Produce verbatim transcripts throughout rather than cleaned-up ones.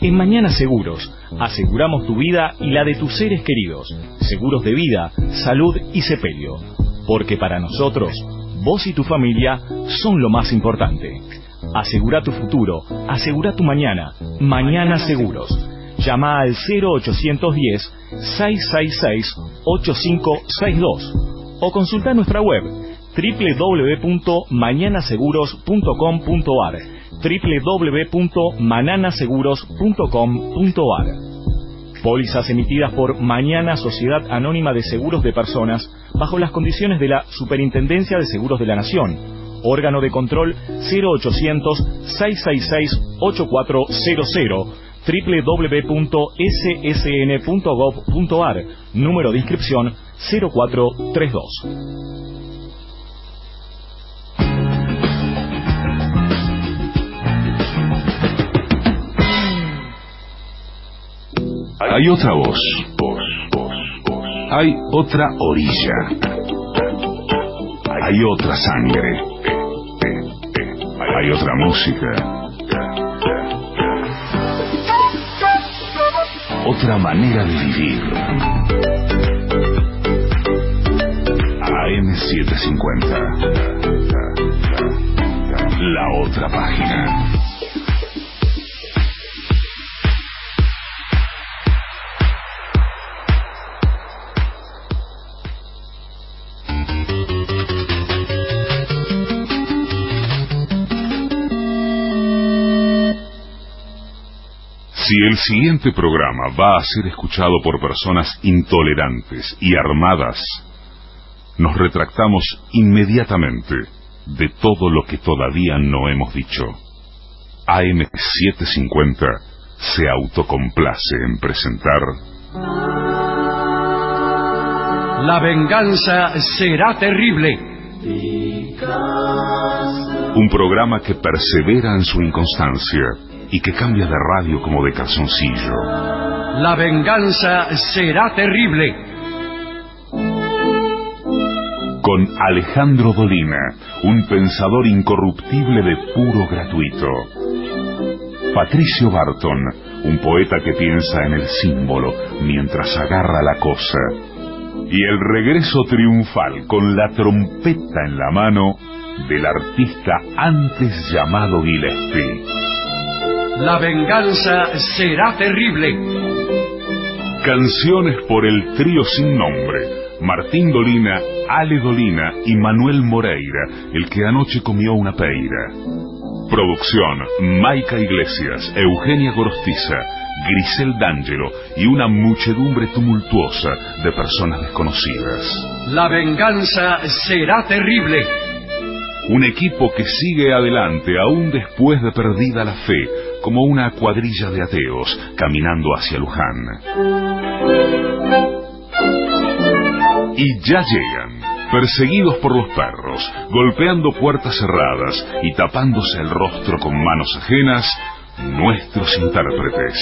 En Mañana Seguros, aseguramos tu vida y la de tus seres queridos. Seguros de vida, salud y sepelio. Porque para nosotros, vos y tu familia son lo más importante. Asegura tu futuro, asegura tu mañana. Mañana Seguros. Llama al cero ochocientos diez, seiscientos sesenta y seis, ochenta y cinco sesenta y dos o consulta nuestra web doble u doble u doble u punto mañana seguros punto com punto a r doble u doble u doble u punto manana seguros punto com punto a r. Pólizas emitidas por Mañana Sociedad Anónima de Seguros de Personas bajo las condiciones de la Superintendencia de Seguros de la Nación. Órgano de control cero ochocientos, seiscientos sesenta y seis, ochenta y cuatro cero cero, doble u doble u doble u punto s s n punto gov punto a r, número de inscripción cero cuatro treinta y dos. Hay otra voz, voz, voz, voz. Hay otra orilla. Hay otra sangre. Hay otra música. Otra manera de vivir. A M setecientos cincuenta. La otra página. Si el siguiente programa va a ser escuchado por personas intolerantes y armadas, nos retractamos inmediatamente de todo lo que todavía no hemos dicho. A M setecientos cincuenta se autocomplace en presentar... La venganza será terrible. Un programa que persevera en su inconstancia y que cambia de radio como de calzoncillo. La venganza será terrible. Con Alejandro Dolina, un pensador incorruptible de puro gratuito. Patricio Barton, un poeta que piensa en el símbolo mientras agarra la cosa. Y el regreso triunfal con la trompeta en la mano del artista antes llamado Gillespie. La venganza será terrible. Canciones por el trío sin nombre: Martín Dolina, Ale Dolina y Manuel Moreira, el que anoche comió una peira. Producción: Maica Iglesias, Eugenia Gorostiza, Grisel D'Angelo y una muchedumbre tumultuosa de personas desconocidas. La venganza será terrible. Un equipo que sigue adelante aún después de perdida la fe, como una cuadrilla de ateos caminando hacia Luján. Y ya llegan, perseguidos por los perros, golpeando puertas cerradas y tapándose el rostro con manos ajenas, nuestros intérpretes.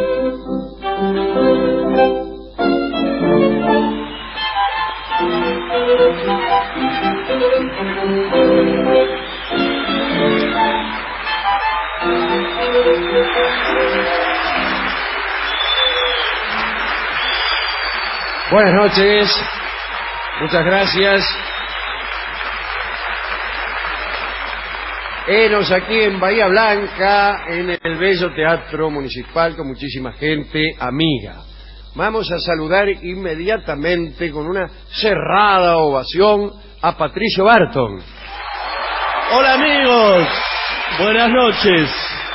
Buenas noches, muchas gracias. Enos aquí en Bahía Blanca, en el bello Teatro Municipal, con muchísima gente amiga. Vamos a saludar inmediatamente con una cerrada ovación a Patricio Barton. Hola amigos, buenas noches.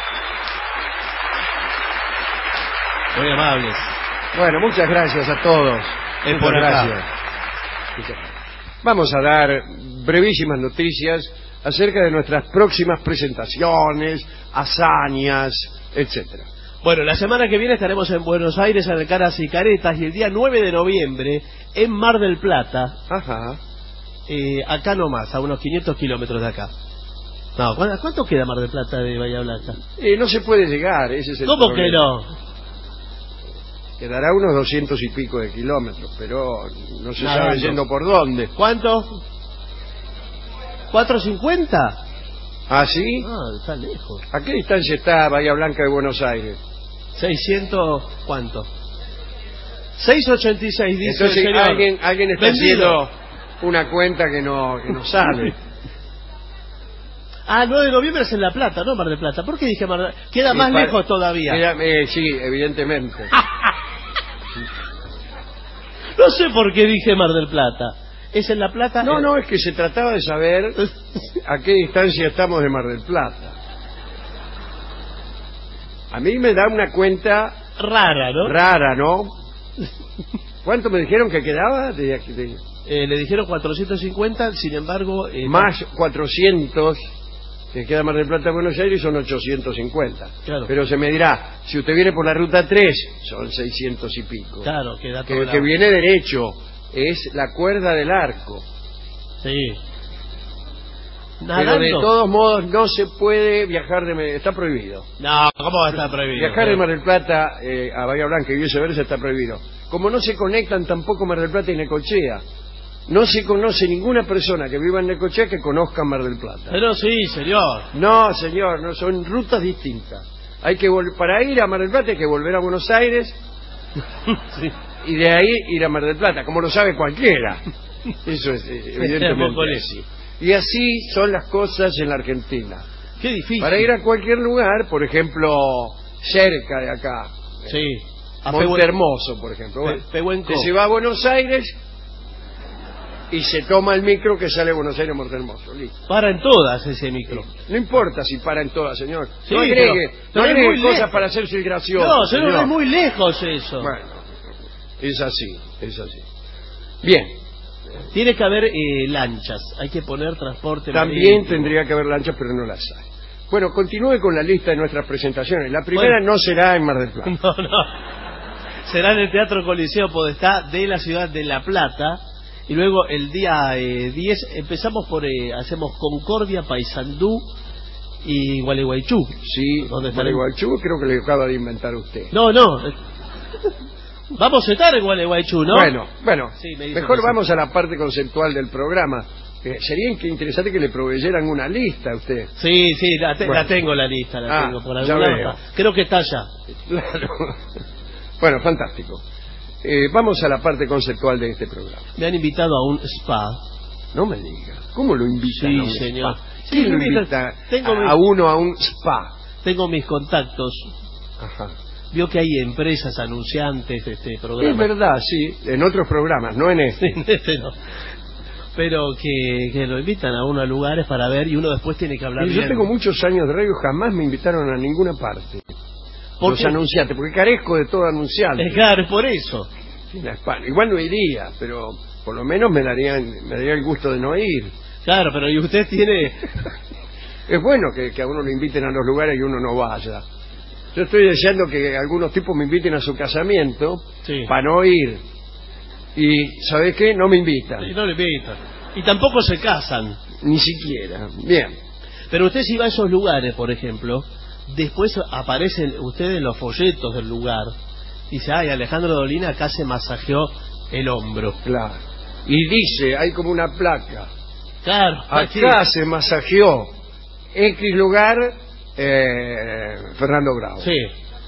Muy amables. Bueno, muchas gracias a todos. Es muchas por gracias. Vamos a dar brevísimas noticias acerca de nuestras próximas presentaciones, hazañas, etcétera. Bueno, la semana que viene estaremos en Buenos Aires, en el Caras y Caretas, y el día nueve de noviembre en Mar del Plata. Ajá. Eh, acá nomás, a unos quinientos kilómetros de acá. No, ¿cuánto queda Mar del Plata de Bahía Blanca? Eh, no se puede llegar, ese es el ¿Cómo problema. que no? Quedará unos doscientos y pico de kilómetros, pero no se Nadando. sabe yendo por dónde. ¿Cuánto? ¿cuatro cincuenta? ¿Ah, sí? Ah, está lejos. ¿A qué distancia está Bahía Blanca de Buenos Aires? seiscientos, ¿cuánto? seiscientos ochenta y seis, dice Entonces el señor. alguien, alguien está Vendido. haciendo una cuenta que no, que no sale. Ah, nueve de noviembre es en La Plata, no Mar del Plata. ¿Por qué dije Mar del Plata? Queda Y más para- lejos todavía. Queda- eh, sí, evidentemente. No sé por qué dije Mar del Plata. ¿Es en La Plata? No, Eh, no, es que se trataba de saber a qué distancia estamos de Mar del Plata. A mí me da una cuenta Rara, ¿no? rara, ¿no? ¿Cuánto me dijeron que quedaba? De aquí- de- Eh, le dijeron cuatrocientos cincuenta, sin embargo... eh, más cuatrocientos que queda Mar del Plata a Buenos Aires son ochocientos cincuenta. Claro. Pero se me dirá, si usted viene por la ruta tres, son seiscientos y pico. Claro, queda que, todo que lado. viene derecho, es la cuerda del arco. Sí. Pero Nadando. de todos modos no se puede viajar de... está prohibido. No, ¿cómo va a estar prohibido? Viajar de Mar del Plata eh, a Bahía Blanca y viceversa está prohibido. Como no se conectan tampoco Mar del Plata y Necochea. No se conoce ninguna persona que viva en Necochea que conozca Mar del Plata. Pero sí, señor. No, señor, no son rutas distintas. Hay que vol- para ir a Mar del Plata hay que volver a Buenos Aires Sí. y de ahí ir a Mar del Plata, como lo sabe cualquiera. Eso es eh, evidentemente Mópolis. así. Y así son las cosas en la Argentina. Qué difícil. Para ir a cualquier lugar, por ejemplo, cerca de acá, Sí. A Monte Pehuen- Hermoso, por ejemplo. Bueno, Pe- Pehuenco. que se va a Buenos Aires y se toma el micro que sale a Buenos Aires a Monte Hermoso. Listo. Para en todas ese micro. No importa si para en todas, señor. Sí, no agregue, pero- no pero es agregue muy cosas lejos. para hacerse el gracioso. No, señor, señor. es muy lejos eso. Bueno, es así, es así. Bien, Tiene que haber eh, lanchas. Hay que poner transporte también marítimo. tendría que haber lanchas, pero no las hay. Bueno, continúe con la lista de nuestras presentaciones. La primera Bueno. no será en Mar del Plata. No, no. Será en el Teatro Coliseo Podestá de la ciudad de La Plata. Y luego el día eh, diez empezamos por... Eh, hacemos Concordia, Paysandú y Gualeguaychú. Sí, ¿Dónde para estaremos? Igualchú creo que le acaba de inventar usted. No, no. eh, Vamos a estar en Gualeguaychú, ¿no? Bueno, bueno, Sí, me dice mejor que sí. vamos a la parte conceptual del programa. Eh, sería que interesante que le proveyeran una lista a usted. Sí, sí, la, te- Bueno. la tengo la lista, la Ah, tengo por ya algún lado veo. está. Creo que está allá. Claro. Bueno, fantástico. Eh, vamos a la parte conceptual de este programa. Me han invitado a un spa. No me diga. ¿Cómo lo invitan Sí, a un señor. spa? Sí, ¿Quién lo me invitan. invita Tengo a, mi- a uno a un spa? Tengo mis contactos. Ajá. Vio que hay empresas anunciantes de este programa. Es verdad, sí. En otros programas, no en este. Este no. Pero que, que lo invitan a uno a lugares para ver y uno después tiene que hablar Y yo bien. tengo muchos años de radio, jamás me invitaron a ninguna parte. ¿Por Los qué? anunciantes, porque carezco de todo anunciante. Es claro, es por eso. En la España. Igual no iría, pero por lo menos me darían, me daría el gusto de no ir. Claro, pero y usted tiene... Es bueno que, que a uno lo inviten a los lugares y uno no vaya. Yo estoy deseando que algunos tipos me inviten a su casamiento Sí. para no ir. Y, ¿sabes qué? No me invitan. Y no le invitan. Y tampoco se casan. Ni siquiera. Bien. Pero usted si va a esos lugares, por ejemplo, después aparece usted en los folletos del lugar. Dice, ay, Alejandro Dolina acá se masajeó el hombro. Claro. Y dice, hay como una placa. Claro. Acá se masajeó X lugar eh, Fernando Bravo. Sí.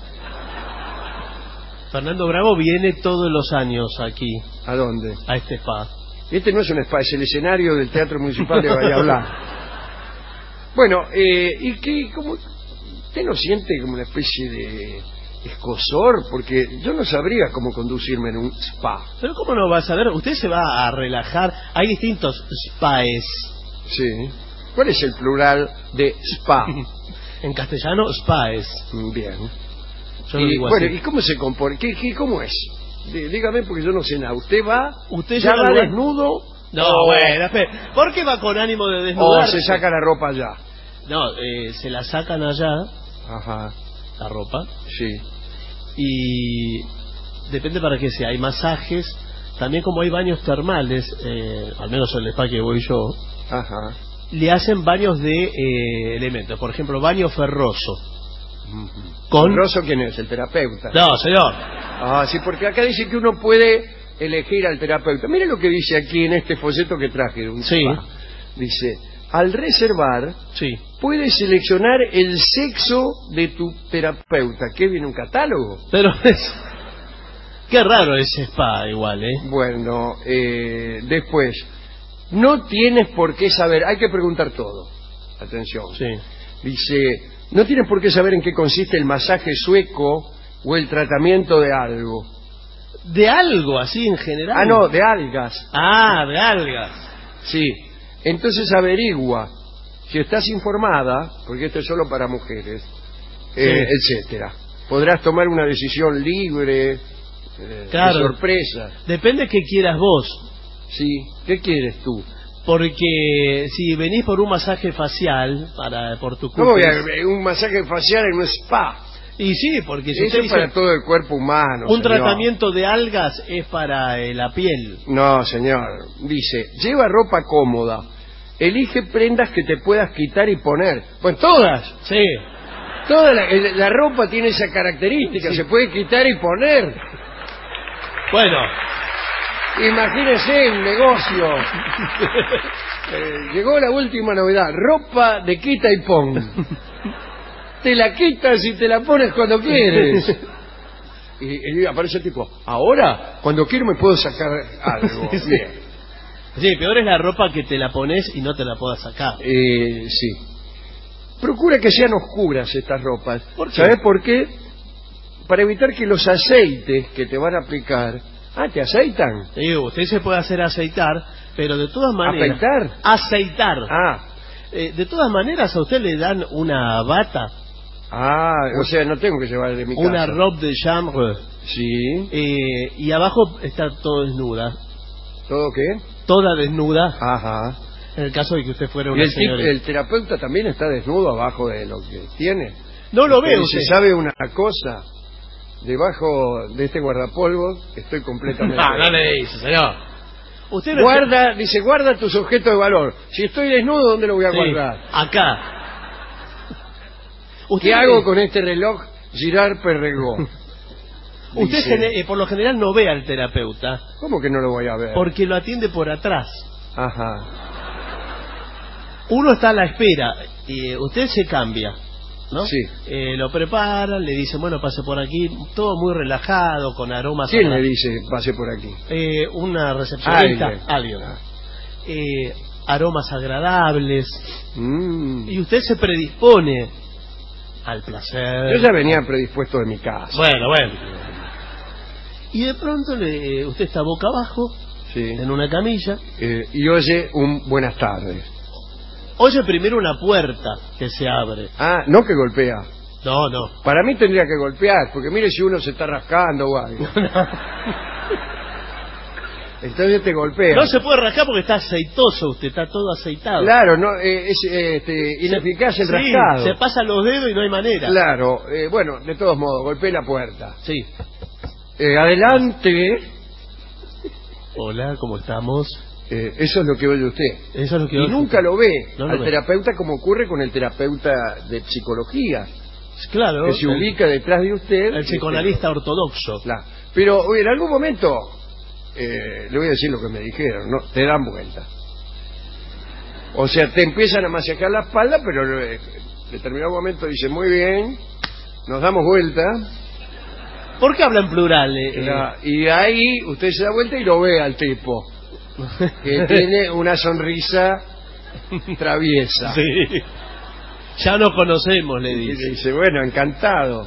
Fernando Bravo viene todos los años aquí, ¿A dónde? a este spa. Este no es un spa, es el escenario del Teatro Municipal de Bahía Blanca. Bueno, eh, ¿y qué? Cómo, ¿usted no siente como una especie de escozor? Porque yo no sabría cómo conducirme en un spa. Pero ¿cómo no va a saber? Usted se va a relajar. Hay distintos spas. Sí. ¿Cuál es el plural de spa? En castellano, spas. Bien. Yo lo Y, digo bueno, así. ¿y cómo se compone? ¿Qué, qué, ¿Cómo es? Dí- Dígame porque yo no sé nada. ¿Usted va? ¿Usted ya llega va al lugar? desnudo? No, o, bueno, espere. ¿Por qué va con ánimo de o desnudar? se saca la ropa allá. No, eh, se la sacan allá, Ajá. la ropa, Sí. y depende para qué sea. Hay masajes, también como hay baños termales, eh, al menos en el spa que voy yo, Ajá. le hacen baños de eh, elementos. Por ejemplo, baño ferroso. Con... ¿Rosso quién es? El terapeuta. No, señor. Ah, sí, porque acá dice que uno puede elegir al terapeuta. Mire lo que dice aquí en este folleto que traje de un Sí. spa. Dice, al reservar, Sí. puedes seleccionar el sexo de tu terapeuta. ¿Qué viene un catálogo? Pero es... Qué raro ese spa igual, ¿eh? Bueno, eh, después, no tienes por qué saber, hay que preguntar todo. Atención. Sí. Dice, no tienes por qué saber en qué consiste el masaje sueco o el tratamiento de algo. ¿De algo así en general? Ah, no, de algas. Ah, de algas. Sí. Entonces averigua si estás informada, porque esto es solo para mujeres, eh, etcétera. Podrás tomar una decisión libre, eh, Claro. de sorpresa. Depende qué quieras vos. Sí. ¿Qué quieres tú? Porque si venís por un masaje facial para por tu ¿Cómo voy cutis- a un masaje facial en un spa? Y sí, porque si Eso usted es dice para todo el cuerpo humano. un señor. tratamiento de algas es para eh, la piel. No, señor. Dice, lleva ropa cómoda. Elige prendas que te puedas quitar y poner. Pues todas. Sí. Toda la, eh, la ropa tiene esa característica. Se puede quitar y poner. Bueno, Imagínese el negocio. Eh, llegó la última novedad. Ropa de quita y pon. Te la quitas y te la pones cuando quieres. Y, y aparece el tipo, ahora, cuando quiero me puedo sacar algo. Sí. Bien. sí, peor es la ropa que te la pones y no te la puedas sacar. Eh, sí. Procura que sean oscuras estas ropas. ¿Por qué? ¿Sabes por qué? Para evitar que los aceites que te van a aplicar... Ah, ¿te aceitan? Sí, usted se puede hacer aceitar, pero de todas maneras... ¿Afeitar? Aceitar. Ah, Eh, de todas maneras, a usted le dan una bata, ah, o sea, no tengo que llevar de mi casa. una robe de chambre, Sí. eh, y abajo está todo desnuda. ¿Todo qué? Toda desnuda, Ajá. en el caso de que usted fuera Y una el, tipo- señorita. el terapeuta también está desnudo abajo de lo que tiene. No lo Pero veo se usted. sabe una cosa. Debajo de este guardapolvo estoy completamente... Ah, no le dice, señor. Usted no Guarda, dice, guarda tus objetos de valor. Si estoy desnudo, ¿dónde lo voy a Sí, guardar? acá. Usted, ¿Qué hago con este reloj Girard Perregaux? Usted Dice, gene- eh, por lo general no ve al terapeuta ¿cómo que no lo voy a ver? porque lo atiende por atrás. Ajá. Uno está a la espera y usted se cambia, ¿no? Sí. Eh, lo preparan, le dicen, bueno, pase por aquí, todo muy relajado, con aromas. ¿Quién agra- le dice pase por aquí? Eh, una recepcionista, Alguien. alguien. Ah. Eh, aromas agradables, Mm. y usted se predispone al placer. Yo ya venía predispuesto de mi casa. Bueno, bueno. Y de pronto le, usted está boca abajo, Sí. en una camilla, Eh, y oye un buenas tardes. oye primero una puerta que se abre. Ah, no que golpea. No, no. Para mí tendría que golpear, porque mire si uno se está rascando o algo. Entonces te golpea. No se puede rascar porque está aceitoso, usted está todo aceitado. Claro, no, eh, es eh, este, ineficaz el Sí, rascado. se pasan los dedos y no hay manera. Claro, eh, bueno, de todos modos, golpeé la puerta. Sí. Eh, adelante. Hola, ¿cómo estamos? Eh, eso es lo que oye usted. Eso es lo que Y yo- nunca lo ve No lo al ve. terapeuta como ocurre con el terapeuta de psicología, Claro. que se el- ubica detrás de usted. El psicoanalista ortodoxo. Claro. Pero oye, en algún momento, eh, le voy a decir lo que me dijeron, ¿no? Te dan vuelta. O sea, te empiezan a masajear la espalda, pero eh, en determinado momento dice, muy bien, nos damos vuelta. ¿Por qué habla en plural? eh, eh? La- y ahí usted se da vuelta y lo ve al tipo, que tiene una sonrisa traviesa. Sí. Ya nos conocemos, le Y le dice. dice, bueno, encantado.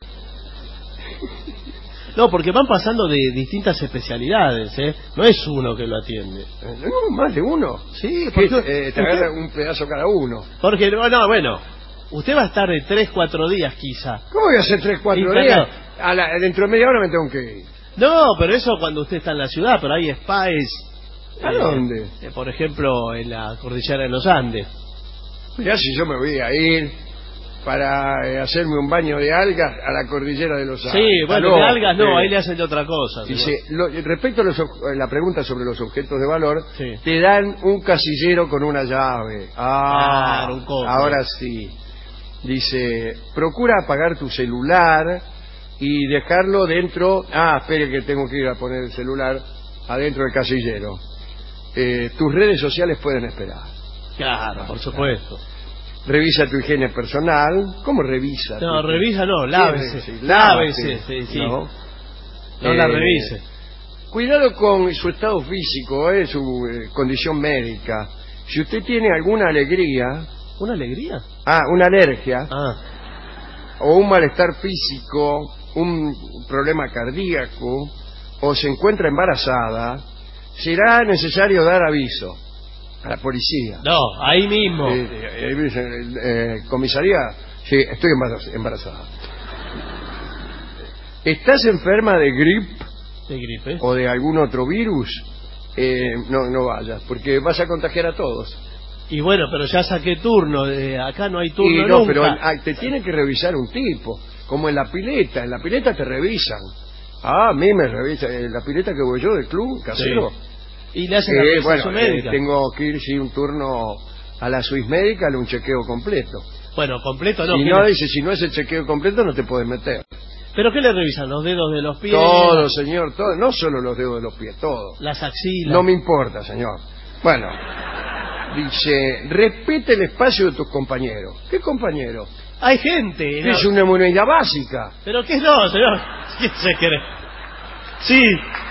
No, porque van pasando de distintas especialidades, ¿eh? No es uno que lo atiende. Eh, No, más de uno. Sí, Que, porque... eh, te agarra un pedazo cada uno. Porque, no, bueno, usted va a estar de tres, cuatro días quizá. ¿Cómo voy a hacer tres, cuatro Internado. días? A la- dentro de media hora me tengo que ir. No, pero eso cuando usted está en la ciudad, pero hay spas... ¿A dónde? eh, por ejemplo, en la cordillera de los Andes. Mirá si yo me voy a ir para eh, hacerme un baño de algas a la cordillera de los Andes. Sí, bueno, Está de loco, algas no, sí. ahí le hacen de otra cosa. Dice, lo- respecto a los ob- la pregunta sobre los objetos de valor, Sí. te dan un casillero con una llave. Ah, Claro, un cofre. ahora sí. Dice, procura apagar tu celular y dejarlo dentro. Ah, espere que tengo que ir a poner el celular adentro del casillero. Eh, tus redes sociales pueden esperar. Claro, por supuesto. Revisa tu higiene personal. ¿Cómo revisa? No, tu... revisa no, lávese. Sí, lávese, sí, sí. No, no eh, la revise. Cuidado con su estado físico, eh, su eh, condición médica. Si usted tiene alguna alegría... ¿Una alegría? Ah, una alergia. Ah. O un malestar físico, un problema cardíaco, o se encuentra embarazada, será necesario dar aviso a la policía. No, ahí mismo. Eh, eh, eh, eh, comisaría, sí, estoy embaraz- embarazada. ¿Estás enferma de gripe De gripe. o de algún otro virus? Eh, no, no vayas, porque vas a contagiar a todos. Y bueno, pero ya saqué turno. Eh, acá no hay turno Y no, nunca. pero ah, te tiene que revisar un tipo, como en la pileta. En la pileta te revisan. Ah, a mí me revisa. En la pileta que voy yo del club casero. Sí. Y le hacen Eh, la bueno, revisación eh, médica. tengo que ir, sí, un turno a la Swiss Medical, un chequeo completo. Bueno, completo no. y ¿qué no, le- dice, si no es el chequeo completo no te puedes meter. ¿Pero qué le revisan? ¿Los dedos de los pies? Todo, señor, todo. No solo los dedos de los pies, todo. Las axilas. No me importa, señor. Bueno, dice, respete el espacio de tus compañeros. ¿Qué compañeros? Hay gente. ¿no? Es una inmunidad básica. ¿Pero qué no, señor? ¿Quién se cree? Sí.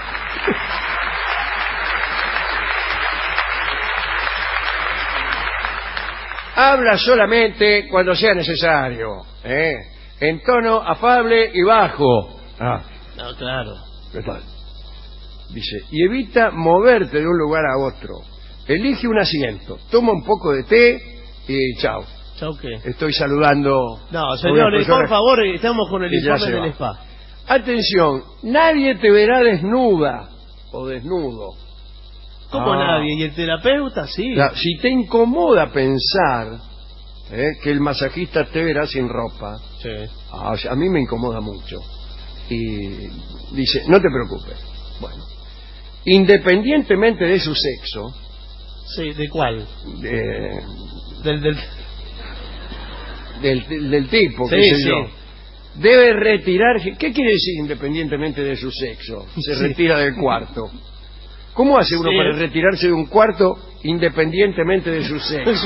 Habla solamente cuando sea necesario, ¿eh? En tono afable y bajo. Ah, No, claro. ¿qué tal? Dice, y evita moverte de un lugar a otro. Elige un asiento, toma un poco de té y chao. ¿Chau qué? Estoy saludando. No, a una señor, persona por favor, estamos con el que ya informe se del va. spa. Atención, nadie te verá desnuda o desnudo. ¿Cómo Ah. nadie? ¿Y el terapeuta? Sí. Claro, si te incomoda pensar eh, que el masajista te verá sin ropa, Sí. ah, o sea, a mí me incomoda mucho. Y dice, no te preocupes. Bueno, independientemente de su sexo, Sí, ¿de cuál? eh, Del, del... del, del- del tipo, qué Sí, sé sí. yo, debe retirarse. ¿Qué quiere decir independientemente de su sexo? Se Sí. retira del cuarto. ¿Cómo hace uno Sí. para retirarse de un cuarto independientemente de su sexo?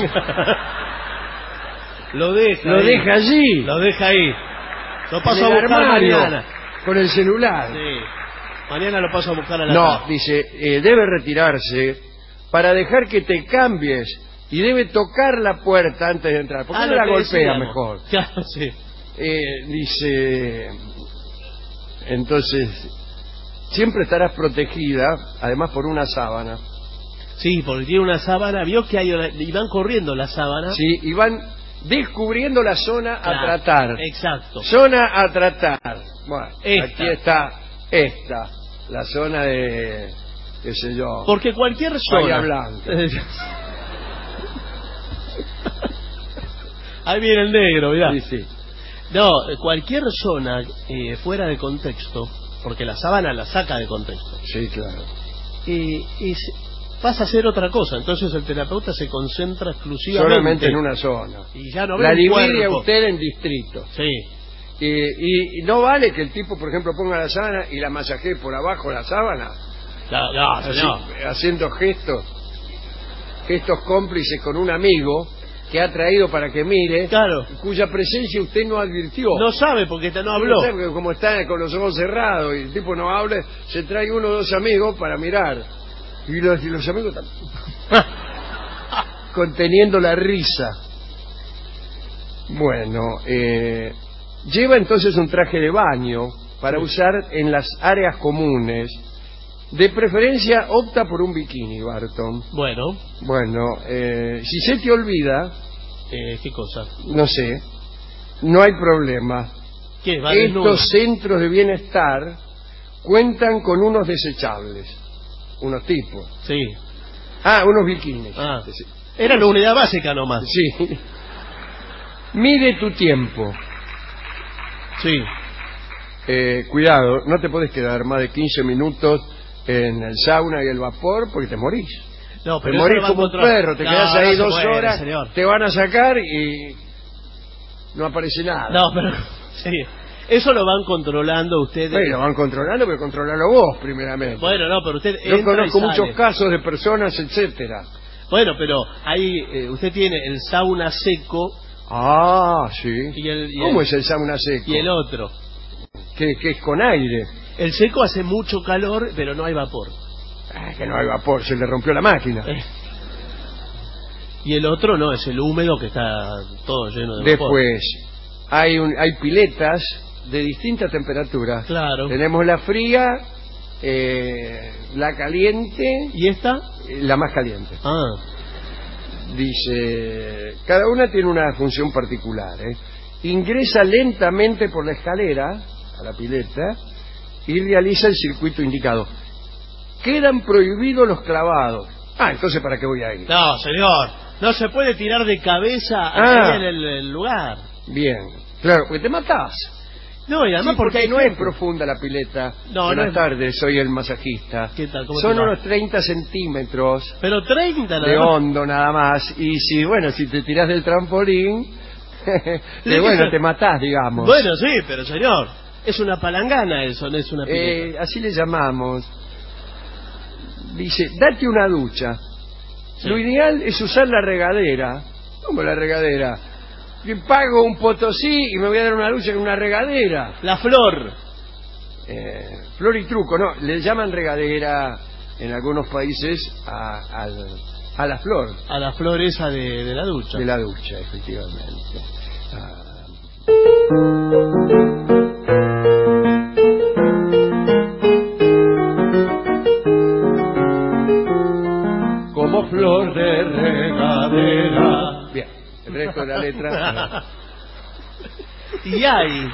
Lo deja Lo ahí. deja allí, Lo deja ahí. Lo en paso el a buscar armario, mañana. con el celular. Sí. Mañana lo paso a buscar a la No, tarde. dice, eh, debe retirarse para dejar que te cambies y debe tocar la puerta antes de entrar. ¿Por qué Ah, no lo la que golpea decíamos. mejor? Claro, sí. Eh, dice, entonces, siempre estarás protegida, además por una sábana. Sí, porque tiene una sábana. Vio que hay una- y van corriendo la sábana. Sí, y van descubriendo la zona Claro, a tratar. Exacto. Zona a tratar. Bueno, Esta. aquí está esta, la zona de, qué sé yo. Porque cualquier Bahía zona. Blanca. Ahí viene el negro, mirá. Sí, sí. No, cualquier zona eh, fuera de contexto, porque la sábana la saca de contexto, Sí, claro. eh, es, pasa a ser otra cosa. Entonces el terapeuta se concentra exclusivamente. Solamente en una zona. Y ya no ve La un divide a cuerpo. usted en distritos. Sí. Y, y- y no vale que el tipo, por ejemplo, ponga la sábana y la masajee por abajo la sábana, No, no, así, señor. haciendo gestos, gestos cómplices con un amigo que ha traído para que mire, Claro. cuya presencia usted no advirtió. No sabe porque no habló. No sé, porque como está con los ojos cerrados y el tipo no habla, se trae uno o dos amigos para mirar. Y los, y los amigos están conteniendo la risa. Bueno, eh, lleva entonces un traje de baño para usar en las áreas comunes. De preferencia opta por un bikini, Barton. Bueno, Bueno, eh, si se te olvida, eh, ¿qué cosa? no sé, no hay problema. ¿Qué? Va desnudo. Estos centros de bienestar cuentan con unos desechables, unos tipos. Sí. Ah, unos bikinis. Ah. Sí. Era la unidad básica nomás. Sí. Mide tu tiempo. Sí. Eh, cuidado, no te puedes quedar más de quince minutos en el sauna y el vapor porque te morís. No, Te pero eso morís lo va a como un controlar. perro, te No, quedas no ahí se dos puede, horas, señor. te van a sacar y no aparece nada. No, pero sí. Eso lo van controlando ustedes. Bueno, van controlando, pero controlalo vos primeramente. Bueno, no, pero usted Yo entra conozco y sale. muchos casos de personas, etcétera. Bueno, pero ahí eh, usted tiene el sauna seco. Ah, sí. Y el, y ¿Cómo el, es el sauna seco? Y el otro. Que, que es con aire. El seco hace mucho calor, pero no hay vapor. Ah, que no hay vapor, se le rompió la máquina. Eh. Y el otro no, es el húmedo que está todo lleno de vapor. Después, hay, un, hay piletas de distintas temperaturas. Claro. Tenemos la fría, eh, la caliente. ¿Y esta? Eh, la más caliente. Ah. Dice, cada una tiene una función particular. ¿eh? Ingresa lentamente por la escalera a la pileta y realiza el circuito indicado. Quedan prohibidos los clavados. Ah, entonces ¿para qué voy a ir? No, señor, no se puede tirar de cabeza Ah. ahí en el, el lugar. Bien, claro, porque te matás. No, y además Sí, porque, porque hay no es gente. profunda la pileta. No, Buenas no es- tardes, soy el masajista. ¿Qué tal? ¿Cómo Son te va? unos treinta centímetros Pero treinta nada de más. hondo nada más. Y si, bueno, si te tirás del trampolín, Sí. eh, bueno, te matás, digamos. Bueno, sí, pero señor, es una palangana eso, no es una pileta. Eh, así le llamamos. Dice, date una ducha. Sí. Lo ideal es usar la regadera. ¿Cómo la regadera? Yo pago un potosí y me voy a dar una ducha en una regadera. La flor. Eh, flor y truco, ¿no? Le llaman regadera en algunos países a, a, a la flor A la flor esa de, de la ducha. de la ducha, efectivamente. Ah. Como flor de regadera. Bien, el resto de la letra. Y hay.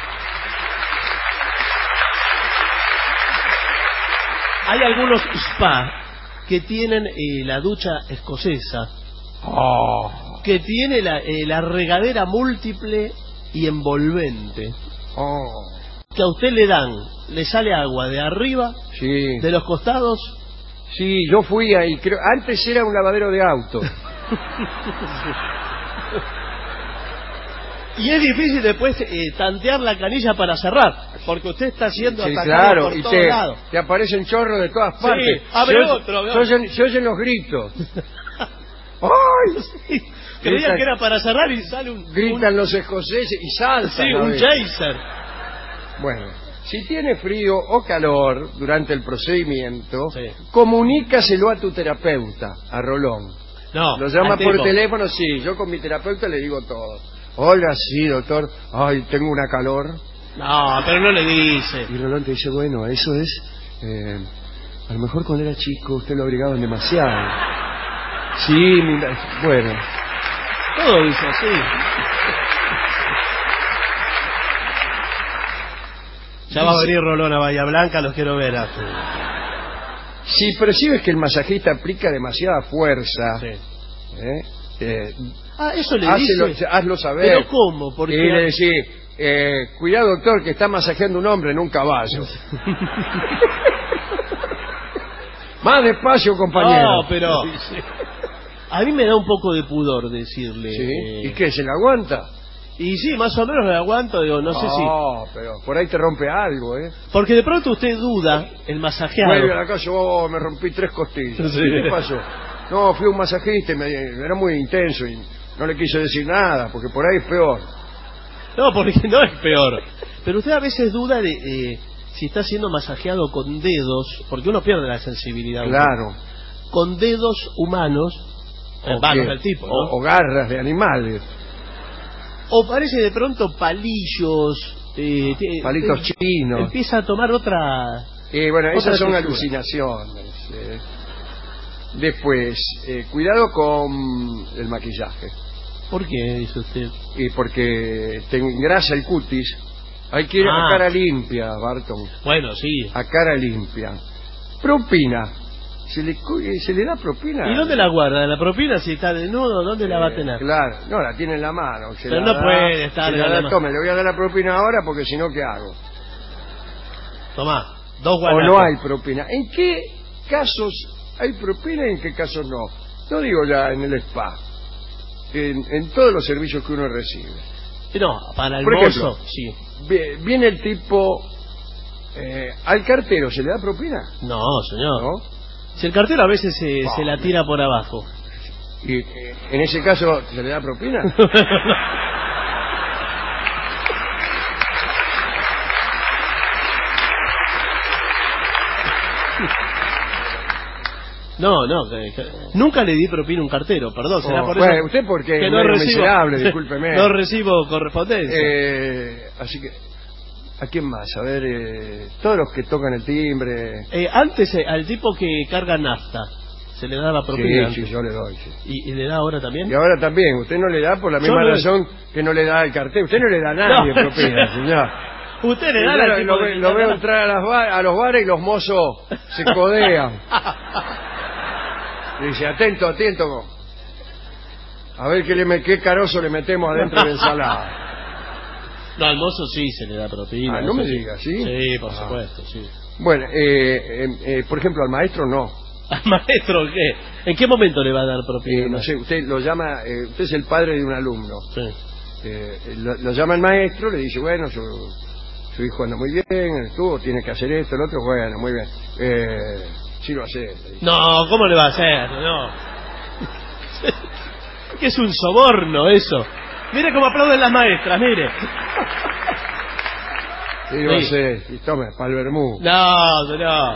Hay algunos spa que tienen eh, la ducha escocesa, Oh, que tiene la, eh, la regadera múltiple y envolvente, oh, que a usted le dan, le sale agua de arriba, sí. de los costados. Sí, yo fui ahí, creo, antes era un lavadero de auto. Y es difícil después eh, tantear la canilla para cerrar, porque usted está siendo Sí, atacado claro, por y todos te, lados. te aparecen chorros de todas partes. abre se, oye- otro, abre se otro. oyen, se oyen los gritos. ¡Ay! Sí, creía Gritan- que era para cerrar y sale un, Gritan los escoceses y un, saltan. sí, a un ver. chaser. Bueno, si tiene frío o calor durante el procedimiento, Sí. comunícaselo a tu terapeuta, a Rolón. No, Lo llama al por tipo. teléfono, sí, yo con mi terapeuta le digo todo. Hola, sí, doctor. Ay, tengo una calor. No, pero no le dice. Y Rolón te dice, bueno, eso es... eh, a lo mejor cuando era chico usted lo obligaban demasiado. Sí, mira, bueno. Todo dice así. Ya va a venir Rolón a Bahía Blanca, los quiero ver. A... Si percibes que el masajista aplica demasiada fuerza, Sí. ¿eh? Eh, Ah, eso le Hácelo- dice. hazlo saber. ¿Pero cómo? Porque... Y le decís, eh, cuidado doctor, que está masajeando un hombre en un caballo. Más despacio, compañero. No, pero... A mí me da un poco de pudor decirle... ¿Sí? eh, ¿Y qué? ¿Se le aguanta? Y sí, más o menos le aguanto, digo, no sé si... No, pero por ahí te rompe algo, ¿eh? Porque de pronto usted duda, el masajeado... Vuelve a la casa, oh, me rompí tres costillas. Sí. ¿Qué pasó? No, fui a un masajista y me, era muy intenso y no le quise decir nada, porque por ahí es peor. No, porque no es peor. Pero usted a veces duda de eh, si está siendo masajeado con dedos, porque uno pierde la sensibilidad. Claro. Con dedos humanos, eh, O vanos que- del tipo, ¿no? o, o garras de animales. O parece de pronto palillos... eh, te- Palitos eh, chinos. Empieza a tomar otra... Y bueno, Otra esas son textura. alucinaciones. eh. Después, eh, cuidado con el maquillaje. ¿Por qué, dice usted? Y porque te engrasa el cutis. Hay que ir Ah. a cara limpia, Barton. Bueno, sí. A cara limpia. Propina. ¿Se le, cu- eh, ¿Se le da propina? ¿Y dónde la guarda? ¿La propina si está desnudo? ¿Dónde la va a Eh, tener? Claro, no, la tiene en la mano. Se Pero la no da- puede estar se en la la da, mano. Tome, le voy a dar la propina ahora porque si no, ¿qué hago? Tomá, dos O guanacos. no hay propina. ¿En qué casos hay propina y en qué casos no? No digo ya en el spa. En, en todos los servicios que uno recibe. No, para el Por mozo, ejemplo, sí. Vie- Viene el tipo... eh, ¿Al cartero se le da propina? No, señor. ¿No? Si el cartero a veces se, Ah, se la tira por abajo. Y eh, en ese caso, ¿se le da propina? No, no, que, que, nunca le di propina a un cartero, perdón, será Oh, por bueno, eso usted porque que es no medio recibo, miserable, discúlpeme. no recibo correspondencia. Eh, así que, ¿a quién más? A ver, eh, todos los que tocan el timbre. Eh, antes, eh, al tipo que carga nafta, se le daba propina. Sí, sí, yo le doy, sí. ¿Y, ¿Y le da ahora también? Y ahora también, usted no le da por la misma no razón que no le da al cartel. Usted no le da a nadie No. propina, señor. Usted le da Yo al lo, tipo lo que ve- lo carga veo nafta. entrar a, las ba- a los bares y los mozos se codean. Dice, atento, atento. A ver qué, le me- qué carozo le metemos adentro de la ensalada. No, al mozo sí se le da propina. Ah, no eso me sí. diga, ¿sí? Sí, por Ah. supuesto, sí. Bueno, eh, eh, eh, por ejemplo, al maestro no. ¿Al maestro qué? ¿En qué momento le va a dar propina? Eh, no sé, usted lo llama, eh, usted es el padre de un alumno. Sí. Eh, lo, lo llama el maestro, le dice, bueno, su, su hijo anda muy bien, estuvo, tiene que hacer esto, el otro, bueno, muy bien. Eh, sí lo hace. le dice. No, ¿cómo le va a hacer? No. Que es un soborno eso. Mire cómo aplauden las maestras, mire. Sí lo Sí. hace, y tome, para el vermú. No, no.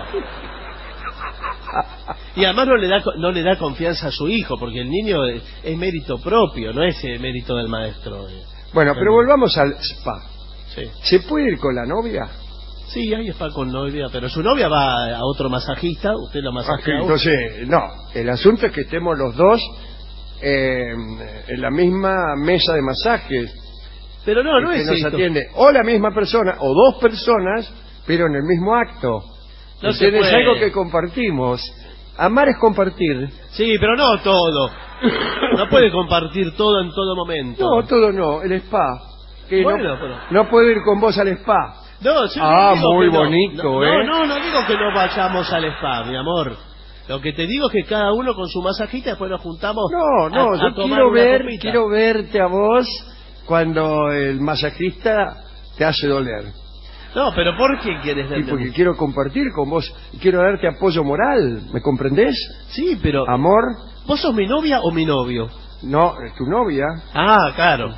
Y además no le da no le da confianza a su hijo, porque el niño es, es mérito propio, no es eh, mérito del maestro. eh. Bueno, pero volvamos al spa. Sí. ¿Se puede ir con la novia? Sí, ahí está con novia, pero su novia va a otro masajista, usted lo Ah, masajea. que a uno. entonces, no, el asunto es que estemos los dos eh, en la misma mesa de masajes. Pero no, no que es nos esto. atiende o la misma persona o dos personas, pero en el mismo acto. No se Ustedes es puede. algo que compartimos. Amar es compartir. Sí, pero no todo. No puede compartir todo en todo momento. No, todo no, el spa. Que Bueno, no, pero- no puedo ir con vos al spa. No, yo Ah, no digo muy que no. bonito, no, ¿eh? No, no, no digo que no vayamos al spa, mi amor. Lo que te digo es que cada uno con su masajista después nos juntamos. No, no, a, a yo tomar quiero una ver, copita. quiero verte a vos cuando el masajista te hace doler. No, pero ¿por qué quieres Y verme? porque quiero compartir con vos, quiero darte apoyo moral, ¿me comprendés? Sí, pero Amor, ¿vos sos mi novia o mi novio? no, es tu novia. Ah, claro.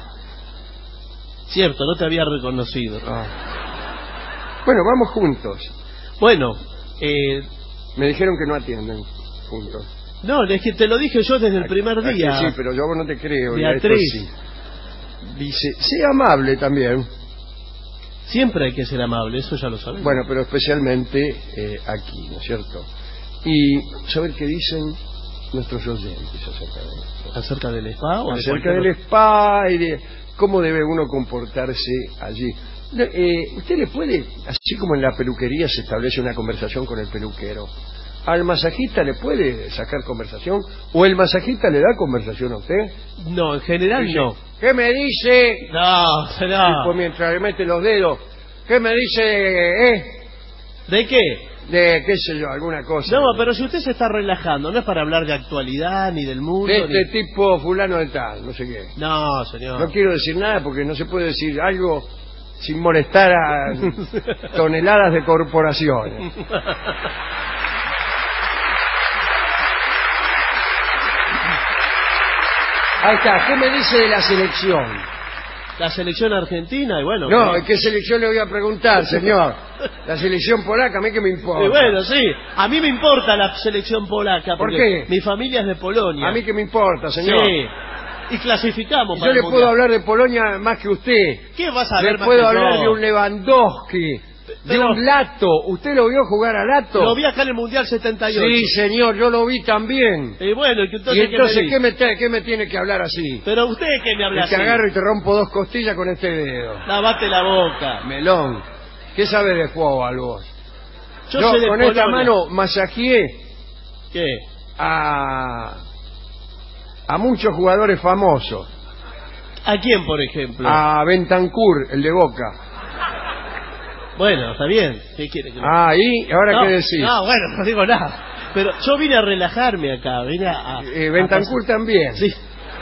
Cierto, no te había reconocido. Ah. Bueno, vamos juntos. Bueno, eh, Me dijeron que no atienden juntos. no, es que te lo dije yo desde el primer Aquí día. sí, pero yo a vos no te creo. y a esto Beatriz. sí. Dice, sea amable también. Siempre hay que ser amable, eso ya lo sabemos. Bueno, pero especialmente eh, aquí, ¿no es cierto? Y saber qué dicen nuestros oyentes acerca de esto. ¿Acerca del spa o de Acerca cualquier del otro? spa y de cómo debe uno comportarse allí. No, eh, ¿Usted le puede, así como en la peluquería se establece una conversación con el peluquero, al masajista le puede sacar conversación? ¿O el masajista le da conversación a usted? No, en general Dice, no. ¿qué me dice? No, Tipo, no. mientras le mete los dedos, ¿qué me dice? ¿Eh? ¿De qué? De, qué sé yo, alguna cosa. No, pero si usted se está relajando, no es para hablar de actualidad ni del mundo. De este ni- tipo fulano de tal, no sé qué. No, señor. No quiero decir nada porque no se puede decir algo sin molestar a toneladas de corporaciones. Ahí está, ¿qué me dice de la selección? La selección argentina, y bueno. No, pero- ¿qué selección le voy a preguntar, señor? La selección polaca, ¿a mí qué me importa? Y bueno, sí. A mí me importa la selección polaca. ¿Por porque qué? Mi familia es de Polonia. ¿A mí qué me importa, señor? Sí. Y clasificamos Yo para le el puedo Mundial. hablar de Polonia más que usted. ¿Qué vas a Le ver más puedo que hablar yo? de un Lewandowski, de Pero- un Lato. ¿Usted lo vio jugar a Lato? Lo vi acá en el Mundial setenta y ocho. Sí, señor, yo lo vi también. Y bueno, ¿y que entonces, Y entonces, ¿qué me ¿qué dice? me, te- qué me tiene que hablar así? Pero usted que me habla Que te así. agarro y te rompo dos costillas con este dedo. Lavate la boca. Melón. ¿Qué sabe de fútbol vos? Yo, Yo sé de con Polonia. esta mano masajeé ¿Qué? a, a muchos jugadores famosos. ¿A quién, por ejemplo? A Bentancur, el de Boca. Bueno, está bien. ¿Qué quiere que Ah, ¿y ahora no, qué decís? No, bueno, no digo nada. Pero yo vine a relajarme acá, vine a... a- Eh, a Bentancur pasar- también. Sí.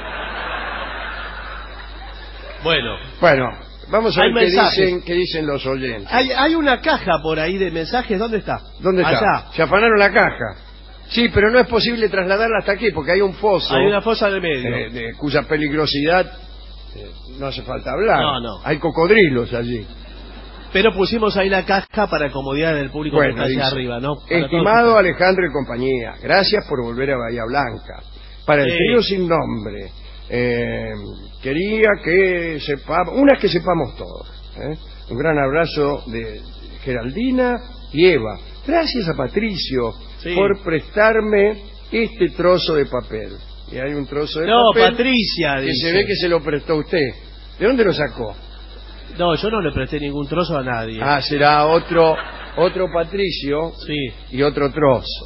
Bueno, Bueno, vamos a Hay ver qué mensajes. dicen, qué dicen los oyentes. hay, hay una caja por ahí de mensajes, ¿dónde está? ¿Dónde está? Allá. Se afanaron la caja. Sí, pero no es posible trasladarla hasta aquí porque hay un foso. Hay una fosa de medio. eh, de cuya peligrosidad eh, no hace falta hablar. No, no. Hay cocodrilos allí. Pero pusimos ahí la caja para comodidad del público Bueno, que está allá dice, arriba, ¿no? Para estimado todos. Alejandro y compañía, gracias por volver a Bahía Blanca. Para el Sí. trío sin nombre, eh, quería que sepamos, una que sepamos todos. ¿eh? Un gran abrazo de Geraldina y Eva. Gracias a Patricio Sí. por prestarme este trozo de papel. Y hay un trozo de No, papel Patricia, que dice. se ve que se lo prestó usted. ¿De dónde lo sacó? No, yo no le presté ningún trozo a nadie. Ah, será otro otro Patricio Sí. y otro trozo.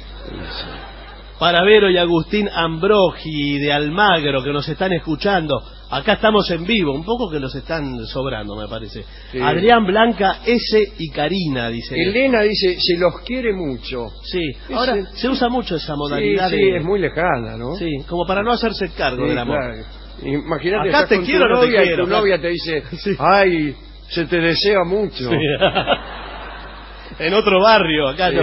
Para Vero y Agustín Ambrogi de Almagro, que nos están escuchando. Acá estamos en vivo, un poco que nos están sobrando, me parece. Sí. Adrián, Blanca, S y Karina, dice. Elena dice, se los quiere mucho. Sí, ahora Ese- se usa mucho esa modalidad Sí, sí, de... es muy lejana, ¿no? Sí, como para no hacerse cargo Sí, del amor. claro. Imagínate, Acá estás te con quiero, tu no te novia y quiero, tu acá- novia te dice, Sí. ay, se te desea mucho. Sí. En otro barrio, acá Sí. no.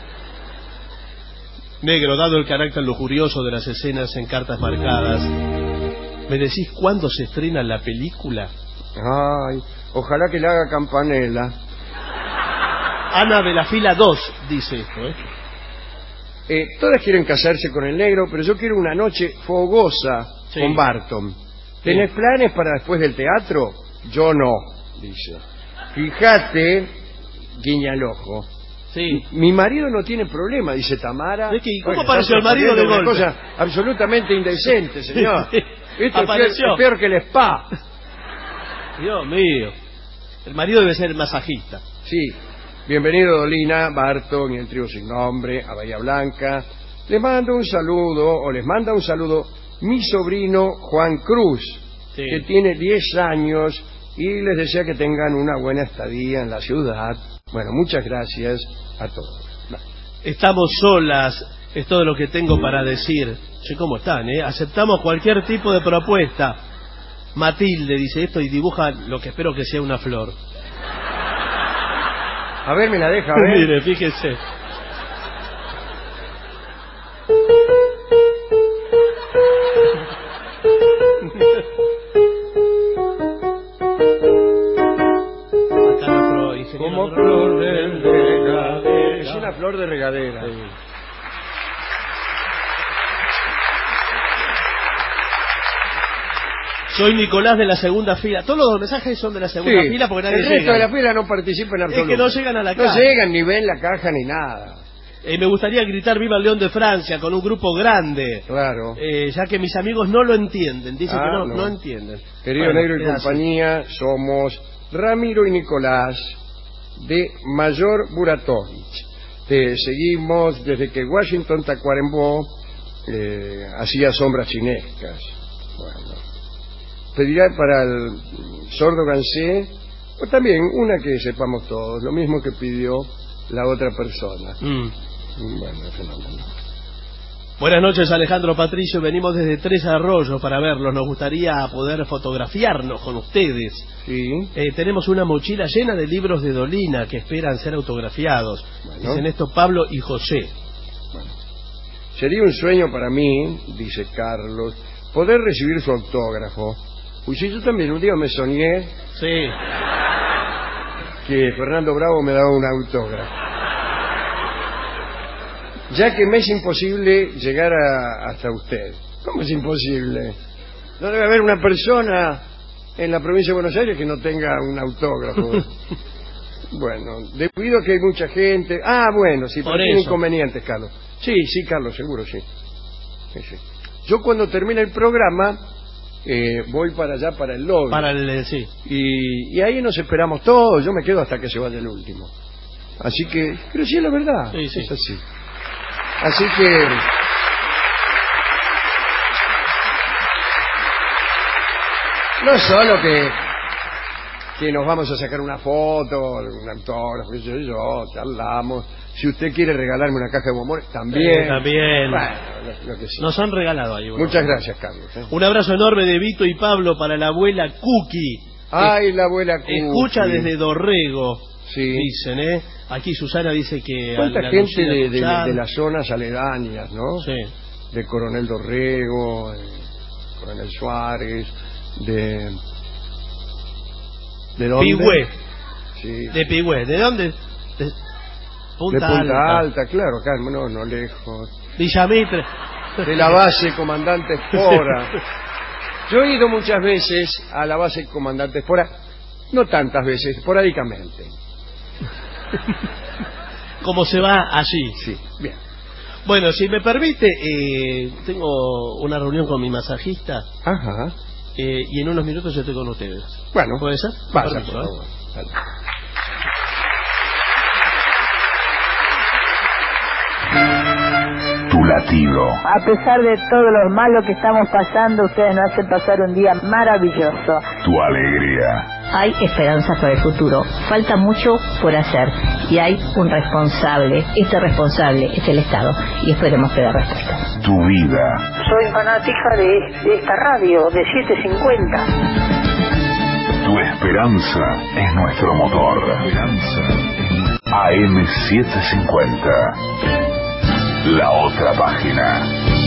Negro, dado el carácter lujurioso de las escenas en cartas marcadas, ¿me decís cuándo se estrena la película? Ay, ojalá que le haga Campanella. Ana de la fila dos dice esto, ¿eh? Eh, todas quieren casarse con el negro, pero yo quiero una noche fogosa Sí. con Barton. ¿Tenés planes para después del teatro? Yo no, dice. Fíjate, guiña el ojo. Sí. Mi marido no tiene problema, dice Tamara. Es que, ¿cómo Bueno, apareció está el marido de una golpe? cosa absolutamente indecente, señor. Sí. Esto es peor, Apareció. es peor que el spa. Dios mío. El marido debe ser el masajista. Sí. Bienvenido, Dolina, Barton y el trío sin nombre, a Bahía Blanca. Les mando un saludo, o les manda un saludo, mi sobrino Juan Cruz, Sí. que tiene diez años y les desea que tengan una buena estadía en la ciudad. Bueno, muchas gracias a todos. Estamos solas, es todo lo que tengo para decir. Che, ¿cómo están, eh? Aceptamos cualquier tipo de propuesta. Matilde dice esto y dibuja lo que espero que sea una flor. A ver, me la deja, a ver. Mire, fíjese. Acá nuestro ingeniero Como Andrés. flor de regadera. Es una flor de regadera. Sí. Soy Nicolás de la segunda fila. Todos los mensajes son de la segunda Sí, fila porque nadie el resto llega. de la fila no participa en Es absoluto. que no llegan a la No caja. llegan, ni ven la caja, ni nada. Eh, me gustaría gritar Viva el León de Francia con un grupo grande. Claro. Eh, ya que mis amigos no lo entienden. Dicen Ah, que no, no. no entienden. Querido Bueno, Negro y queda así. compañía, somos Ramiro y Nicolás de Mayor Buratovich. Te seguimos desde que Washington Tacuarembó eh, hacía sombras chinescas. Bueno, pedirá para el sordo Gansé, o también una que sepamos todos, lo mismo que pidió la otra persona. Mm. Bueno, fenómeno. Buenas noches, Alejandro Patricio. Venimos desde Tres Arroyos para verlos. Nos gustaría poder fotografiarnos con ustedes. Sí. Eh, tenemos una mochila llena de libros de Dolina que esperan ser autografiados. Bueno. Dicen esto Pablo y José. Sería un sueño para mí, dice Carlos, poder recibir su autógrafo. Pues sí, yo también un día me soñé Sí. que Fernando Bravo me daba un autógrafo. Ya que me es imposible llegar a- hasta usted. ¿Cómo es imposible? No debe haber una persona en la provincia de Buenos Aires que no tenga un autógrafo. Bueno, debido a que hay mucha gente... Ah, bueno, sí, Por pero tiene eso. inconvenientes, Carlos. Sí, sí, Carlos, seguro, sí. Sí, sí. Yo cuando termine el programa eh, voy para allá, para el lobby. Para el... eh, sí. Y, y ahí nos esperamos todos. Yo me quedo hasta que se vaya el último. Así que... Pero sí es la verdad. Sí, sí. Es así. Así que... No solo que... que nos vamos a sacar una foto, un autógrafo, qué sé yo, charlamos. Si usted quiere regalarme una caja de bombones, también. Sí, también. Bueno, lo, lo que sea. Nos han regalado ahí. uno. Muchas gracias, Carlos. ¿eh? Un abrazo enorme de Vito y Pablo para la abuela Cookie. Ay, la abuela Cookie. Escucha desde Dorrego, Sí. dicen, ¿eh? Aquí Susana dice que... ¿Cuánta la gente de, de, Lucía de las zonas aledañas, no? Sí. De Coronel Dorrego, de Coronel Suárez, de... ¿De dónde? Pigüé. Sí. De Pigüé. ¿De dónde? De Punta, de Punta Alta. Alta, claro, acá, no, no lejos. Villamitre. De la base Comandante Espora. Yo he ido muchas veces a la base Comandante Espora, no tantas veces, esporádicamente. ¿Cómo se va allí? Sí, bien. Bueno, si me permite, eh, tengo una reunión con mi masajista. Ajá. Eh, y en unos minutos yo estoy con ustedes. Bueno, ¿puede ser? Vaya, Permiso, por ¿eh? favor. Dale. Tu latido. A pesar de todo lo malo que estamos pasando, ustedes nos hacen pasar un día maravilloso. Tu alegría. Hay esperanza para el futuro. Falta mucho por hacer y hay un responsable. Ese responsable es el Estado y esperemos que dé respuesta. Tu vida. Soy fanática de, de esta radio, de setecientos cincuenta. Tu esperanza es nuestro motor. A M setecientos cincuenta. La otra página.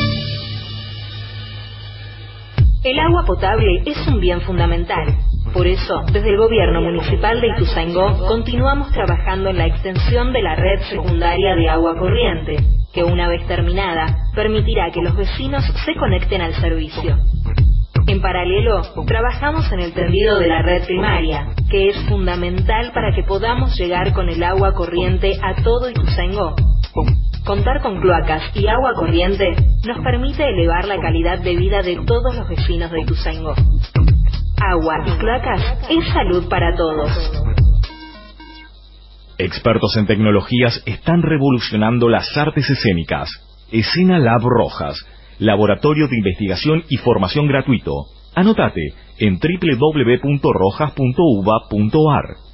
El agua potable es un bien fundamental. Por eso, desde el Gobierno Municipal de Ituzaingó, continuamos trabajando en la extensión de la red secundaria de agua corriente, que una vez terminada, permitirá que los vecinos se conecten al servicio. En paralelo, trabajamos en el tendido de la red primaria, que es fundamental para que podamos llegar con el agua corriente a todo Ituzaingó. Contar con cloacas y agua corriente nos permite elevar la calidad de vida de todos los vecinos de Ituzaingó. Agua y cloacas es salud para todos. Expertos en tecnologías están revolucionando las artes escénicas. Escena Lab Rojas, laboratorio de investigación y formación gratuito. Anótate en doble u doble u doble u punto rojas punto u b a punto a r.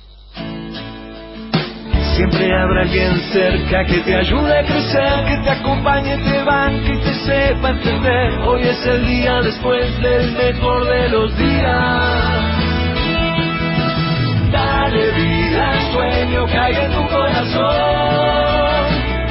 Siempre habrá alguien cerca que te ayude a crecer, que te acompañe, te banque y te sepa entender. Hoy es el día después del mejor de los días. Dale vida al sueño que hay en tu corazón.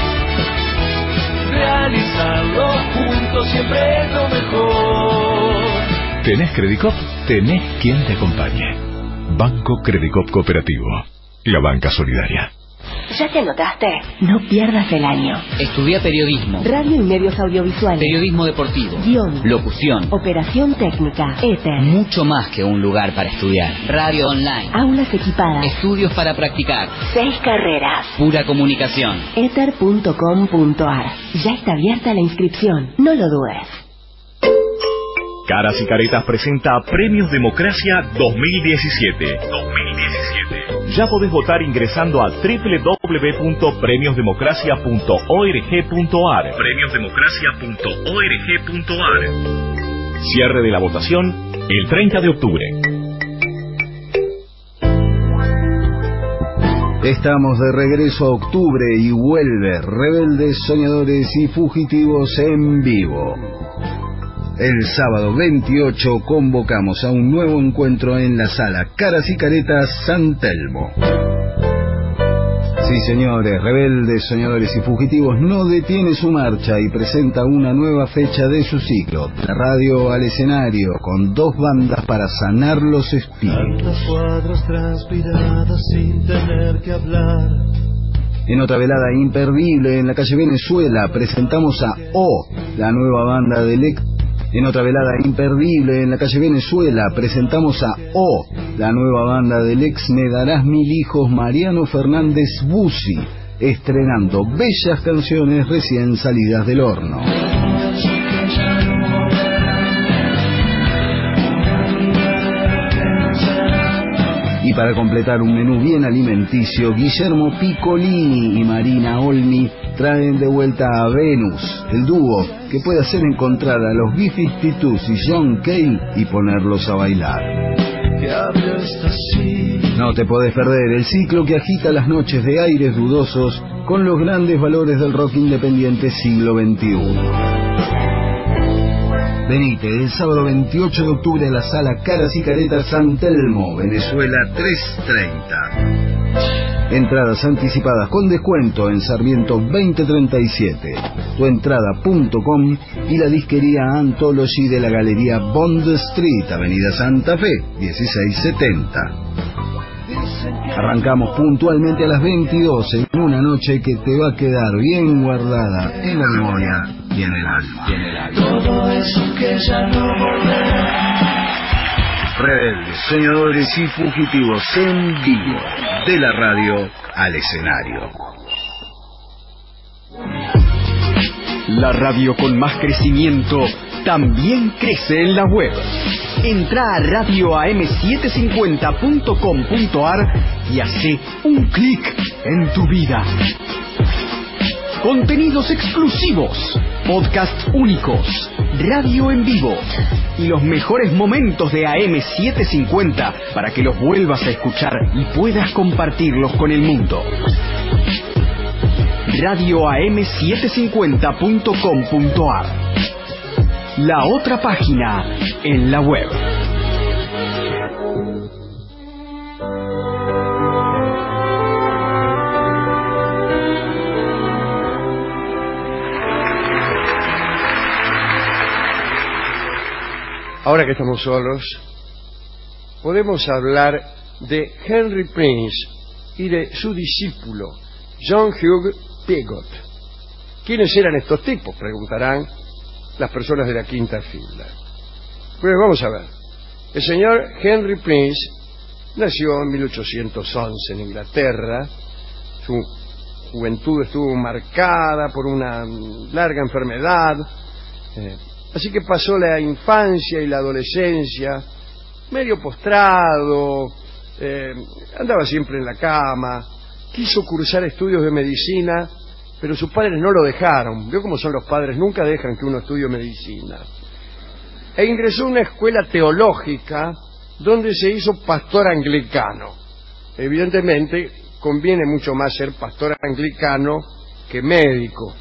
Realizarlo juntos siempre es lo mejor. ¿Tenés Credicop? Tenés quien te acompañe. Banco Credicop Cooperativo. La banca solidaria. ¿Ya te anotaste? No pierdas el año. Estudia periodismo, radio y medios audiovisuales, periodismo deportivo, guión, locución, operación técnica, éter. Mucho más que un lugar para estudiar. Radio online, aulas equipadas, estudios para practicar, seis carreras, pura comunicación. éter punto com punto a r. Ya está abierta la inscripción. No lo dudes. Caras y Caretas presenta Premios Democracia dos mil diecisiete. Ya podés votar ingresando a doble u doble u doble u punto premios democracia punto org punto a r. premios democracia punto org punto a r. Cierre de la votación el treinta de octubre. Estamos de regreso a octubre y vuelve Rebeldes, Soñadores y Fugitivos en vivo. El sábado veintiocho convocamos a un nuevo encuentro en la sala Caras y Caretas San Telmo. Sí, señores, Rebeldes, Soñadores y Fugitivos no detiene su marcha y presenta una nueva fecha de su ciclo. La radio al escenario, con dos bandas para sanar los espíritus. Tantas cuadras transpiradas sin tener que hablar. En otra velada imperdible en la calle Venezuela presentamos a O, la nueva banda del ex. En otra velada imperdible en la calle Venezuela presentamos a O, la nueva banda del ex Me Darás Mil Hijos Mariano Fernández Bussi, estrenando bellas canciones recién salidas del horno. Y para completar un menú bien alimenticio, Guillermo Piccolini y Marina Olmi traen de vuelta a Venus, el dúo que puede hacer encontrar a los B-cincuenta y dos y John Cale y ponerlos a bailar. No te podés perder el ciclo que agita las noches de aires dudosos con los grandes valores del rock independiente siglo veintiuno. Venite el sábado veintiocho de octubre a la sala Caras y Caretas San Telmo, Venezuela trescientos treinta. Entradas anticipadas con descuento en Sarmiento veinte treinta y siete, tuentrada punto com y la disquería Anthology de la Galería Bond Street, Avenida Santa Fe, dieciséis setenta. Arrancamos puntualmente a las veintidós en una noche que te va a quedar bien guardada en la memoria y en el alma. Y en el alma. Todo eso que ya no volverá. Rebeldes, soñadores y fugitivos en vivo, de la radio al escenario. La radio con más crecimiento también crece en la web. Entra a radio a m setecientos cincuenta punto com punto a r y hace un clic en tu vida. Contenidos exclusivos, podcasts únicos, radio en vivo y los mejores momentos de A M setecientos cincuenta para que los vuelvas a escuchar y puedas compartirlos con el mundo. radio a m setecientos cincuenta punto com punto a r, la otra página en la web. Ahora que estamos solos, podemos hablar de Henry Prince y de su discípulo, John Hugh Pigot. ¿Quiénes eran estos tipos?, preguntarán las personas de la quinta fila. Pues vamos a ver. El señor Henry Prince nació en mil ochocientos once en Inglaterra. Su juventud estuvo marcada por una larga enfermedad. Eh, Así que pasó la infancia y la adolescencia medio postrado, eh, andaba siempre en la cama, quiso cursar estudios de medicina, pero sus padres no lo dejaron. ¿Vio cómo son los padres? Nunca dejan que uno estudie medicina. E ingresó a una escuela teológica donde se hizo pastor anglicano. Evidentemente, conviene mucho más ser pastor anglicano que médico.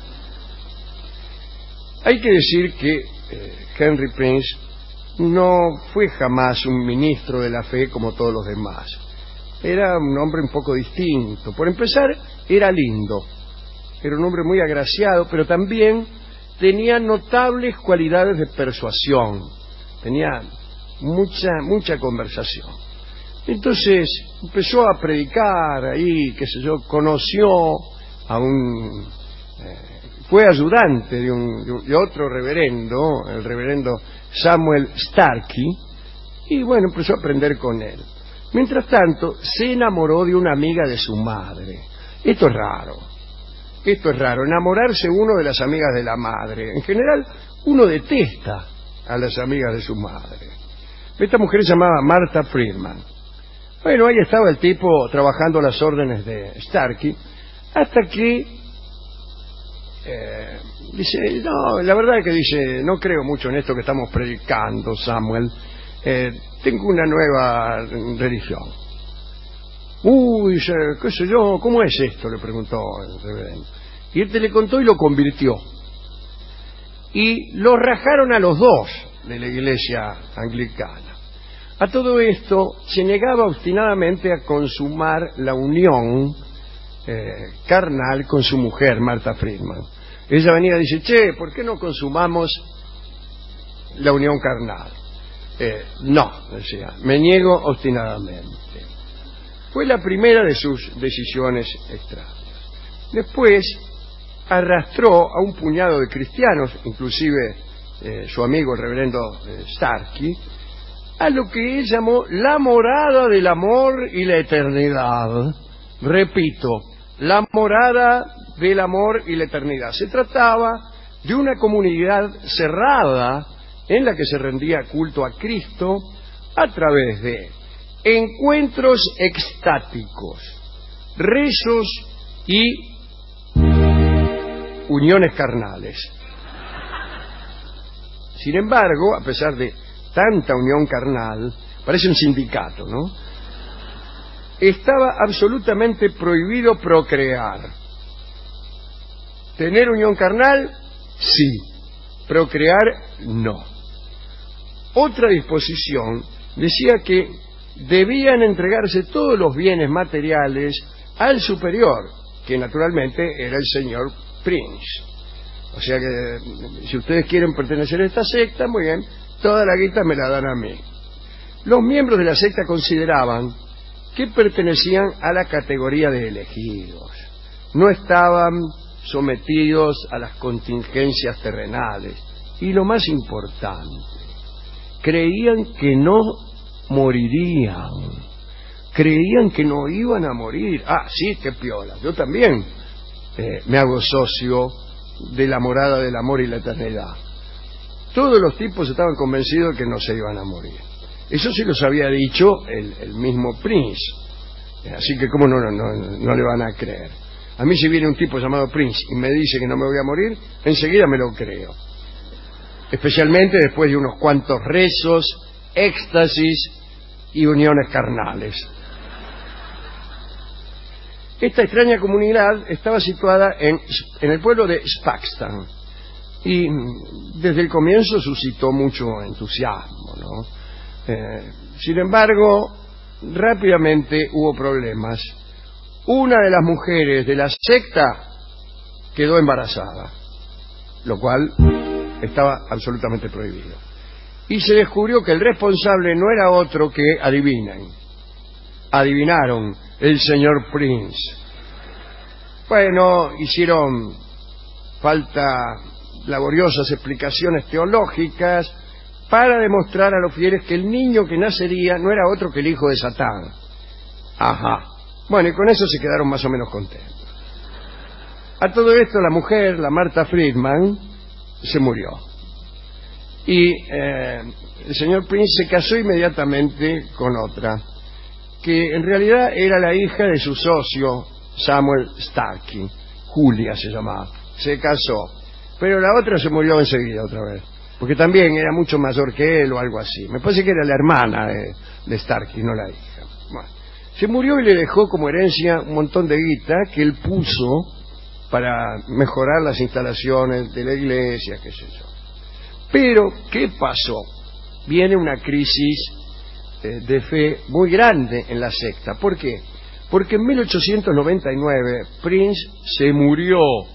Hay que decir que eh, Henry Prince no fue jamás un ministro de la fe como todos los demás. Era un hombre un poco distinto. Por empezar, era lindo. Era un hombre muy agraciado, pero también tenía notables cualidades de persuasión. Tenía mucha, mucha conversación. Entonces empezó a predicar ahí, qué sé yo, conoció a un... Eh, fue ayudante de, un, de otro reverendo, el reverendo Samuel Starkey, y bueno, empezó a aprender con él. Mientras tanto, se enamoró de una amiga de su madre. Esto es raro, esto es raro, enamorarse uno de las amigas de la madre. En general, uno detesta a las amigas de su madre. Esta mujer se llamaba Martha Freeman. Bueno, ahí estaba el tipo trabajando a las órdenes de Starkey, hasta que Eh, dice, no, la verdad es que dice, no creo mucho en esto que estamos predicando, Samuel. Eh, tengo una nueva religión. Uy, dice, qué sé yo, ¿cómo es esto?, le preguntó el reverendo. Y él te le contó y lo convirtió. Y lo rajaron a los dos de la iglesia anglicana. A todo esto se negaba obstinadamente a consumar la unión Eh, carnal con su mujer, Martha Freeman. Ella venía y dice, che, ¿por qué no consumamos la unión carnal? Eh, no, decía, me niego obstinadamente. Fue la primera de sus decisiones extrañas. Después arrastró a un puñado de cristianos, inclusive eh, su amigo el reverendo eh, Starkey, a lo que él llamó la morada del amor y la eternidad. Repito, la morada del amor y la eternidad. Se trataba de una comunidad cerrada en la que se rendía culto a Cristo a través de encuentros extáticos, rezos y uniones carnales. Sin embargo, a pesar de tanta unión carnal, parece un sindicato, ¿no?, estaba absolutamente prohibido procrear. ¿Tener unión carnal? Sí. Procrear, no. Otra disposición decía que debían entregarse todos los bienes materiales al superior, que naturalmente era el señor Prince. O sea que si ustedes quieren pertenecer a esta secta, muy bien, toda la guita me la dan a mí. Los miembros de la secta consideraban que pertenecían a la categoría de elegidos. No estaban sometidos a las contingencias terrenales. Y lo más importante, creían que no morirían. Creían que no iban a morir. Ah, sí, qué piola. Yo también eh, me hago socio de la morada del amor y la eternidad. Todos los tipos estaban convencidos de que no se iban a morir. Eso sí los había dicho el, el mismo Prince. Así que cómo no, no, no, no le van a creer. A mí si viene un tipo llamado Prince y me dice que no me voy a morir, enseguida me lo creo. Especialmente después de unos cuantos rezos, éxtasis y uniones carnales. Esta extraña comunidad estaba situada en, en el pueblo de Spaxton y desde el comienzo suscitó mucho entusiasmo, ¿no? Eh, sin embargo, rápidamente hubo problemas. Una de las mujeres de la secta quedó embarazada, lo cual estaba absolutamente prohibido. Y se descubrió que el responsable no era otro que, adivinen, adivinaron, el señor Prince. Bueno, hicieron falta laboriosas explicaciones teológicas para demostrar a los fieles que el niño que nacería no era otro que el hijo de Satán. Ajá. Bueno, y con eso se quedaron más o menos contentos. A todo esto la mujer, la Martha Friedman, se murió. Y eh, el señor Prince se casó inmediatamente con otra, que en realidad era la hija de su socio, Samuel Starkey. Julia se llamaba. Se casó. Pero la otra se murió enseguida otra vez, porque también era mucho mayor que él o algo así. Me parece que era la hermana de, de Starkey, no la hija. Bueno, se murió y le dejó como herencia un montón de guita que él puso para mejorar las instalaciones de la iglesia, qué sé yo. Pero, ¿qué pasó? Viene una crisis eh, de fe muy grande en la secta. ¿Por qué? Porque en mil ochocientos noventa y nueve Prince se murió.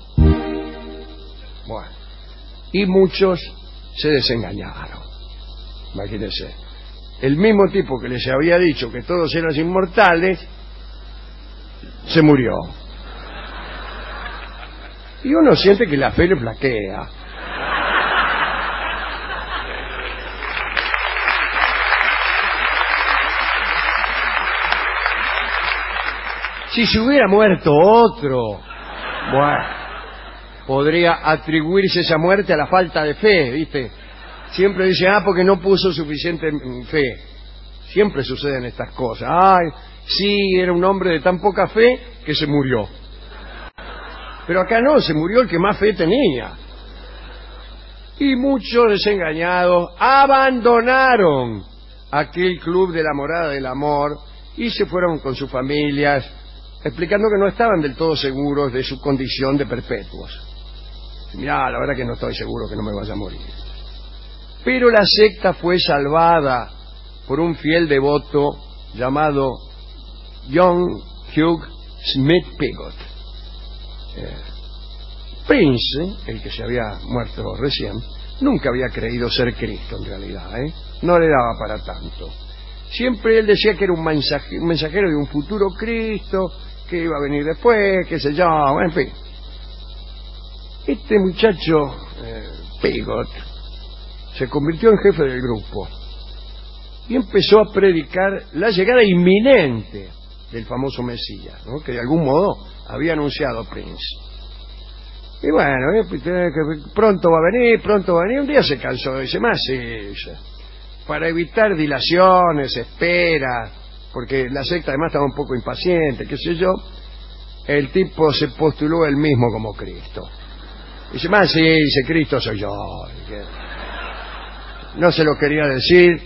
Bueno, y muchos se desengañaron. Imagínense. El mismo tipo que les había dicho que todos eran inmortales, se murió. Y uno siente que la fe le flaquea. Si se hubiera muerto otro, bueno, podría atribuirse esa muerte a la falta de fe, ¿viste? Siempre dice, ah, porque no puso suficiente fe. Siempre suceden estas cosas. Ay, sí, era un hombre de tan poca fe que se murió. Pero acá no, se murió el que más fe tenía. Y muchos desengañados abandonaron aquel club de la morada del amor y se fueron con sus familias, explicando que no estaban del todo seguros de su condición de perpetuos. Mirá, la verdad que no estoy seguro que no me vaya a morir. Pero la secta fue salvada por un fiel devoto llamado John Hugh Smith Pigott. Eh, Prince, el que se había muerto recién, nunca había creído ser Cristo en realidad, ¿eh? No le daba para tanto. Siempre él decía que era un, mensaje, un mensajero de un futuro Cristo, que iba a venir después, qué sé yo, en fin. Este muchacho eh, Pigott se convirtió en jefe del grupo y empezó a predicar la llegada inminente del famoso Mesías, ¿no? Que de algún modo había anunciado Prince. Y bueno, eh, que pronto va a venir, pronto va a venir. Un día se cansó, dice, más sí, para evitar dilaciones, esperas, porque la secta además estaba un poco impaciente, qué sé yo, el tipo se postuló él mismo como Cristo. Dice, más sí, dice, Cristo soy yo. No se lo quería decir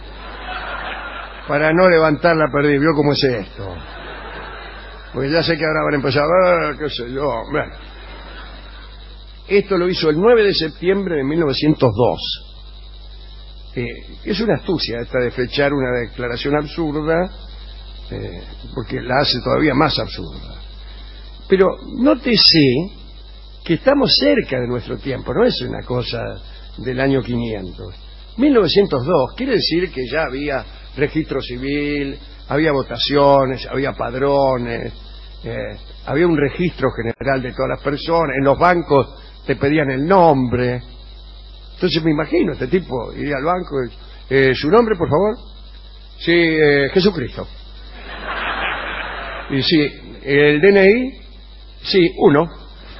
para no levantar la perdida. ¿Vio cómo es esto? Porque ya sé que ahora van a empezar a ver, qué sé yo. Bueno. Esto lo hizo el nueve de septiembre de mil novecientos dos. Eh, es una astucia esta de fechar una declaración absurda eh, porque la hace todavía más absurda. Pero nótese que estamos cerca de nuestro tiempo, no es una cosa del año quinientos. mil novecientos dos quiere decir que ya había registro civil, había votaciones, había padrones, eh, había un registro general de todas las personas, en los bancos te pedían el nombre. Entonces me imagino, este tipo iría al banco y, eh, ¿su nombre, por favor? Sí, eh, Jesucristo. Y sí, ¿el D N I? Sí, uno.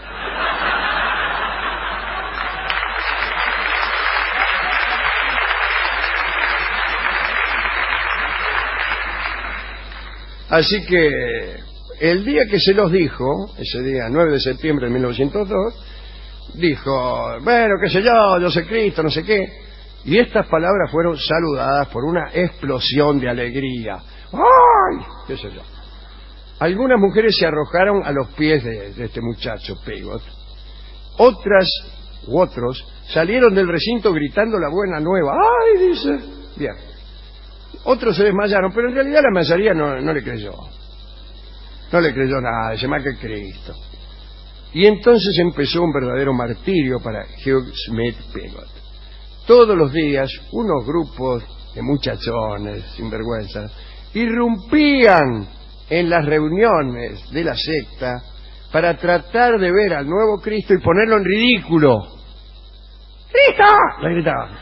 Así que el día que se los dijo, ese día nueve de septiembre de mil novecientos dos, dijo, bueno, qué sé yo, yo soy Cristo, no sé qué. Y estas palabras fueron saludadas por una explosión de alegría. ¡Ay! qué sé yo. Algunas mujeres se arrojaron a los pies de, de este muchacho, Pegott. Otras u otros salieron del recinto gritando la buena nueva. ¡Ay! dice. Bien. Otros se desmayaron, pero en realidad la mayoría no, no le creyó. No le creyó nada, dice más que Cristo. Y entonces empezó un verdadero martirio para Hugh Smith Pegott. Todos los días, unos grupos de muchachones, sinvergüenza, irrumpían en las reuniones de la secta para tratar de ver al nuevo Cristo y ponerlo en ridículo. ¡Cristo! Le gritaban.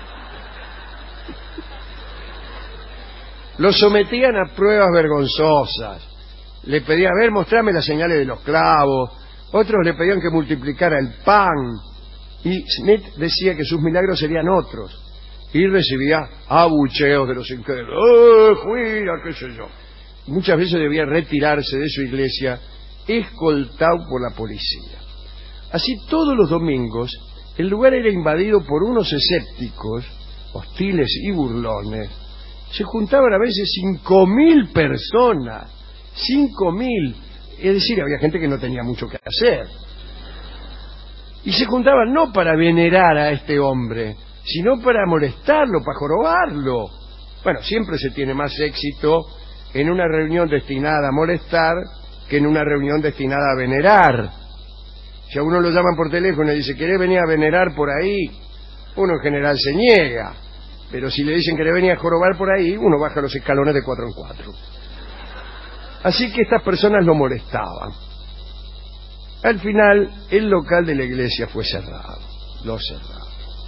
Lo sometían a pruebas vergonzosas. Le pedían, a ver, mostrame las señales de los clavos. Otros le pedían que multiplicara el pan. Y Smith decía que sus milagros serían otros. Y recibía abucheos de los incrédulos. ¡Eh, juira, qué sé yo! Muchas veces debía retirarse de su iglesia, escoltado por la policía. Así, todos los domingos, el lugar era invadido por unos escépticos, hostiles y burlones. Se juntaban a veces cinco mil personas. Cinco mil. Es decir, había gente que no tenía mucho que hacer. Y se juntaban no para venerar a este hombre, sino para molestarlo, para jorobarlo. Bueno, siempre se tiene más éxito en una reunión destinada a molestar que en una reunión destinada a venerar. Si a uno lo llaman por teléfono y dice, ¿querés venir a venerar por ahí? Uno en general se niega. Pero si le dicen que le venía a jorobar por ahí, uno baja los escalones de cuatro en cuatro. Así que estas personas lo molestaban. Al final, el local de la iglesia fue cerrado. Lo cerraron.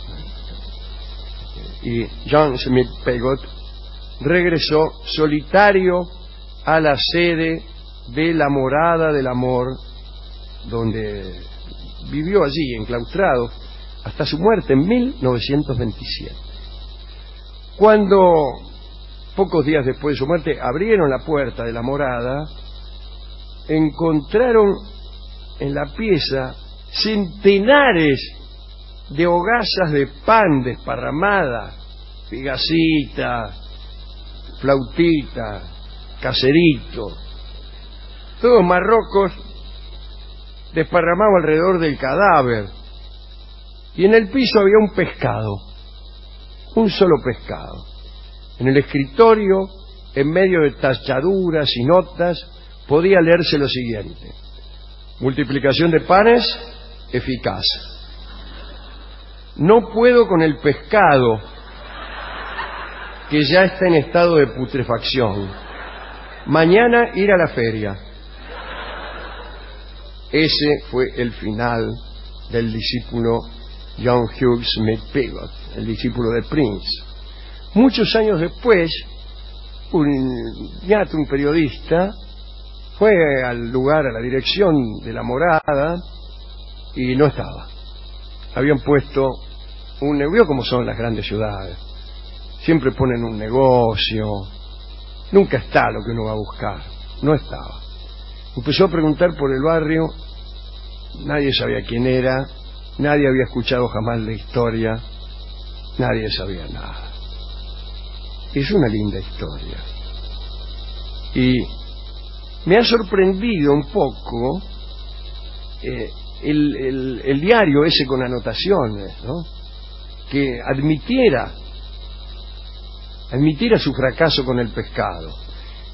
Y John Smith Pegott regresó solitario a la sede de la Morada del Amor, donde vivió allí, enclaustrado, hasta su muerte en mil novecientos veintisiete. Cuando, pocos días después de su muerte, abrieron la puerta de la morada, encontraron en la pieza centenares de hogazas de pan desparramadas, figacitas, flautitas, caseritos, todos marrocos desparramados alrededor del cadáver. Y en el piso había un pescado, un solo pescado. En el escritorio, en medio de tachaduras y notas, podía leerse lo siguiente: multiplicación de panes, eficaz. No puedo con el pescado, que ya está en estado de putrefacción. Mañana ir a la feria. Ese fue el final del discípulo John Hugh Smith Pegott, el discípulo de Prince. Muchos años después, un ñato, un periodista, fue al lugar, a la dirección de la morada, y no estaba. Habían puesto un negocio, como son las grandes ciudades. Siempre ponen un negocio, nunca está lo que uno va a buscar. No estaba. Empezó a preguntar por el barrio, nadie sabía quién era, nadie había escuchado jamás la historia, nadie sabía nada. Es una linda historia. Y me ha sorprendido un poco eh, el, el, el diario ese con anotaciones, ¿no? Que admitiera, admitiera su fracaso con el pescado.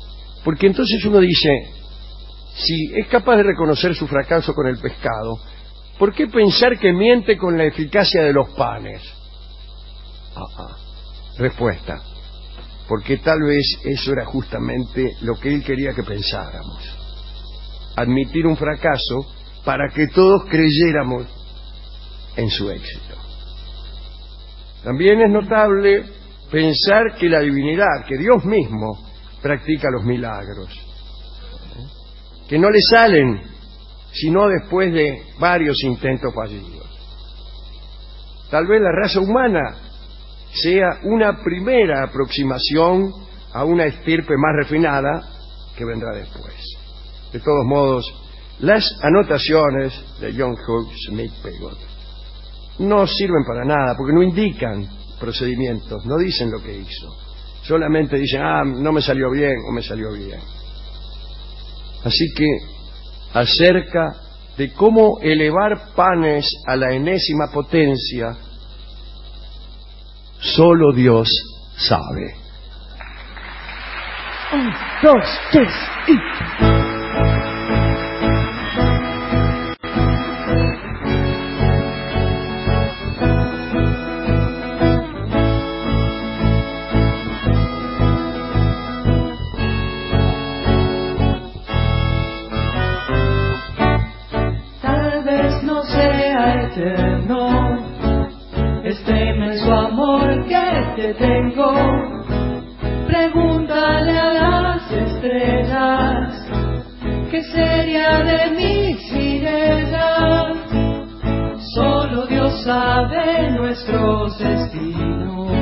Porque entonces uno dice, si es capaz de reconocer su fracaso con el pescado, ¿por qué pensar que miente con la eficacia de los panes? Ah, ah. Respuesta, porque tal vez eso era justamente lo que él quería que pensáramos. Admitir un fracaso para que todos creyéramos en su éxito. También es notable pensar que la divinidad, que Dios mismo practica los milagros, que no le salen sino después de varios intentos fallidos. Tal vez la raza humana sea una primera aproximación a una estirpe más refinada que vendrá después. De todos modos, las anotaciones de John Hugh Smith Pigott no sirven para nada porque no indican procedimientos, no dicen lo que hizo. Solamente dicen, ah, no me salió bien o me salió bien. Así que, acerca de cómo elevar panes a la enésima potencia, solo Dios sabe. Un, dos, tres y... Este inmenso amor que te tengo, pregúntale a las estrellas, ¿qué sería de mí sin ellas? Solo Dios sabe nuestros destinos.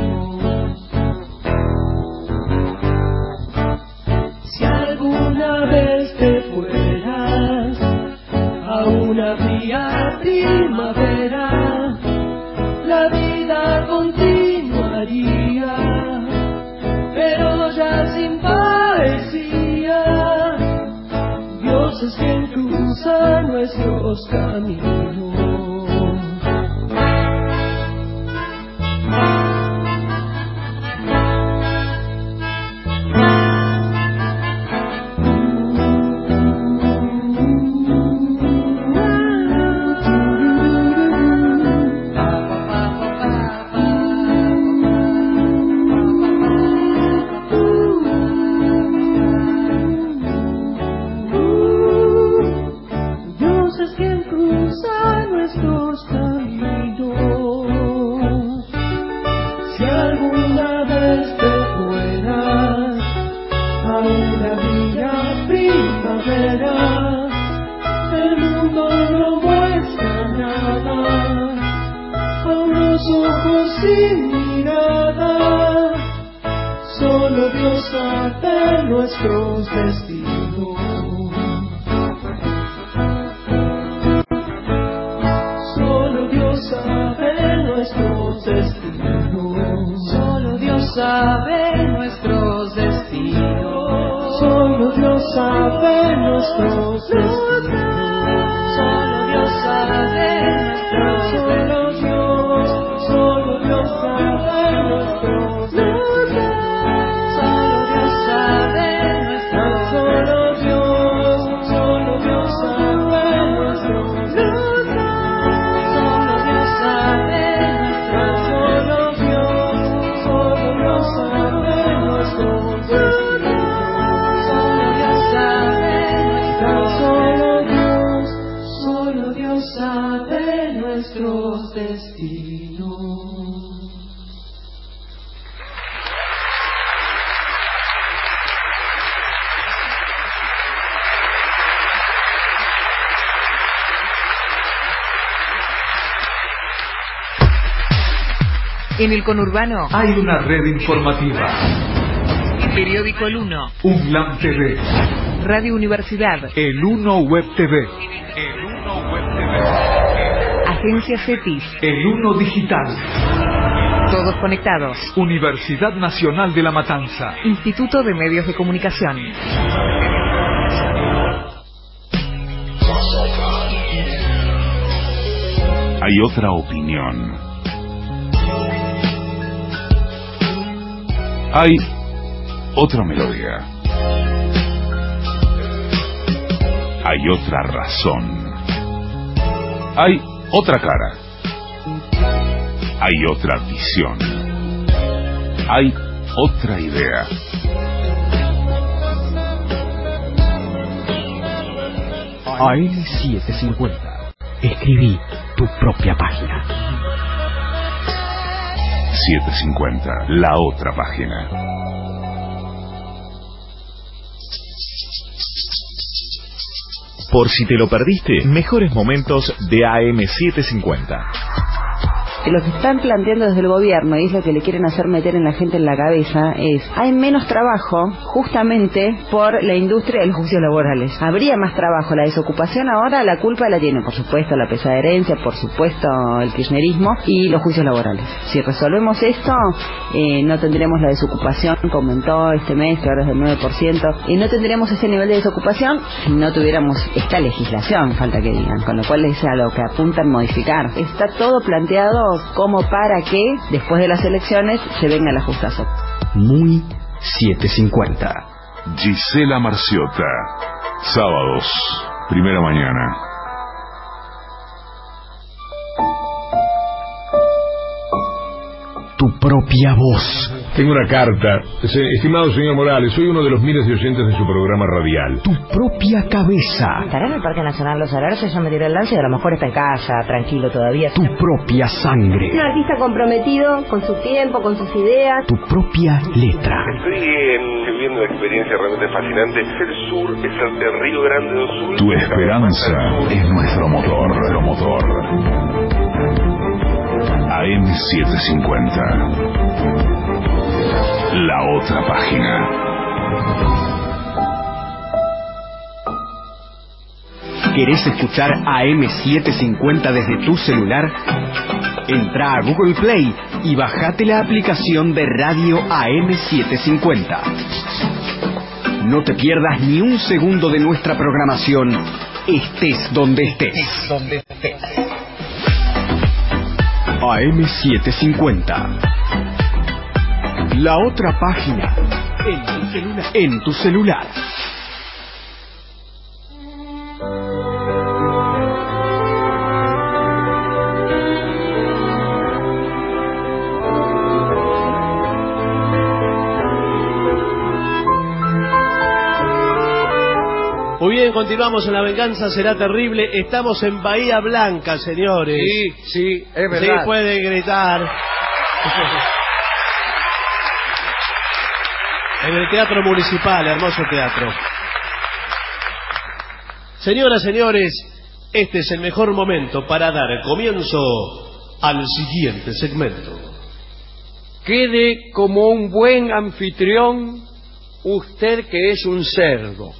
Si alguna vez te fueras a una fría primavera, la vida continuaría, pero ya sin poesía. Dios es quien cruza nuestros caminos. Nuestros destinos. Solo Dios sabe nuestros destinos. Solo Dios sabe nuestros destinos. Solo Dios sabe nuestros destinos. Solo Dios sabe nuestros destinos. Solo Dios sabe nuestros destinos. En el conurbano hay una red informativa. Periódico El Uno. UNLAM T V. Radio Universidad. El Uno Web T V. El Uno Web T V. Agencia CETIS. El Uno Digital. Todos conectados. Universidad Nacional de La Matanza. Instituto de Medios de Comunicación. Hay otra opinión. Hay otra melodía. hay otra razón. Hay otra cara. Hay otra visión. Hay otra idea. A M setecientos cincuenta. Escribí tu propia página. setecientos cincuenta, la otra página. Por si te lo perdiste, mejores momentos de A M setecientos cincuenta. Lo que están planteando desde el gobierno, y es lo que le quieren hacer meter en la gente en la cabeza, es hay menos trabajo justamente por la industria de los juicios laborales. Habría más trabajo. La desocupación ahora, la culpa la tiene, por supuesto, la pesada herencia, por supuesto, el kirchnerismo y los juicios laborales. Si resolvemos esto, eh, no tendremos la desocupación que aumentó este mes, que ahora es del nueve por ciento, y no tendremos ese nivel de desocupación si no tuviéramos esta legislación, falta que digan, con lo cual es a lo que apuntan modificar. Está todo planteado como para que después de las elecciones se venga el ajustazo. Muy setecientos cincuenta. Gisela Marciota. Sábados, primera mañana. Tu propia voz. Tengo una carta. Estimado señor Morales, soy uno de los miles de oyentes de su programa radial. Tu propia cabeza. ¿Estará en el Parque Nacional Los Alerces? Yo me tiré el lance y a lo mejor está en casa, tranquilo todavía. Tu propia sangre. Un artista comprometido con su tiempo, con sus ideas. Tu propia letra. Estoy en, viviendo una experiencia realmente fascinante. Es el sur, es el, el Río Grande do Sul. Tu esperanza es nuestro motor, nuestro motor. A M setecientos cincuenta. La otra página. ¿Querés escuchar A M setecientos cincuenta desde tu celular? Entra a Google Play y bajate la aplicación de radio A M setecientos cincuenta. No te pierdas ni un segundo de nuestra programación, estés donde estés. Estés donde estés. A M setecientos cincuenta. La otra página. En tu celular. En tu celular. Muy bien, continuamos en La Venganza Será Terrible. Estamos en Bahía Blanca, señores. Sí, sí, es verdad. Sí, puede gritar. En el Teatro Municipal, hermoso teatro. Señoras, señores, este es el mejor momento para dar comienzo al siguiente segmento. Quede como un buen anfitrión usted que es un cerdo.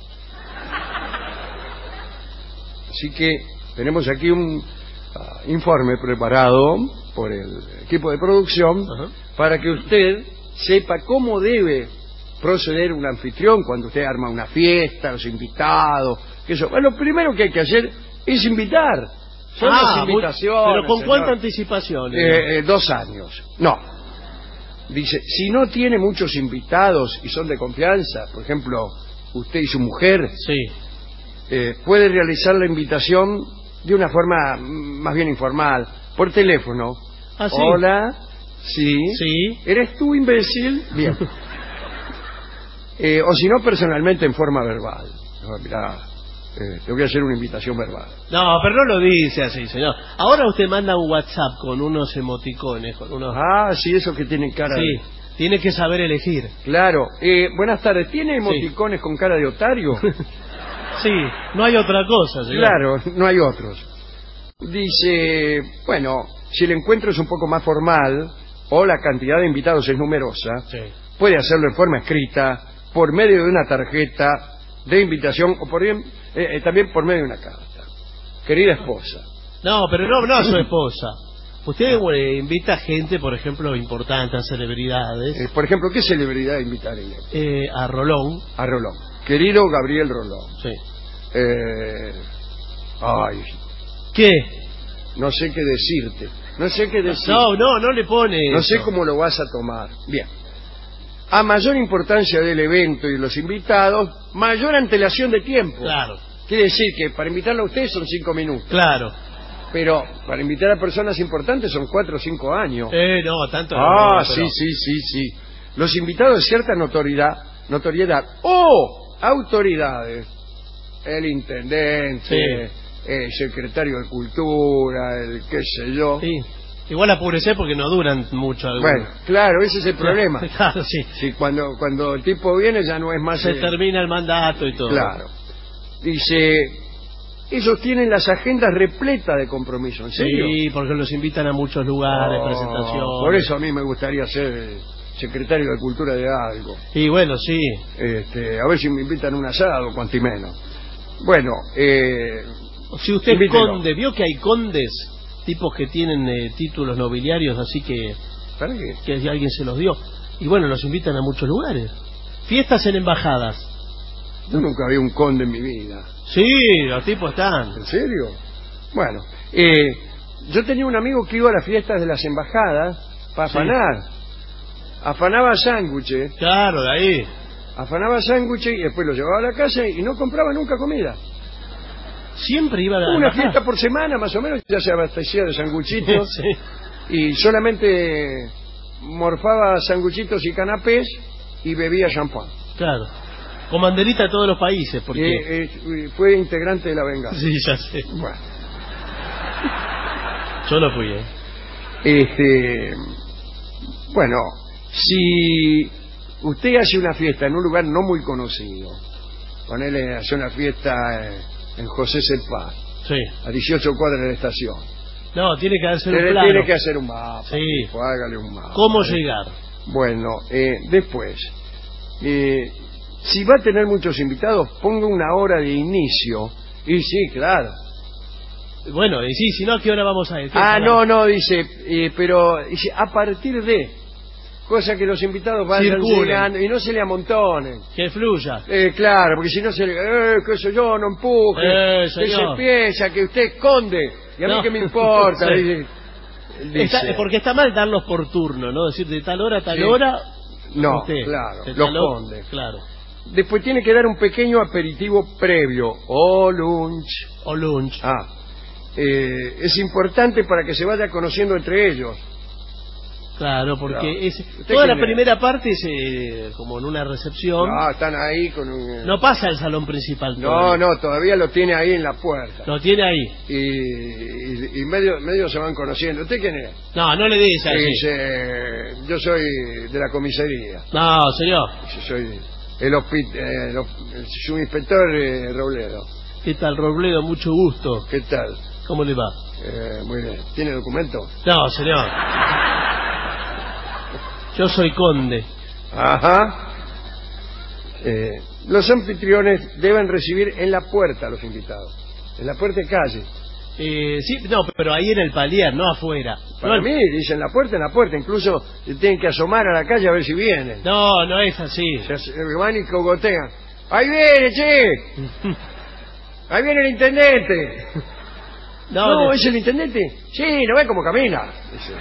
Así que tenemos aquí un uh, informe preparado por el equipo de producción. Ajá. Para que usted sepa cómo debe proceder un anfitrión cuando usted arma una fiesta, los invitados, que eso. Bueno, lo primero que hay que hacer es invitar. Son ah, las invitaciones. Muy, pero ¿con señor. cuánta anticipación? Eh, eh, dos años. No. Dice, si no tiene muchos invitados y son de confianza, por ejemplo, usted y su mujer, sí. eh, puede realizar la invitación de una forma más bien informal, por teléfono. ¿Ah, sí? Hola, sí. Sí. ¿Eres tú, imbécil? Bien. Eh, o si no, personalmente en forma verbal. No, mirá, eh, te voy a hacer una invitación verbal. No, pero no lo dice así, señor. Ahora usted manda un WhatsApp con unos emoticones, con unos... Ah, sí, esos que tienen cara sí, de... tiene que saber elegir. Claro. Eh, buenas tardes, ¿tiene emoticones sí. con cara de otario? Sí, no hay otra cosa, señor. Claro, no hay otros. Dice, bueno, si el encuentro es un poco más formal o la cantidad de invitados es numerosa, sí. puede hacerlo en forma escrita, por medio de una tarjeta de invitación o por bien, eh, eh, también por medio de una carta. Querida esposa. No, pero no, no a su esposa. Usted eh, invita gente, por ejemplo, importantes, celebridades. Eh, por ejemplo, ¿qué celebridad invitaría? Eh, a Rolón. A Rolón. Querido Gabriel Rolón. Sí. Eh, ay. ¿Qué? No sé qué decirte. No sé qué decir. No, no, no le pone No eso. sé cómo lo vas a tomar. Bien. A mayor importancia del evento y de los invitados, mayor antelación de tiempo. Claro. Quiere decir que para invitarlo a usted son cinco minutos. Claro. Pero para invitar a personas importantes son cuatro o cinco años. Eh, no, tanto no. Ah, pero... sí, sí, sí, sí. Los invitados de cierta notoriedad, notoriedad o autoridades, el intendente, Sí. el secretario de Cultura, el qué sé yo. Sí. Igual apúrese porque no duran mucho algunos. Bueno, claro, ese es el problema. Claro, sí. Sí, cuando, cuando el tipo viene ya no es más... Se eh, termina el mandato y todo. Claro. Dice, ellos tienen las agendas repletas de compromiso, ¿en serio? Sí, porque los invitan a muchos lugares, Oh, presentaciones. Por eso a mí me gustaría ser secretario de Cultura de algo. Y bueno, sí. Este, a ver si me invitan a un asado, cuanto y menos. Bueno, eh... Si usted es invítelo. conde, vio que hay condes, tipos que tienen eh, títulos nobiliarios, así que... ¿Para qué? Que alguien se los dio. Y bueno, los invitan a muchos lugares. Fiestas en embajadas. Yo nunca vi un conde en mi vida. Sí, los tipos están. ¿En serio? Bueno, eh, yo tenía un amigo que iba a las fiestas de las embajadas para Sí. afanar. Afanaba sándwiches. Claro, de ahí. Afanaba sándwiches y después lo llevaba a la casa y no compraba nunca comida. Siempre iba a la Una embajada. fiesta por semana más o menos, ya se abastecía de sanguchitos. Sí. Y solamente morfaba sanguchitos y canapés y bebía champán. Claro. Con banderita de todos los países, porque... Eh, eh, fue integrante de la venganza. Sí, ya sé. Bueno. Yo no fui, ¿eh? Este, bueno, si usted hace una fiesta en un lugar no muy conocido, ponele, hace una fiesta eh, en José Cepaz, Sí. a dieciocho cuadras de la estación. No, tiene que hacer un Tiene, plano. tiene que hacer un mapa. Sí. Tipo, hágale un mapa. ¿Cómo ¿eh? llegar? Bueno, eh, después, eh, si va a tener muchos invitados, ponga una hora de inicio. Y sí, claro. Bueno, y sí, si no, ¿a qué hora vamos a ir? ¿Qué Ah, hora? no, no, dice, eh, pero dice, a partir de, cosa que los invitados vayan Circulen. llegando y no se le amontonen. Que fluya. Eh, claro, porque si no se le, eh, qué sé yo, no empuje, Eh, que se señor. piensa que usted esconde, y a mí No. qué me importa, Sí. dice. Dice, Está- porque está mal darlos por turno, ¿no? Decir de tal hora a tal Sí. hora. No, usted, claro, de los tal hora- condes. Claro. Después tiene que dar un pequeño aperitivo previo, o lunch. O lunch. Ah, eh, es importante para que se vaya conociendo entre ellos. Claro, porque Claro. es, ¿Usted toda la quién es? primera parte es eh, como en una recepción. No, están ahí con un... No pasa al salón principal. No, todavía. no, todavía lo tiene ahí en la puerta. Lo tiene ahí. Y, y, y medio, medio se van conociendo. ¿Usted quién es? No, no le dice Y así. dice, yo soy de la comisaría. No, señor. Yo soy el, hospi- eh, el, hos- el subinspector eh, Robledo. ¿Qué tal, Robledo? Mucho gusto. ¿Qué tal? ¿Cómo le va? Eh, muy bien. ¿Tiene documento? No, señor. Yo soy conde. Ajá. Eh, los anfitriones deben recibir en la puerta a los invitados. En la puerta de calle. Eh, sí, no, pero ahí en el palier, no afuera. Para no, mí, dicen la puerta, en la puerta. Incluso se tienen que asomar a la calle a ver si vienen. No, no es así. Se hace- van y cogotean. ¡Ahí viene, che! ¡Ahí viene el intendente! No, No, de- ¿es el intendente? Sí, ¿no ve cómo camina? Dice,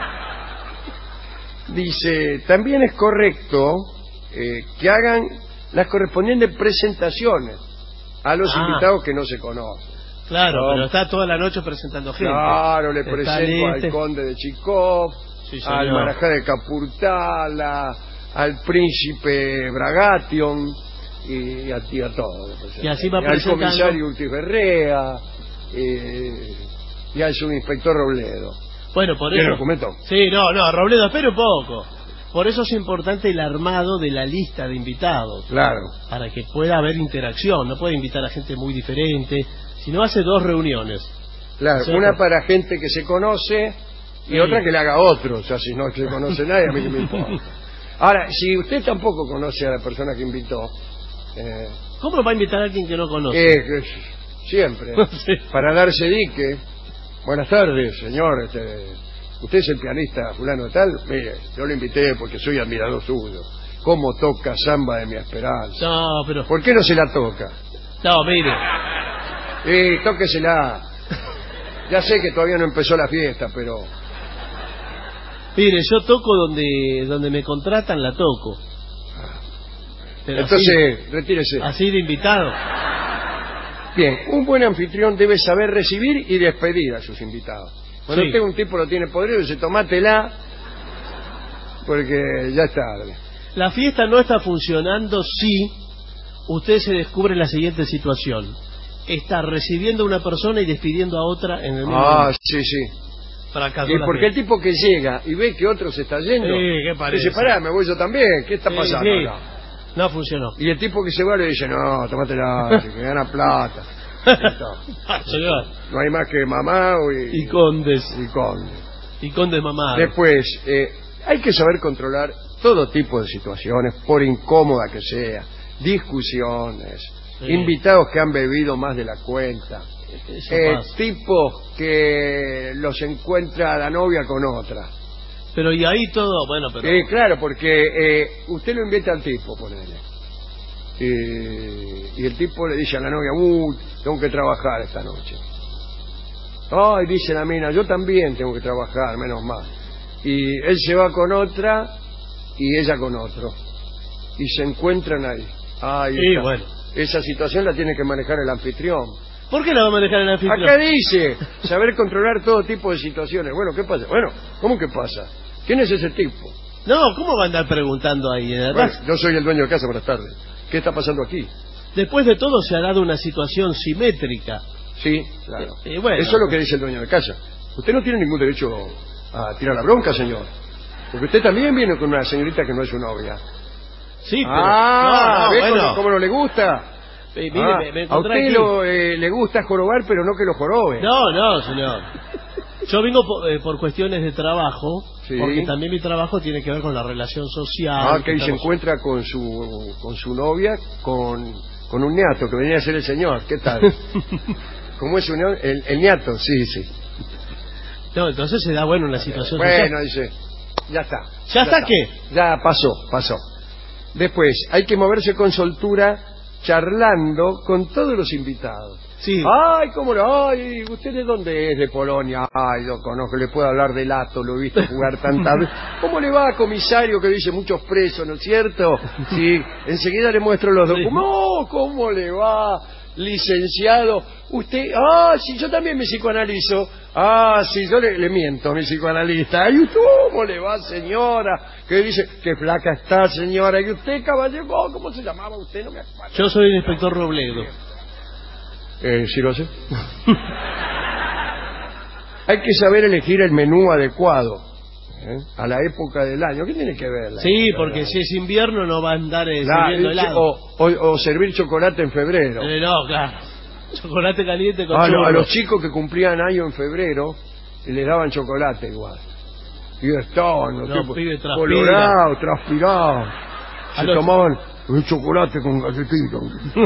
eh. Dice, también es correcto eh, que hagan las correspondientes presentaciones a los Ah. invitados que no se conocen. Claro, No. pero está toda la noche presentando gente. Claro, le Está presento este- al conde de Chikov, Sí, señor. al marajá de Capurtala, al príncipe Bragation y a, y a todo. le presento. Y así va al presentando. comisario Urtiberrea eh, y al subinspector Robledo. Bueno, por ¿Tiene eso... documento? Sí, no, no, Robledo, espere un poco. Por eso es importante el armado de la lista de invitados. Claro. Para que pueda haber interacción. No puede invitar a gente muy diferente. Si no, hace dos reuniones. Claro, ¿Cierto? una para gente que se conoce y Sí. otra que le haga a otro. O sea, si no se conoce nadie, a mí que me importa. Ahora, si usted tampoco conoce a la persona que invitó, eh, ¿Cómo va a invitar a alguien que no conoce? eh, que siempre, Sí. para darse dique, buenas tardes, señor, este, usted es el pianista fulano de tal, mire, yo lo invité porque soy admirador suyo. ¿Cómo toca Samba de mi esperanza? No, pero... ¿Por qué no se la toca? No, mire. Eh, tóquesela. Ya sé que todavía no empezó la fiesta, pero... Mire, yo toco donde donde me contratan, la toco. Pero Entonces, así, retírese. así de invitado. Bien, un buen anfitrión debe saber recibir y despedir a sus invitados. Cuando Sí. usted un tipo lo tiene podrido, dice, tomátela, porque ya es tarde. La fiesta no está funcionando si usted se descubre la siguiente situación. Está recibiendo a una persona y despidiendo a otra en el mismo Ah, momento. sí, sí. Fracasó Y la porque el fiesta. tipo que llega y ve que otro se está yendo, Sí, ¿qué parece? dice, pará, me voy yo también, ¿qué está Sí, pasando sí. acá? No funcionó. Y el tipo que se va le dice, no, tomátela, que gana plata. Ah, señor. No hay más que mamá y, Y condes. y condes. Y condes mamá. Después, eh, hay que saber controlar todo tipo de situaciones, por incómoda que sea, discusiones, Sí. invitados que han bebido más de la cuenta, Eso eh, pasa. tipos que los encuentra la novia con otra. Pero y ahí todo, bueno, pero... Eh, claro, porque eh, usted lo invita al tipo, ponele. Y, y el tipo le dice a la novia, uy, tengo que trabajar esta noche. Ay, dice la mina, yo también tengo que trabajar, menos mal. Y él se va con otra y ella con otro. Y se encuentran ahí. Ahí Sí, está. bueno. Esa situación la tiene que manejar el anfitrión. ¿Por qué la va a manejar el anfitrión? Acá dice, saber controlar todo tipo de situaciones. Bueno, ¿qué pasa? Bueno, ¿cómo que pasa? ¿Quién es ese tipo? No, ¿cómo va a andar preguntando ahí? eh? Bueno, yo soy el dueño de casa, buenas tardes. ¿Qué está pasando aquí? Después de todo se ha dado una situación simétrica. Sí, claro. Eh, eh, bueno. Eso es lo que dice el dueño de casa. Usted no tiene ningún derecho a tirar la bronca, señor. Porque usted también viene con una señorita que no es su novia. Sí, pero... Ah, no, no, ¿ve bueno. cómo, cómo no le gusta? Eh, mire, Ah, me, me a encontré usted aquí. lo, eh, le gusta jorobar, pero no que lo jorobe. No, no, señor. Yo vengo por, eh, por cuestiones de trabajo, Sí. porque también mi trabajo tiene que ver con la relación social. Ah, que ahí se estamos- encuentra con su con su novia, con, con un ñato que venía a ser el señor. ¿Qué tal? ¿Cómo es un ñato? El, el ñato, sí, sí. No, entonces se da, bueno, una situación Bueno, social. dice, ya está. ¿Ya está qué? Ya pasó, pasó. Después, hay que moverse con soltura, charlando con todos los invitados. Sí. Ay, cómo no, ay, ¿usted de dónde es? De Polonia. Ay, lo conozco, le puedo hablar de Lato, lo he visto jugar tantas veces. ¿Cómo le va, comisario, que dice muchos presos, ¿no es cierto? Sí, enseguida le muestro los documentos. No, ¿cómo le va, licenciado? Usted, ah, sí, yo también me psicoanalizo. Ah, sí, yo le, le miento a mi psicoanalista. ¿Y usted cómo le va, señora? Que dice, qué flaca está, señora. ¿Y usted, caballero? Oh, ¿cómo se llamaba usted? No me acuerdo. Yo soy el inspector Robledo. Eh, sí lo sé. Hay que saber elegir el menú adecuado, ¿eh? A la época del año. ¿Qué tiene que ver? la Sí, época porque del si es invierno no va a andar eh, año? La- sirviendo helado. o, o- o servir chocolate en febrero. Eh, no, claro. Chocolate caliente con Ah, no, a churros. los chicos que cumplían año en febrero les daban chocolate igual. Y estaban los Los tipos pibes transpiran. colorados, transpirados. A Se los- tomaban el chocolate con galletita.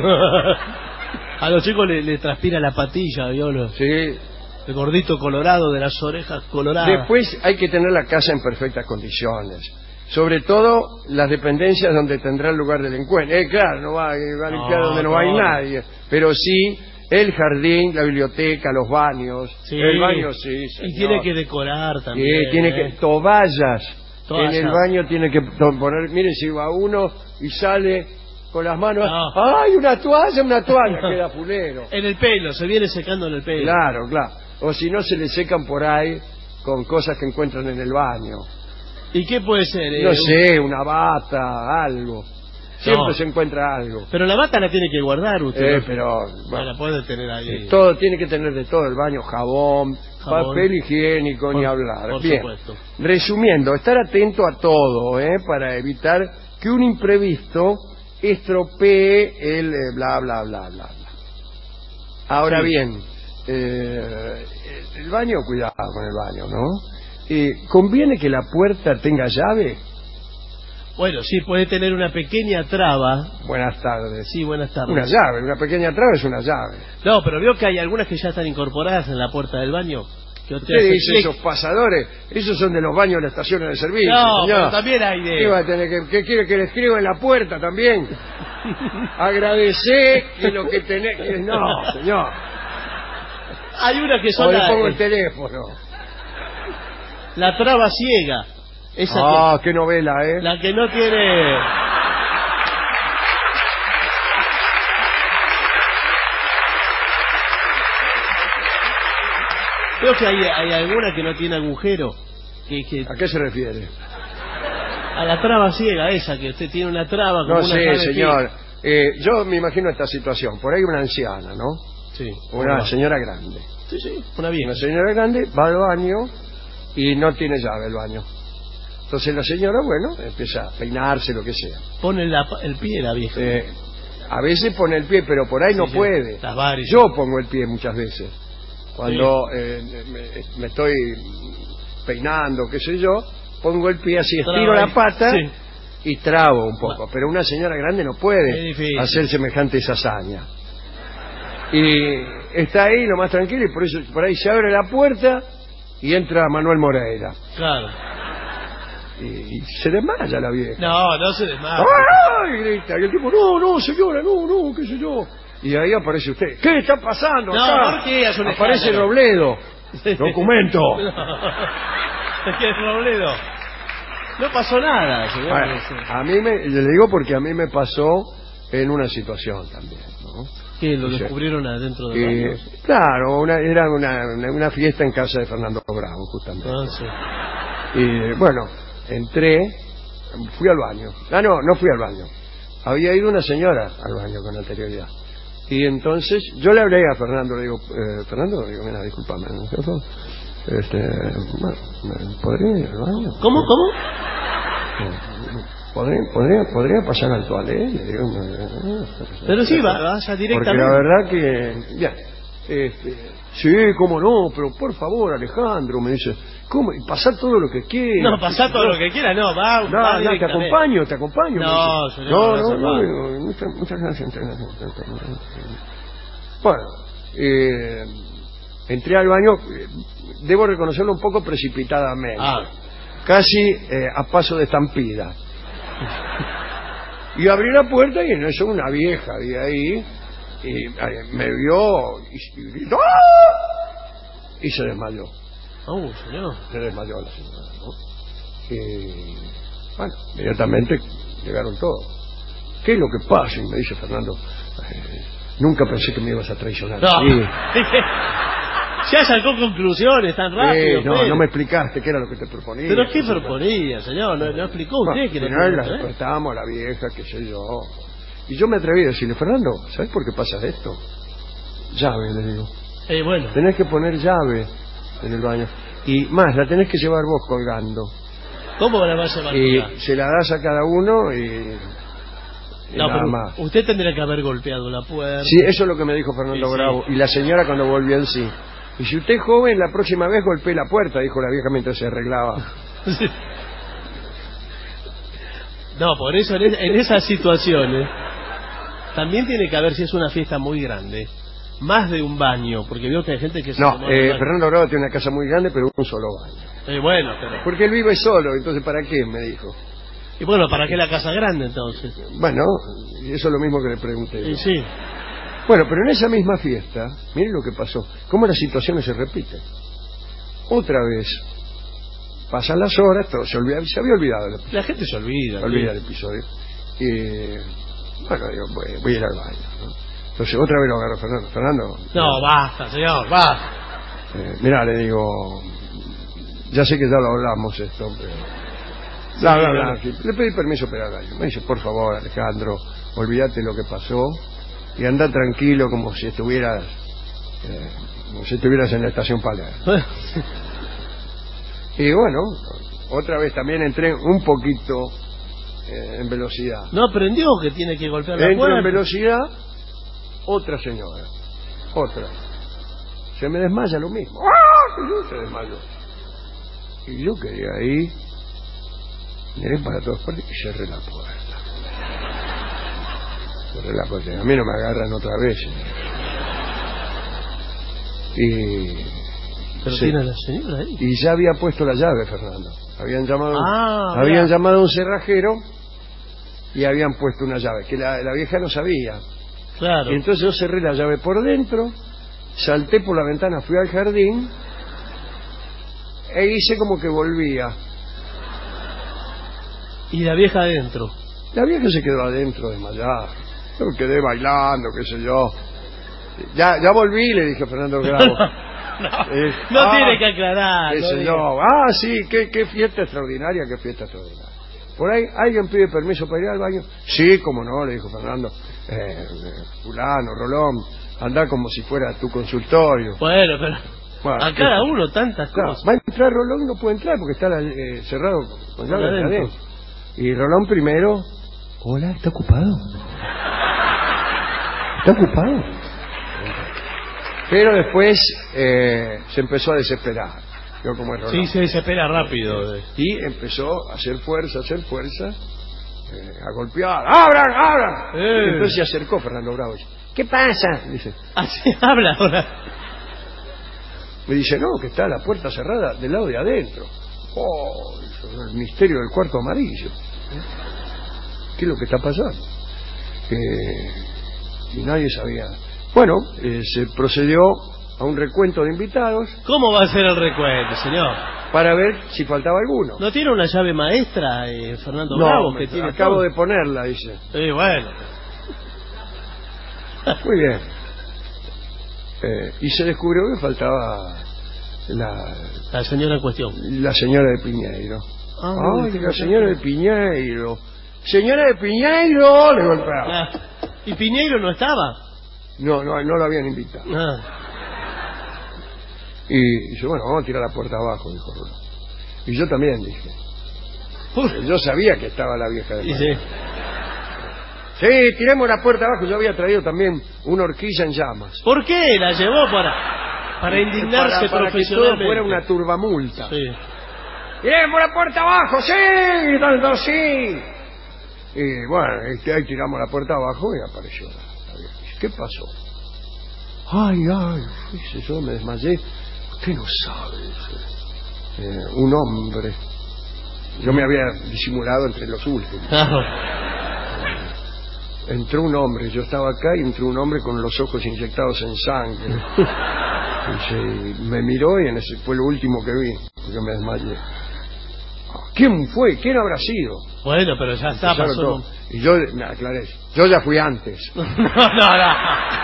A los chicos les le transpira la patilla, ¿vio? Sí. El gordito colorado de las orejas coloradas. Después hay que tener la casa en perfectas condiciones. Sobre todo las dependencias donde tendrá el lugar del encuentro. Eh, claro, no va, va a limpiar No, donde no va a ir no. nadie. Pero sí el jardín, la biblioteca, los baños. Sí. El baño sí, Y señor. tiene que decorar Sí, también. tiene ¿eh? que toballas. Toallas. En el baño tiene que to- poner, miren si va uno y sale con las manos, No. ¡ay, una toalla, una toalla! Queda fulero. En el pelo, se viene secando en el pelo. Claro, claro. O si no se le secan por ahí con cosas que encuentran en el baño. ¿Y qué puede ser? eh? No sé, una bata, algo. Siempre No. se encuentra algo. Pero la bata la tiene que guardar usted. Eh, ¿no? pero No bueno, la puede tener ahí. todo tiene que tener de todo el baño, jabón, Jabón. papel higiénico, ni Por- hablar. por Bien. supuesto. Resumiendo, estar atento a todo, ¿eh? Para evitar que un imprevisto estropee el eh, bla bla bla bla bla. Ahora Sí. bien, eh, el baño, cuidado con el baño, ¿no? Eh, ¿Conviene que la puerta tenga llave? Bueno, sí, puede tener una pequeña traba. Buenas tardes. Sí, buenas tardes. Una llave, una pequeña traba es una llave. No, pero veo que hay algunas que ya están incorporadas en la puerta del baño. Que usted ¿Qué hace dice clic. esos pasadores? Esos son de los baños de las estaciones de servicio. No, señor. pero también hay de... ¿Qué va a tener que, qué quiere que le escriba en la puerta también? Agradecé que lo que tenés... que- No, señor. Hay una que O son le la, pongo el eh, teléfono. la traba ciega. Esa Ah, qué novela, que, ¿eh? la que no tiene... Creo que hay, hay alguna que no tiene agujero. Que, que... ¿A qué se refiere? A la traba ciega esa, que usted tiene una traba como no una sé, señor. Eh, yo me imagino esta situación. Por ahí una anciana, ¿no? Sí. Una Una señora grande. Sí, sí, una vieja. Una señora grande va al baño y no tiene llave el baño. Entonces la señora, bueno, empieza a peinarse, lo que sea. Pone la, el pie la vieja. Eh, a veces pone el pie, pero por ahí Sí, no sí. puede. Las varias. Yo pongo el pie muchas veces. Cuando eh, me, me estoy peinando, qué sé yo, pongo el pie así, estiro Traba la pata sí. y trabo un poco. Pero una señora grande no puede Es hacer semejante hazaña. Y está ahí lo más tranquilo y por eso por ahí se abre la puerta y entra Manuel Moreira. Claro. Y, y se desmaya la vieja. No, no se desmaya. ¡Ay! Grita. Y el tipo, no, no, señora, no, no, qué sé yo. Y ahí aparece usted. ¿Qué está pasando No, acá? ¿por qué? Es un Aparece escándalo. Robledo. Documento. Es que es Robledo. No pasó nada, señor. Bueno, a mí me, le digo porque a mí me pasó en una situación también, ¿no? ¿Qué? ¿Lo O sea, descubrieron adentro del eh, baño? Claro, una, era una, una, una fiesta en casa de Fernando Bravo, justamente. Ah, sí. Y bueno, entré, fui al baño. Ah, no, no fui al baño. Había ido una señora al baño con anterioridad. Y entonces yo le hablé a Fernando, le digo, eh, Fernando, digo, mira, discúlpame, ¿no es cierto? Este, bueno, ¿podría ir al baño? ¿Cómo, cómo? ¿Podría, podría, podría pasar al toilet? Le digo, no, Pero sí, va, vaya directamente. porque la verdad que, bien, este, sí, cómo no, pero por favor, Alejandro, me dice, ¿cómo? Pasar todo lo que quiera. No, pasar todo lo que quiera, no, va, No, va no, te directamente. acompaño, te acompaño. No, me dice. señor, no, no no, se no, va. digo, muchas, muchas gracias. muchas gracias. Bueno, eh, entré al baño, eh, debo reconocerlo un poco precipitadamente, Ah. casi eh, a paso de estampida. Y abrí la puerta y en eso una vieja de ahí y, eh, me vio y, y gritó ¡ah! Y se desmayó. Oh, señor. Se desmayó la señora, ¿no? Y bueno, inmediatamente llegaron todos. ¿Qué es lo que pasa? Y me dice Fernando, eh, nunca pensé que me ibas a traicionar. No. Sí. Ya sacó conclusiones tan rápido. Eh, no, pero. no me explicaste qué era lo que te proponía. ¿Pero qué etcétera. proponía, señor? No, no explicó Bueno, usted que al le final la proponía, ¿eh? despertamos a la vieja, qué sé yo. Y yo me atreví a decirle, Fernando, ¿sabes por qué pasa esto? Llave, le digo. Eh, bueno. Tenés que poner llave en el baño. Y más, la tenés que llevar vos colgando. ¿Cómo la va a llevar? Y se la das a cada uno y, y No, nada pero más. usted tendría que haber golpeado la puerta. Sí, eso es lo que me dijo Fernando Sí, sí. Bravo. Y la señora cuando volvió en sí. Y si usted es joven, la próxima vez golpee la puerta, dijo la vieja mientras se arreglaba. Sí. No, por eso en, es- en esas situaciones también tiene que haber, si es una fiesta muy grande, más de un baño, porque veo que hay gente que se No, demora en eh, el baño. Fernando Bravo tiene una casa muy grande, pero un solo baño. Eh, bueno, pero... Porque él vive solo, entonces ¿para qué? Me dijo. Y bueno, ¿para qué la casa grande entonces? Bueno, y eso es lo mismo que le pregunté. Y yo. sí. Bueno, pero en esa misma fiesta, miren lo que pasó, cómo las situaciones se repiten. Otra vez, pasan las horas, todo se, olvida, se había olvidado el episodio. La gente se olvida. Se olvida ¿sí? el episodio. Y bueno, digo, voy, voy a ir al baño, ¿no? Entonces otra vez lo agarro a Fernando. Fernando, No, basta, señor, basta. eh, mirá, le digo, ya sé que ya lo hablamos esto, pero... Bla, bla, bla. Sí, Le pedí permiso para ir al baño. Me dice, por favor, Alejandro, olvídate lo que pasó y anda tranquilo como si estuvieras eh, como si estuvieras en la estación Palermo. Y bueno, otra vez también entré un poquito eh, en velocidad. No aprendió que tiene que golpear la Entro puerta. en velocidad, otra señora, otra. Se me desmaya lo mismo. ¡Ah! Se desmayó. Y yo quería ahí, miré para todas partes y cerré la puerta. Cerré la puerta. A mí no me agarran otra vez. Y... Pero sí. tiene a la señora ahí. Y ya había puesto la llave, Fernando. Habían llamado, Ah, habían mira. llamado a un cerrajero y habían puesto una llave que la, la vieja no sabía. Claro. Y entonces yo cerré la llave por dentro, salté por la ventana, fui al jardín e hice como que volvía. Y la vieja adentro. La vieja se quedó adentro desmayada. Yo quedé bailando, qué sé yo. Ya, ya volví, le dije a Fernando Bravo. no, Eh, no ah, tiene que aclarar. qué no sé diga. yo. Ah, sí, qué, qué fiesta extraordinaria, qué fiesta extraordinaria. Por ahí, ¿alguien pide permiso para ir al baño? Sí, como no, le dijo Fernando. Eh, fulano, Rolón, anda como si fuera tu consultorio. Bueno, pero Bueno, a cada ¿qué? uno tantas Claro, cosas. va a entrar Rolón y no puede entrar porque está la- eh, cerrado con llave Adentro. adentro. Y Rolón primero... Hola, ¿está ocupado? ¿Está ocupado? Pero después eh, se empezó a desesperar. Yo como es Rolón. Sí, se desespera rápido. Y empezó a hacer fuerza, a hacer fuerza, eh, a golpear. ¡Abran, abran! Eh. Y entonces se acercó Fernando Bravo. Dice, ¿qué pasa? Dice, Así habla ahora. me dice, no, que está la puerta cerrada del lado de adentro. Oh, eso, el misterio del cuarto amarillo. ¿Qué es lo que está pasando? Eh, y nadie sabía. Bueno, eh, se procedió a un recuento de invitados. ¿Cómo va a ser el recuento, señor? Para ver si faltaba alguno. ¿No tiene una llave maestra, eh, Fernando No, Bravo? me- Que tiene acabo todo? de ponerla, dice. Sí, bueno. Muy bien. Eh, y se descubrió que faltaba la, La señora en cuestión. la señora de Piñeiro. Ah, Ay, no, la señora de Piñeiro. Señora de Piñeiro, le golpeaba. Ah, ¿y Piñeiro no estaba? No, no, no lo habían invitado. Ah. Y dice, bueno, vamos a tirar la puerta abajo, dijo Rolón. Y yo también dije. Yo sabía que estaba la vieja de Y María. sí. Sí, tiremos la puerta abajo. Yo había traído también una horquilla en llamas. ¿Por qué la llevó para para indignarse para, para que todo profesionalmente? fuera una turbamulta. Sí. ¡Tiremos la puerta abajo! ¡Sí! Gritando, sí. Y bueno, este, ahí tiramos la puerta abajo y apareció la, la vieja. Dice, ¿qué pasó? Ay, ay, dice, yo me desmayé. Usted no sabe, dice. Eh, un hombre. Yo me había disimulado entre los últimos. Entró un hombre, yo estaba acá y entró un hombre con los ojos inyectados en sangre. Dice, me miró y en ese fue lo último que vi, porque me desmayé. ¿Quién fue? ¿Quién habrá sido? Bueno, pero ya está, Empezaron pasó. todos. Y yo me aclaré, yo ya fui antes. No, no, no.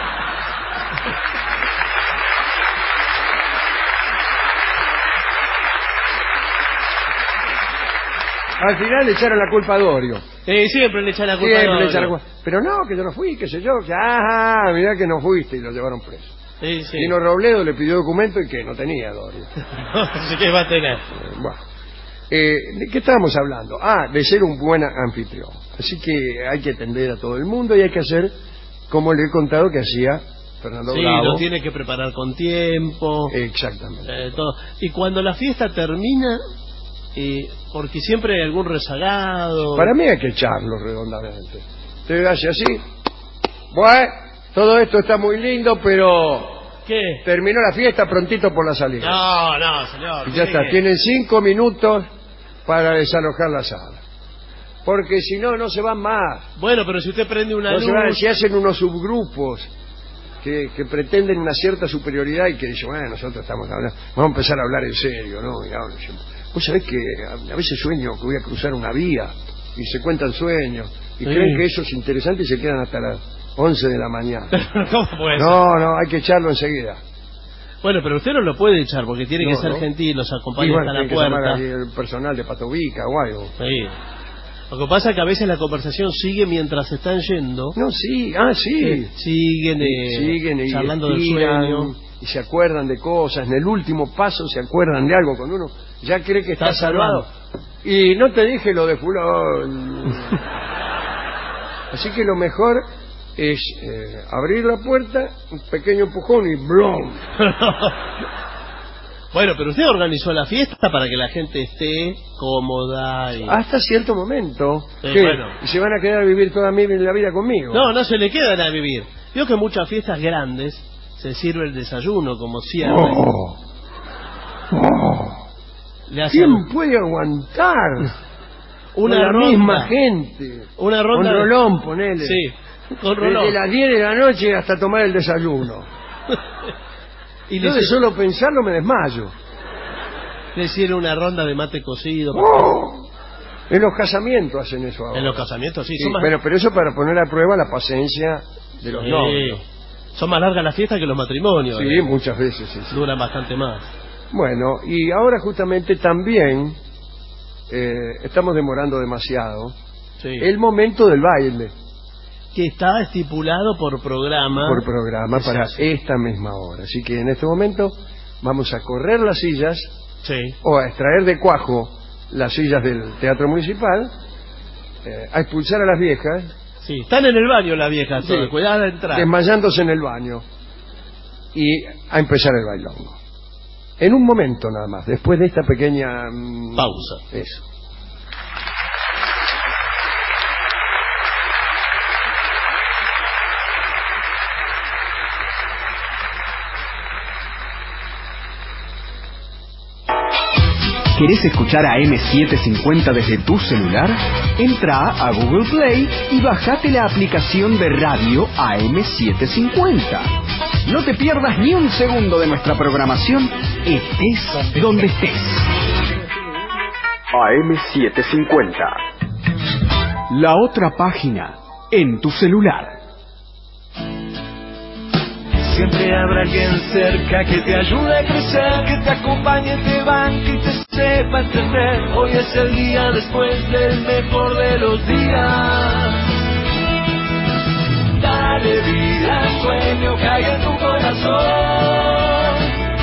Al final le echaron la culpa a Dorio. Eh, siempre le echan la culpa Siempre a le Dorio. echaron la culpa. Pero no, que yo no fui, qué sé yo. Que, ah, mirá que no fuiste y lo llevaron preso. Sí, sí. Tino Robledo le pidió documento y que no tenía Dorio. Así que va a tener. Eh, bueno. Eh, ¿De qué estábamos hablando? Ah, de ser un buen anfitrión. Así que hay que atender a todo el mundo y hay que hacer como le he contado que hacía Fernando Sí, Bravo. lo tiene que preparar con tiempo. Exactamente. Eh, todo. Y cuando la fiesta termina, eh, porque siempre hay algún rezagado. Para mí hay que echarlo redondamente. Te hace así. Bueno, todo esto está muy lindo, pero... ¿Qué? Terminó la fiesta prontito por la salida. No, no, señor. Y ya está, que- tienen cinco minutos para desalojar la sala. Porque si no, no se van más. Bueno, pero si usted prende una No se van, luz... si hacen unos subgrupos que, que pretenden una cierta superioridad y que dicen, bueno, nosotros estamos hablando, vamos a empezar a hablar en serio, ¿no? Y hablan siempre. Vos sabés que a, a veces sueño que voy a cruzar una vía y se cuentan sueños y Sí. creen que eso es interesante y se quedan hasta las once de la mañana. ¿Cómo puede ser? No, no, hay que echarlo enseguida. Bueno, pero usted no lo puede echar porque tiene No, que ser no. gentil, los Y acompaña bueno, hasta la tiene que llamar puerta. ahí el personal de Patovica o algo. Sí. Lo que pasa es que a veces la conversación sigue mientras se están yendo. No, sí, ah, sí. Eh, siguen, eh, Siguen y charlando del estiran, sueño. y se acuerdan de cosas. En el último paso se acuerdan de algo cuando uno ya cree que está, Está salvado. Y no te dije lo de fulano. Así que lo mejor es eh, abrir la puerta, un pequeño empujón y ¡blum! Bueno, pero usted organizó la fiesta para que la gente esté cómoda y... Hasta cierto momento. Sí, ¿Qué? bueno. ¿Y se van a quedar a vivir toda mi- la vida conmigo? No, no se le quedan a vivir. Veo que en muchas fiestas grandes se sirve el desayuno como cierre. Oh. Oh. Le hacen ¿Quién puede aguantar? una Con la ronda. misma gente. Una ronda. Con Rolón, ponele. Sí, con Rolón. Desde las diez de la noche hasta tomar el desayuno. Y Yo le, de solo pensarlo me desmayo. le hicieron una ronda de mate cocido. Oh. En los casamientos hacen eso ahora. En los casamientos, sí, Sí, son más... pero, pero eso para poner a prueba la paciencia de los Sí. novios. Son más largas las fiestas que los matrimonios. Sí, ¿eh? muchas veces. Sí, sí. Duran bastante más. Bueno, y ahora justamente también eh, estamos demorando demasiado. Sí. El momento del baile. Que está estipulado por programa. Por programa para esta misma hora. Así que en este momento vamos a correr las sillas. Sí. O a extraer de cuajo las sillas del Teatro Municipal. Eh, a expulsar a las viejas. Sí, están en el baño las viejas. Sí. Cuidado de entrar. Desmayándose en el baño. Y a empezar el bailongo. En un momento nada más, después de esta pequeña... Mmm, pausa. Eso. ¿Querés escuchar a eme setecientos cincuenta desde tu celular? Entra a Google Play y bajate la aplicación de radio A M setecientos cincuenta. No te pierdas ni un segundo de nuestra programación, estés donde estés. A M setecientos cincuenta. La otra página en tu celular. Siempre habrá alguien cerca que te ayude a crecer, que te acompañe, te banque y te sepa entender. Hoy es el día después del mejor de los días. Dale vida al sueño que hay en tu corazón.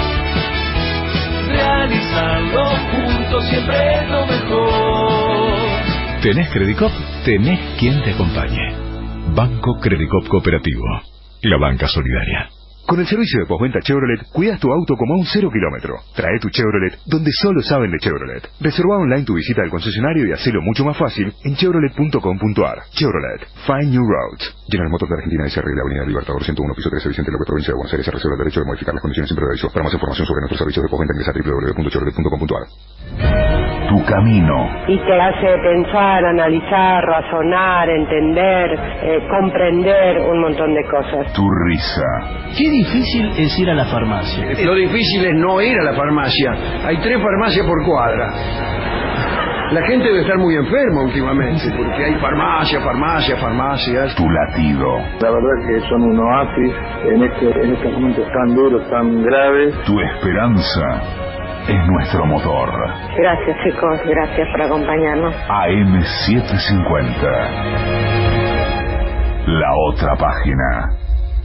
Realizarlo juntos siempre es lo mejor. ¿Tenés Credicop? Tenés quien te acompañe. Banco Credicop Cooperativo. La banca solidaria. Con el servicio de postventa Chevrolet, cuidas tu auto como a un cero kilómetro. Trae tu Chevrolet donde solo saben de Chevrolet. Reserva online tu visita al concesionario y hacelo mucho más fácil en chevrolet punto com punto ar. Chevrolet. Find New Roads. General Motors de Argentina S R la Avenida Libertador ciento uno, piso trece, Vicente López, provincia de Buenos Aires. Se reserva el derecho de modificar las condiciones sin preaviso. Para más información sobre nuestros servicios de postventa ingresa a doble u doble u doble u punto chevrolet punto com punto ar. Tu camino. Y te hace pensar, analizar, razonar, entender, eh, comprender un montón de cosas. Tu risa. Qué difícil es ir a la farmacia. Lo difícil es no ir a la farmacia. Hay tres farmacias por cuadra. La gente debe estar muy enferma últimamente, porque hay farmacia, farmacia, farmacias. Tu latido. La verdad que son un oasis en, este, en estos momentos tan duros, tan graves. Tu esperanza es nuestro motor. Gracias, chicos, gracias por acompañarnos. A M setecientos cincuenta. La otra página.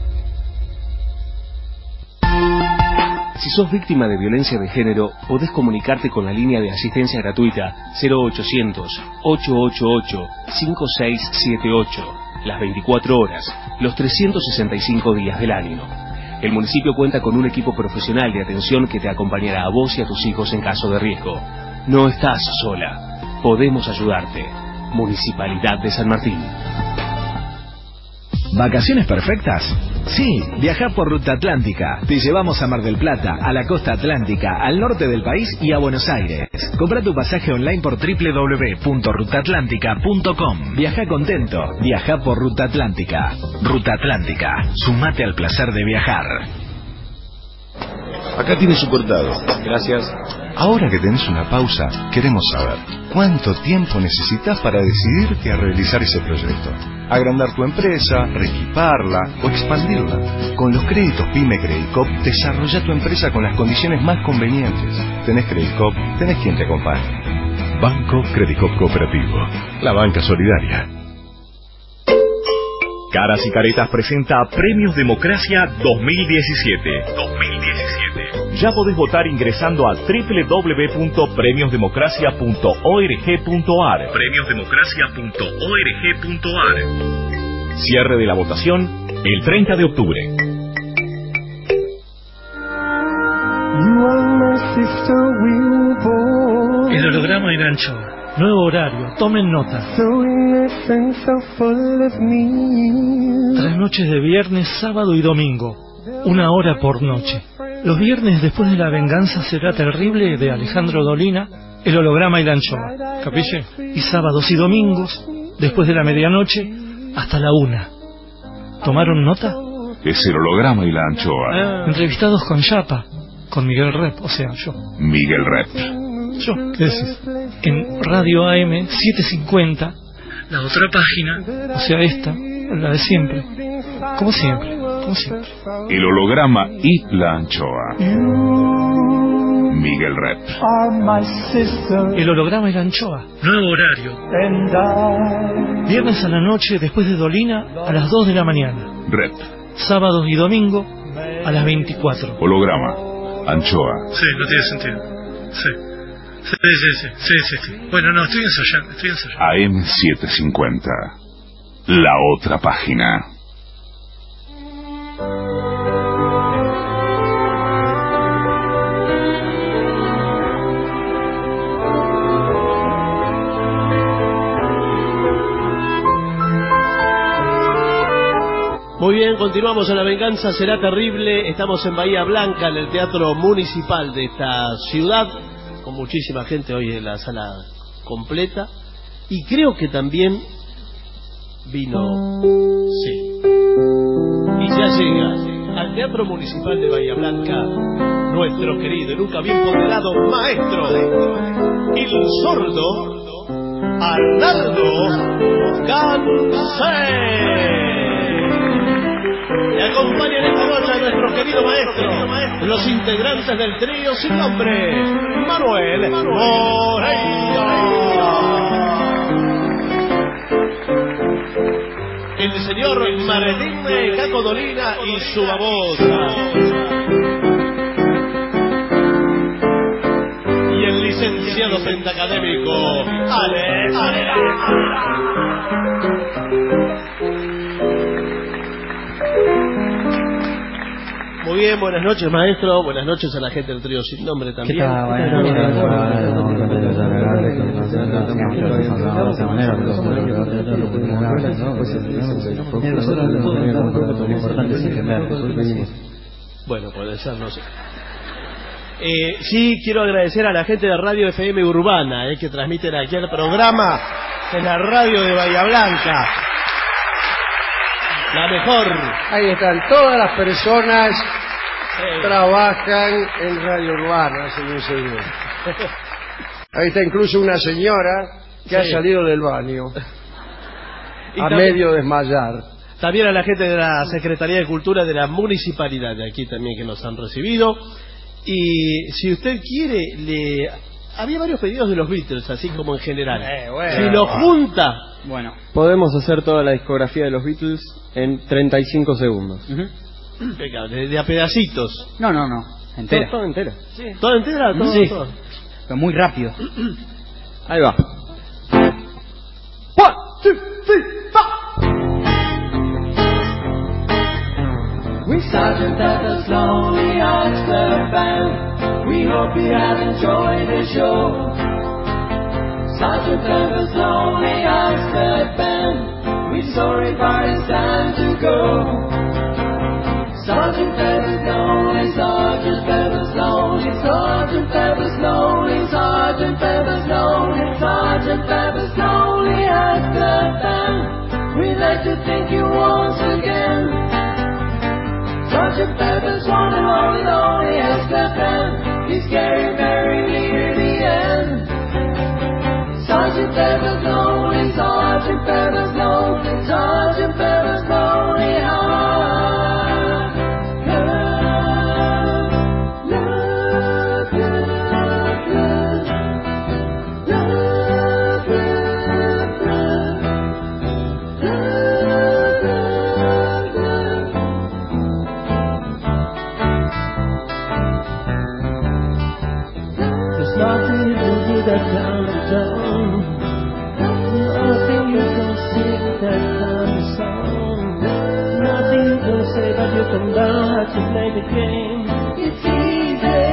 Si sos víctima de violencia de género, podés comunicarte con la línea de asistencia gratuita cero ochocientos, ocho ocho ocho, cinco seis siete ocho, las veinticuatro horas, los trescientos sesenta y cinco días del año. El municipio cuenta con un equipo profesional de atención que te acompañará a vos y a tus hijos en caso de riesgo. No estás sola. Podemos ayudarte. Municipalidad de San Martín. ¿Vacaciones perfectas? Sí, viaja por Ruta Atlántica. Te llevamos a Mar del Plata, a la costa atlántica, al norte del país y a Buenos Aires. Compra tu pasaje online por doble u doble u doble u punto ruta atlántica punto com. Viaja contento, viaja por Ruta Atlántica. Ruta Atlántica, sumate al placer de viajar. Acá tiene su cortado. Gracias. Ahora que tenés una pausa, queremos saber ¿cuánto tiempo necesitas para decidirte a realizar ese proyecto? Agrandar tu empresa, reequiparla o expandirla. Con los créditos PYME Credicop, desarrolla tu empresa con las condiciones más convenientes. Tenés Credicop, tenés quien te acompañe. Banco Credicop Cooperativo. La banca solidaria. Caras y Caretas presenta Premios Democracia dos mil diecisiete. dos mil diecisiete. Ya podés votar ingresando a doble u doble u doble u punto premios democracia punto org punto ar. premios democracia punto org punto ar. Cierre de la votación el treinta de octubre. El holograma en ancho. Nuevo horario, tomen nota. Tres noches de viernes, sábado y domingo. Una hora por noche. Los viernes después de la venganza será terrible de Alejandro Dolina, el holograma y la anchoa. ¿Capille? Y sábados y domingos, después de la medianoche, hasta la una. ¿Tomaron nota? Es el holograma y la anchoa. Ah. Entrevistados con Yapa, con Miguel Rep, o sea, yo. Miguel Rep. Yo, ¿qué decís? En Radio A M setecientos cincuenta, la otra página, o sea esta, la de siempre, como siempre, como siempre. El holograma y la anchoa. Miguel Rep. El holograma y la anchoa. Nuevo horario. Viernes a la noche, después de Dolina, a las dos de la mañana. Rep. Sábados y domingo, a las veinticuatro. Holograma. Anchoa. Sí, no tiene sentido. Sí. Sí, sí, sí, sí, sí, sí. Bueno, no, estoy ensayando, estoy ensayando. A M setecientos cincuenta. La otra página. Muy bien, continuamos en La Venganza Será Terrible. Estamos en Bahía Blanca, en el Teatro Municipal de esta ciudad, con muchísima gente hoy en la sala completa. Y creo que también vino... Sí. Y ya llega al Teatro Municipal de Bahía Blanca nuestro querido y nunca bien ponderado maestro, el sordo Arnaldo Gansé. Y acompañan esta noche a nuestro querido maestro, los integrantes del trío sin nombre, Manuel Moreira, el señor Martín Caco Dolina y su babosa, y el licenciado pentacadémico Alex. Muy bien, buenas noches, maestro. Buenas noches a la gente del trío sin nombre también. ¿Qué tal? Bueno, puede ser, no sé. Eh, sí, quiero agradecer a la gente de Radio F M Urbana, eh, que transmiten aquí el programa en la radio de Bahía Blanca. La mejor. Ahí están todas las personas que trabajan en Radio Urbana, señor señor. Ahí está incluso una señora que sí ha salido del baño y a también, medio desmayar. También a la gente de la Secretaría de Cultura de la Municipalidad de aquí también que nos han recibido. Y si usted quiere, le había varios pedidos de los Beatles, así como en general. Eh, bueno. Si lo junta, bueno, podemos hacer toda la discografía de los Beatles en treinta y cinco segundos. Uh-huh. Venga, de, de a pedacitos. No, no, no, entera. Todo, todo entera. Sí. Todo entera, todo, sí. todo. Pero muy rápido. Ahí va. One, two, three, four. We Sergeant Pepper's Lonely Hearts Club Band. We hope you have enjoyed the show. Sergeant Pepper's Lonely Hearts Club Band. We're sorry, but it's time to go. Sergeant Pepper's Lonely, Sergeant Pepper's Lonely, Sergeant Pepper's Lonely, Sergeant Pepper's Lonely, Sergeant Pepper's Lonely Hearts Club Band. We'd like to thank you once again. Sergeant Pepper's one and only Lonely Hearts Club Band. He's getting very near the end. Sergeant Pepper's Lonely, Sergeant Pepper's Lonely, Sergeant Pepper's Lonely Hearts Club. Love, love, love, love, love, love, love, love, love. There's nothing you can do that kind of song. Nothing you can sing that kind of song. Nothing you can say, but you can learn how to play the game. It's easy.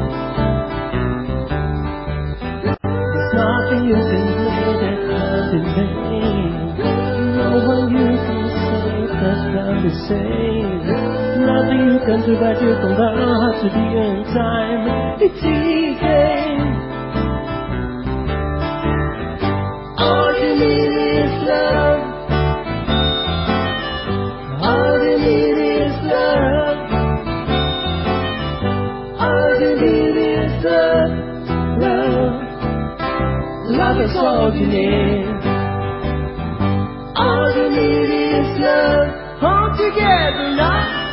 There's nothing you can do that can't be made. No one you can say that can't be saved. Nothing you can do, but you can learn how to be in time. It's easy. All you need is love. All you need is love. All you need is love. Love. Love is all you need. All you need is love. Hold together, love.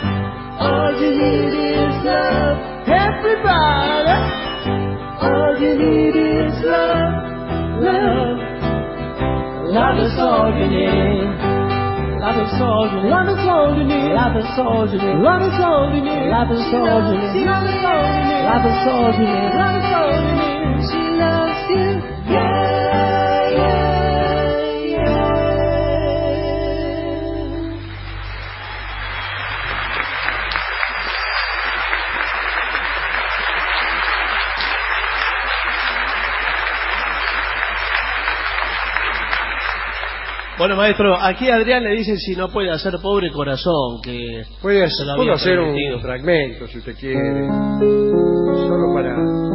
you need is love. Everybody, all you need is love. Love, love is all you need. Love is all you need. Love is all you need. Love is all you need. Love is all you need. Love is all you need. Love is all you need. Love is all you need. Love is all you need. She loves you. Yeah, yeah, yeah. Bueno, maestro, aquí Adrián le dice si no puede hacer Pobre Corazón, que puede se lo puedo había hacer prometido. un fragmento si usted quiere, solo para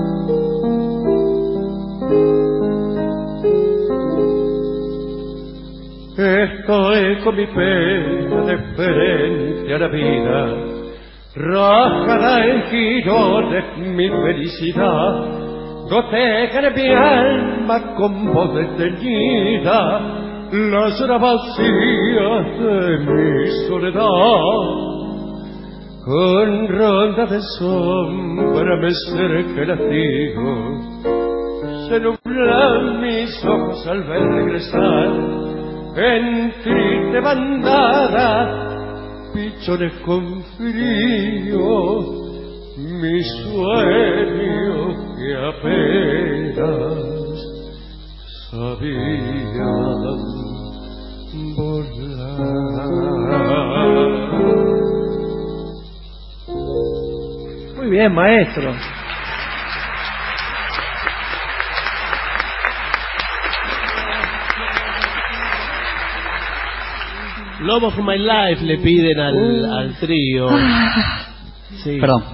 estoy con mi pena de frente a la vida, rajada en girones mi felicidad. Goteja de mi alma con voz detenida, las horas vacías de mi soledad. Con ronda de sombra me cerca el lastigo, se nublan mis ojos al ver regresar en triste bandada, pichones con frío, mi sueño que apenas sabían volar. Muy bien, maestro. Love of My Life le piden al, uh. al trío. Sí. Perdón.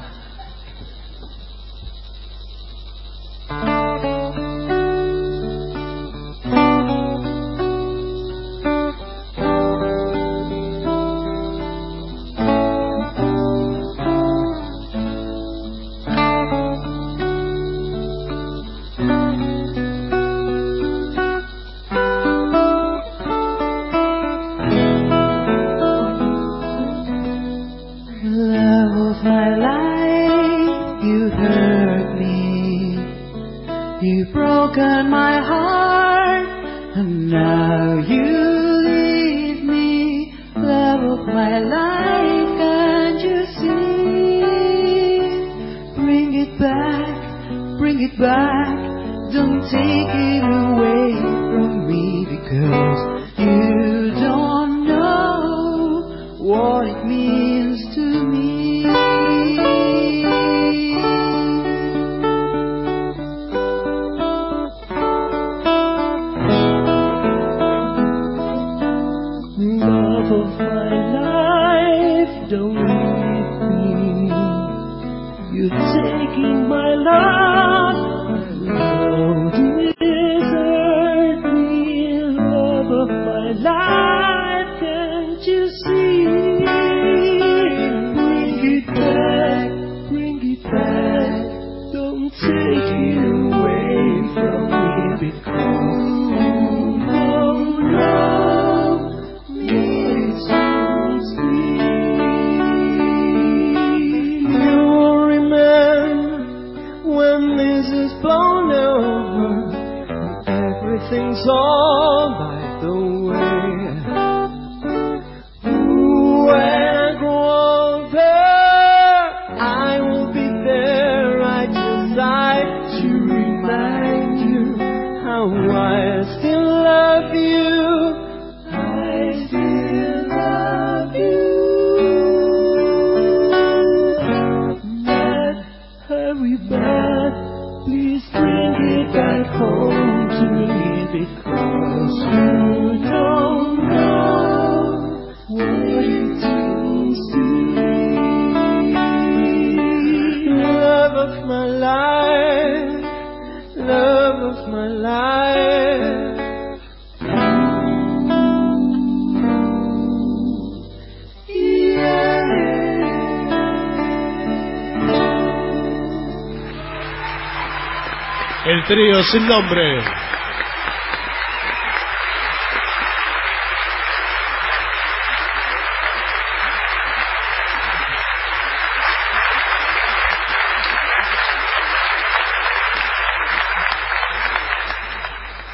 El trío sin nombre.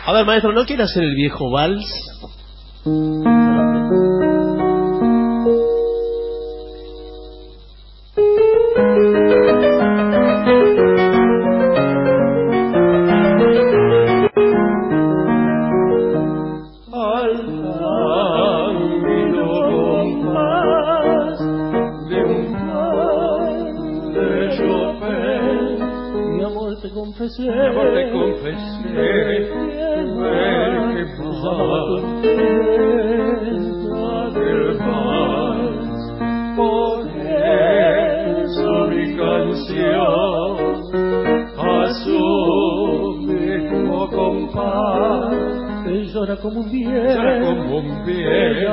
A ver, maestro, ¿no quiere hacer el viejo vals? Mi amor te confesé, ver que pasa del vals, por eso mi canción a su mismo compás llora como un bien, llora como un bien,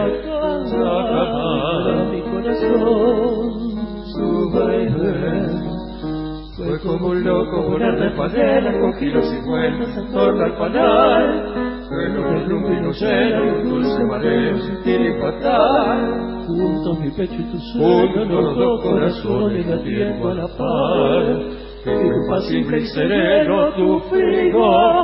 a mi corazón su baile. Fue como un loco volar de panela con giros y vueltas en torno al panal. Pero de rumbo y no llena y un dulce mareo sutil y fatal. Juntos mi pecho y tu sueño, los dos corazones latiendo a la par. Que tu pasible y sereno tu frío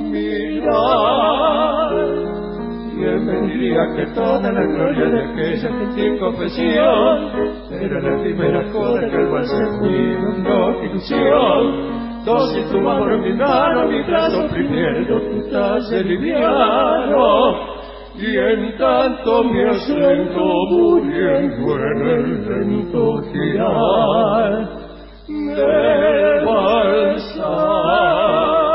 mirar. ¿Quién me diría que toda la gloria de aquella gentil confesión era la primera coda que el vals se unido, no ilusión? Dosis tu amor en mi mano, mi brazo primero, tu talle liviano, y en tanto mi acento muriendo en el lento girar del balsar.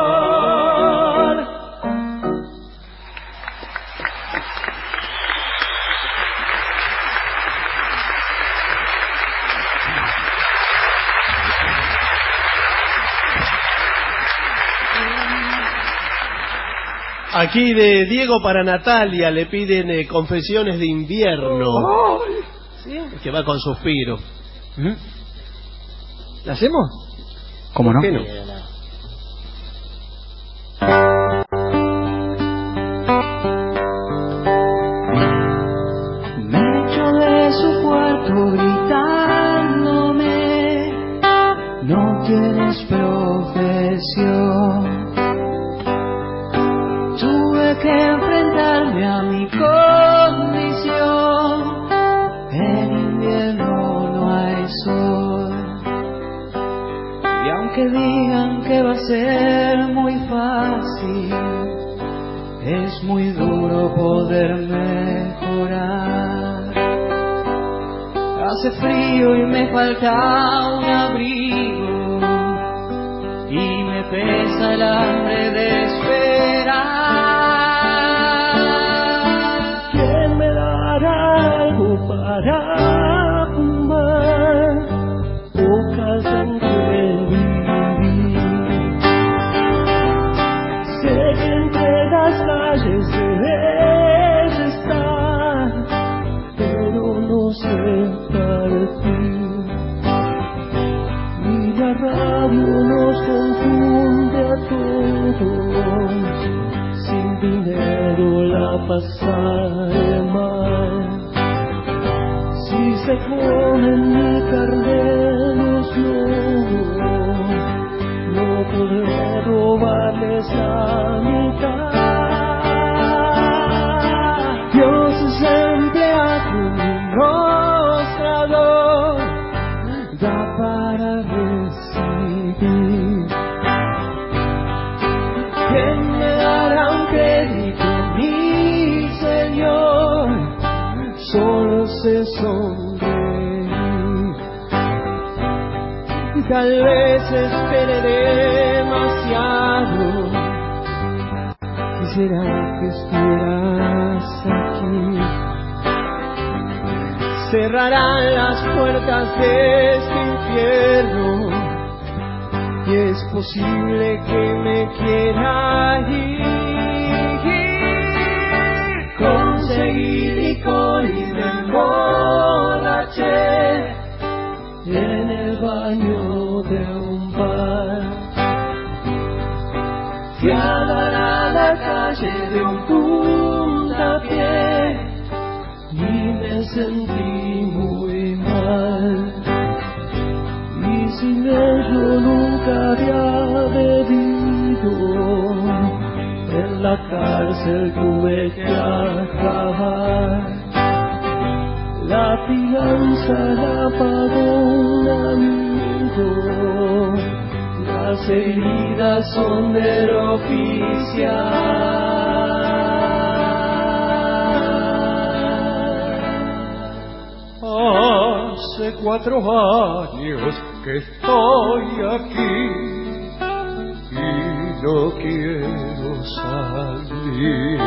Aquí de Diego para Natalia le piden eh, Confesiones de invierno. ¿Sí? Que va con suspiro. ¿Mm? ¿La hacemos? ¿Cómo no? ¿Por qué no? Me echó de su cuarto gritándome: no tienes profesión. Tuve que enfrentarme a mi condición. En invierno no hay sol. Y aunque digan que va a ser muy fácil, es muy duro poder mejorar. Hace frío y me falta un abrigo, y me pesa el hambre de esperar. ¿Quién me dará algo para fumar o casa en que vivir? Sé que entre las calles debes estar, pero no sé partir. Y la radio nos confunde a todos, sin dinero la pasaré mal. Si se comen mi carne los lobos, no podré robarles la mitad. Dios es empleado, mi mostrador, da para recibir. ¿Quién me dará un crédito, mi Señor? Solo sé sonreír. Y tal vez espere demasiado. Quisiera que estuvieras aquí. Cerrarán las puertas de este infierno, y es posible que me quiera ir. Conseguí licor y me emborraché en el baño de un bar. Fui a dar a la calle de un puntapié y me sentí muy mal. Y sin ello nunca había bebido en la cárcel tuve que acabar. La fianza la pagó un amigo, las heridas son del oficial. Hace cuatro años que estoy aquí y no quiero salir.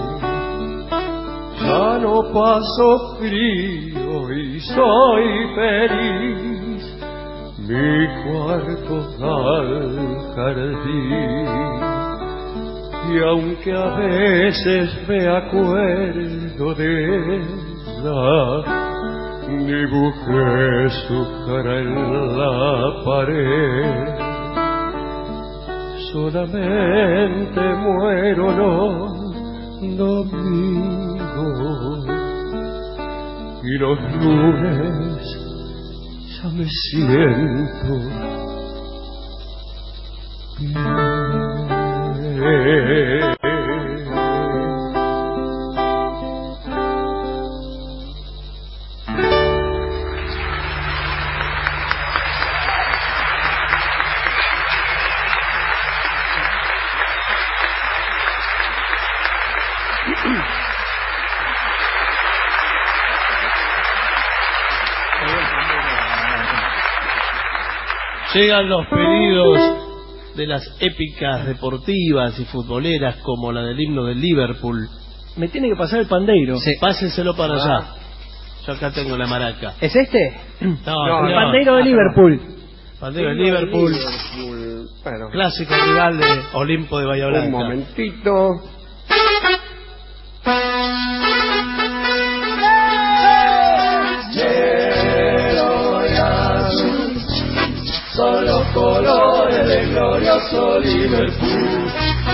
Ya no paso frío y soy feliz. Mi cuarto da al jardín. Y aunque a veces me acuerdo de ella, dibujé su cara en la pared. Solamente muero los domingos y los lunes ya me siento bien. Llegan los pedidos de las épicas deportivas y futboleras como la del himno del Liverpool. Me tiene que pasar el pandeiro. Sí. Pásenselo para Ah. allá. Yo acá tengo la maraca. ¿Es este? No, No, el no. pandeiro de Liverpool. Pandeiro de Liverpool. Bueno, Clásico rival de Olimpo de Bahía Blanca. un momentito. Negro y azul son los colores del glorioso Liverpool.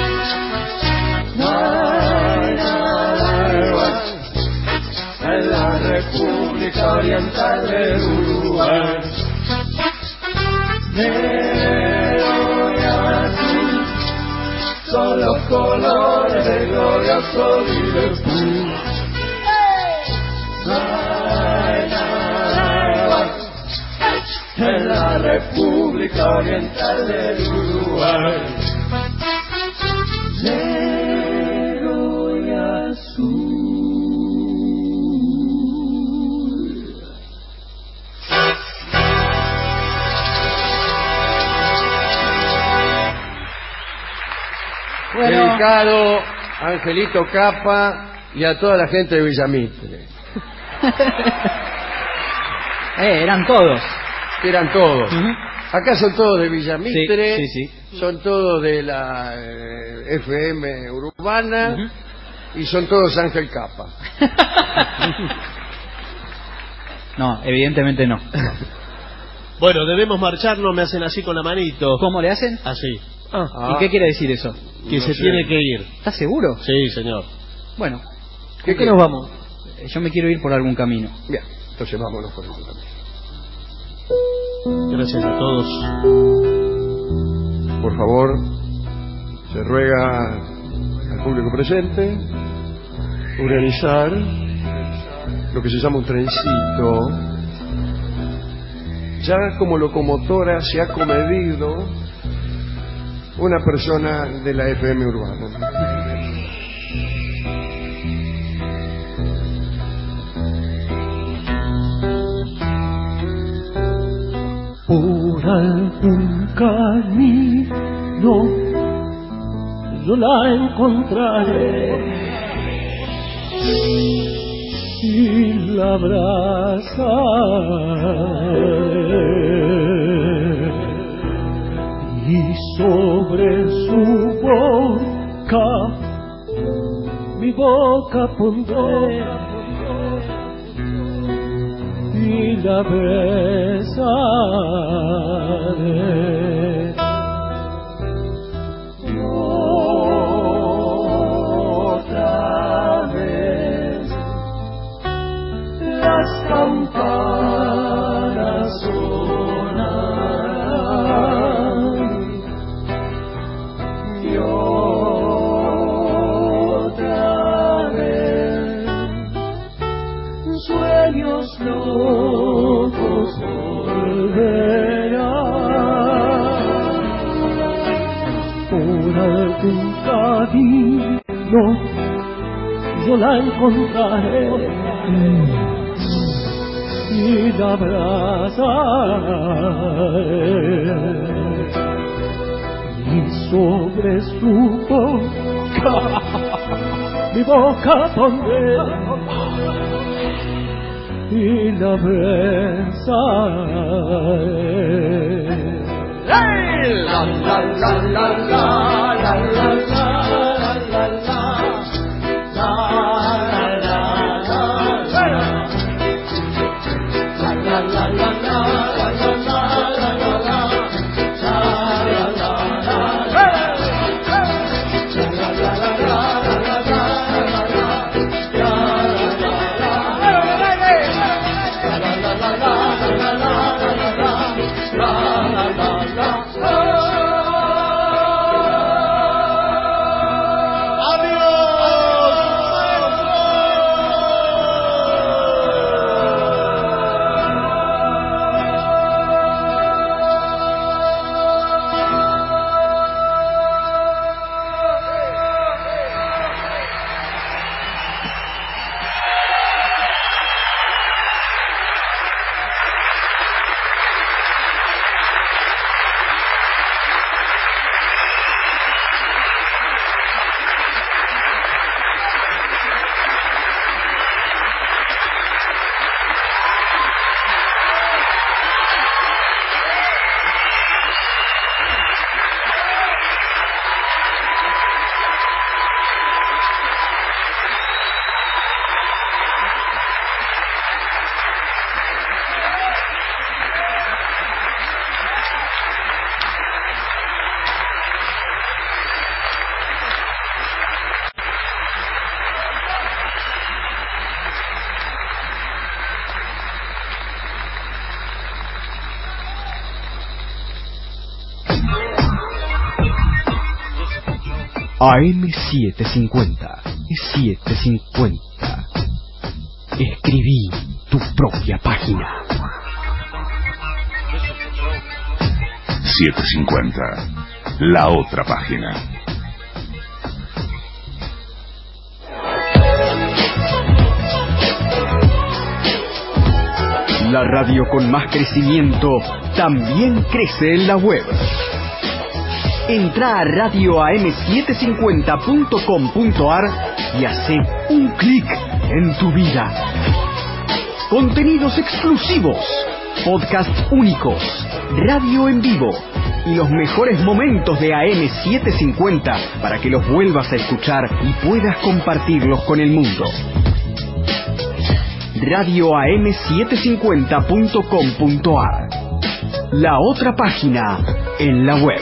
No hay nada igual en la República Oriental del Uruguay. Negro y azul son los colores del glorioso Liverpool. No hay nada igual en la República Oriental del Uruguay. Negro y azul. Bueno. Dedicado a Angelito Capa y a toda la gente de Villamitre. eh, eran todos. Eran todos. Uh-huh. Acá son todos de Villamitre, Sí, sí, sí. son todos de la eh, F M urbana uh-huh. y son todos Ángel Capa. No, evidentemente no. Bueno, debemos marcharnos, me hacen así con la manito. ¿Cómo le hacen? Así. Ah, Ah. ¿y qué quiere decir eso? Que No se sé. tiene que ir. ¿Estás seguro? Sí, señor. Bueno, ¿Qué ¿con qué nos vamos? Eh, Yo me quiero ir por algún camino. Bien, entonces vámonos por el camino. Gracias a todos. Por favor, se ruega al público presente organizar lo que se llama un trencito. Ya como locomotora se ha comedido una persona de la F M urbana. Por algún camino yo la encontraré y la abrazaré y sobre su boca mi boca pondré y la besaré. Otra vez las campanas sonarán y no, yo la encontraré y la abrazaré. Y sobre su boca, mi boca pondré y la besaré. ¡Hey! La la la la la la la la la la A M setecientos cincuenta. setecientos cincuenta. Escribí tu propia página. setecientos cincuenta. La otra página. La radio con más crecimiento también crece en la web. Entra a radio a m setecientos cincuenta punto com punto a r y hace un clic en tu vida. Contenidos exclusivos, podcasts únicos, radio en vivo y los mejores momentos de A M setecientos cincuenta para que los vuelvas a escuchar y puedas compartirlos con el mundo. radio a m setecientos cincuenta punto com punto a r. La otra página en la web.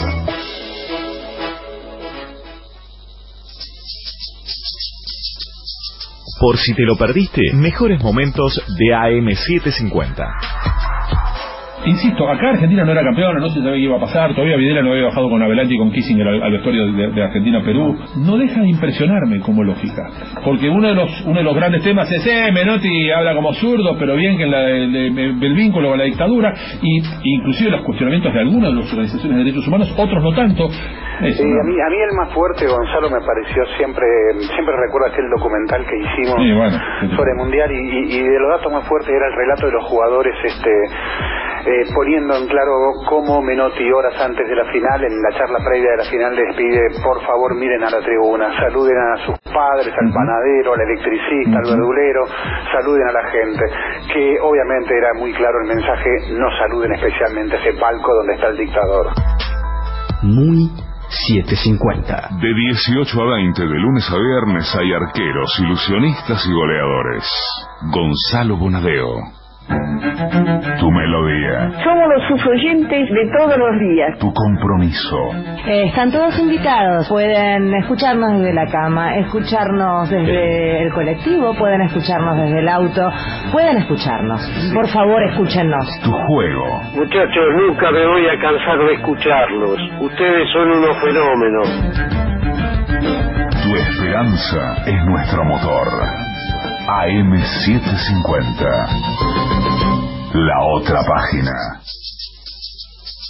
Por si te lo perdiste, mejores momentos de A M setecientos cincuenta. Insisto, acá Argentina no era campeona, no se sabía qué iba a pasar, todavía Videla no había bajado con Abelanti y con Kissinger al, al vestuario de, de Argentina-Perú. No deja de impresionarme como lógica, porque uno de los uno de los grandes temas es, eh, Menotti habla como zurdo, pero bien que en la, de, de, de, el vínculo con la dictadura, y inclusive los cuestionamientos de algunas de las organizaciones de derechos humanos, otros no tanto. Eso, sí, ¿no? a mí a mí el más fuerte, Gonzalo, me pareció siempre, siempre recuerdo aquel documental que hicimos sí, bueno, sobre el Mundial, y, y, y de los datos más fuertes era el relato de los jugadores, este eh, poniendo en claro cómo Menotti horas antes de la final, en la charla previa de la final, les pide, por favor miren a la tribuna, saluden a sus padres, al panadero, al electricista, al verdulero, saluden a la gente, que obviamente era muy claro el mensaje, no saluden especialmente a ese palco donde está el dictador. Muy setecientos cincuenta. De dieciocho a veinte, de lunes a viernes, hay arqueros, ilusionistas y goleadores. Gonzalo Bonadeo. Tu melodía. Somos los sus oyentes de todos los días. Tu compromiso. Eh, están todos invitados. Pueden escucharnos desde la cama, escucharnos desde el colectivo, pueden escucharnos desde el auto, pueden escucharnos. Por favor, escúchennos. Tu juego. Muchachos, nunca me voy a cansar de escucharlos. Ustedes son unos fenómenos. Tu esperanza es nuestro motor. A M setecientos cincuenta. La otra página.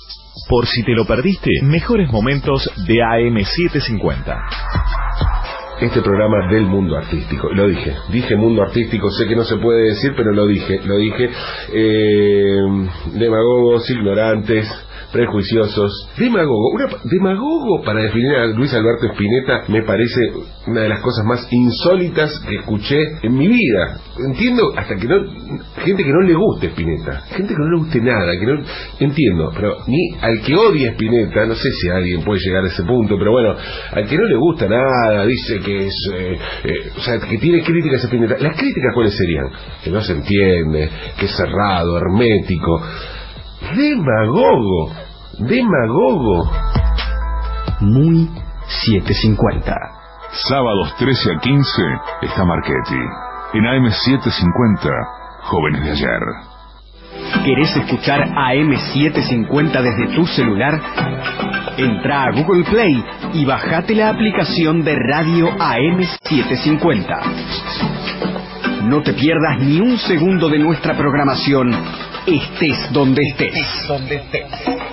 Por si te lo perdiste, mejores momentos de A M setecientos cincuenta. este programa del mundo artístico. Lo dije, dije mundo artístico, sé que no se puede decir, pero lo dije, lo dije. Eh, demagogos, ignorantes, prejuiciosos, demagogo, una, demagogo para definir a Luis Alberto Spinetta me parece una de las cosas más insólitas que escuché en mi vida. Entiendo hasta que no, gente que no le guste Spinetta, gente que no le guste nada, que no entiendo, pero ni al que odie Spinetta, no sé si alguien puede llegar a ese punto, pero bueno, al que no le gusta nada, dice que es, eh, eh, o sea, que tiene críticas a Spinetta. Las críticas ¿cuáles serían? Que no se entiende, que es cerrado, hermético. Demagogo, demagogo. Muy setecientos cincuenta. Sábados trece a quince está Marchetti. En A M setecientos cincuenta, Jóvenes de Ayer. ¿Querés escuchar A M setecientos cincuenta desde tu celular? Entra a Google Play y bajate la aplicación de Radio A M setecientos cincuenta. No te pierdas ni un segundo de nuestra programación, estés donde estés. Donde estés.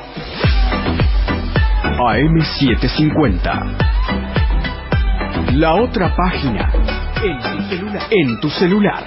A M setecientos cincuenta. La otra página en tu celular. En tu celular.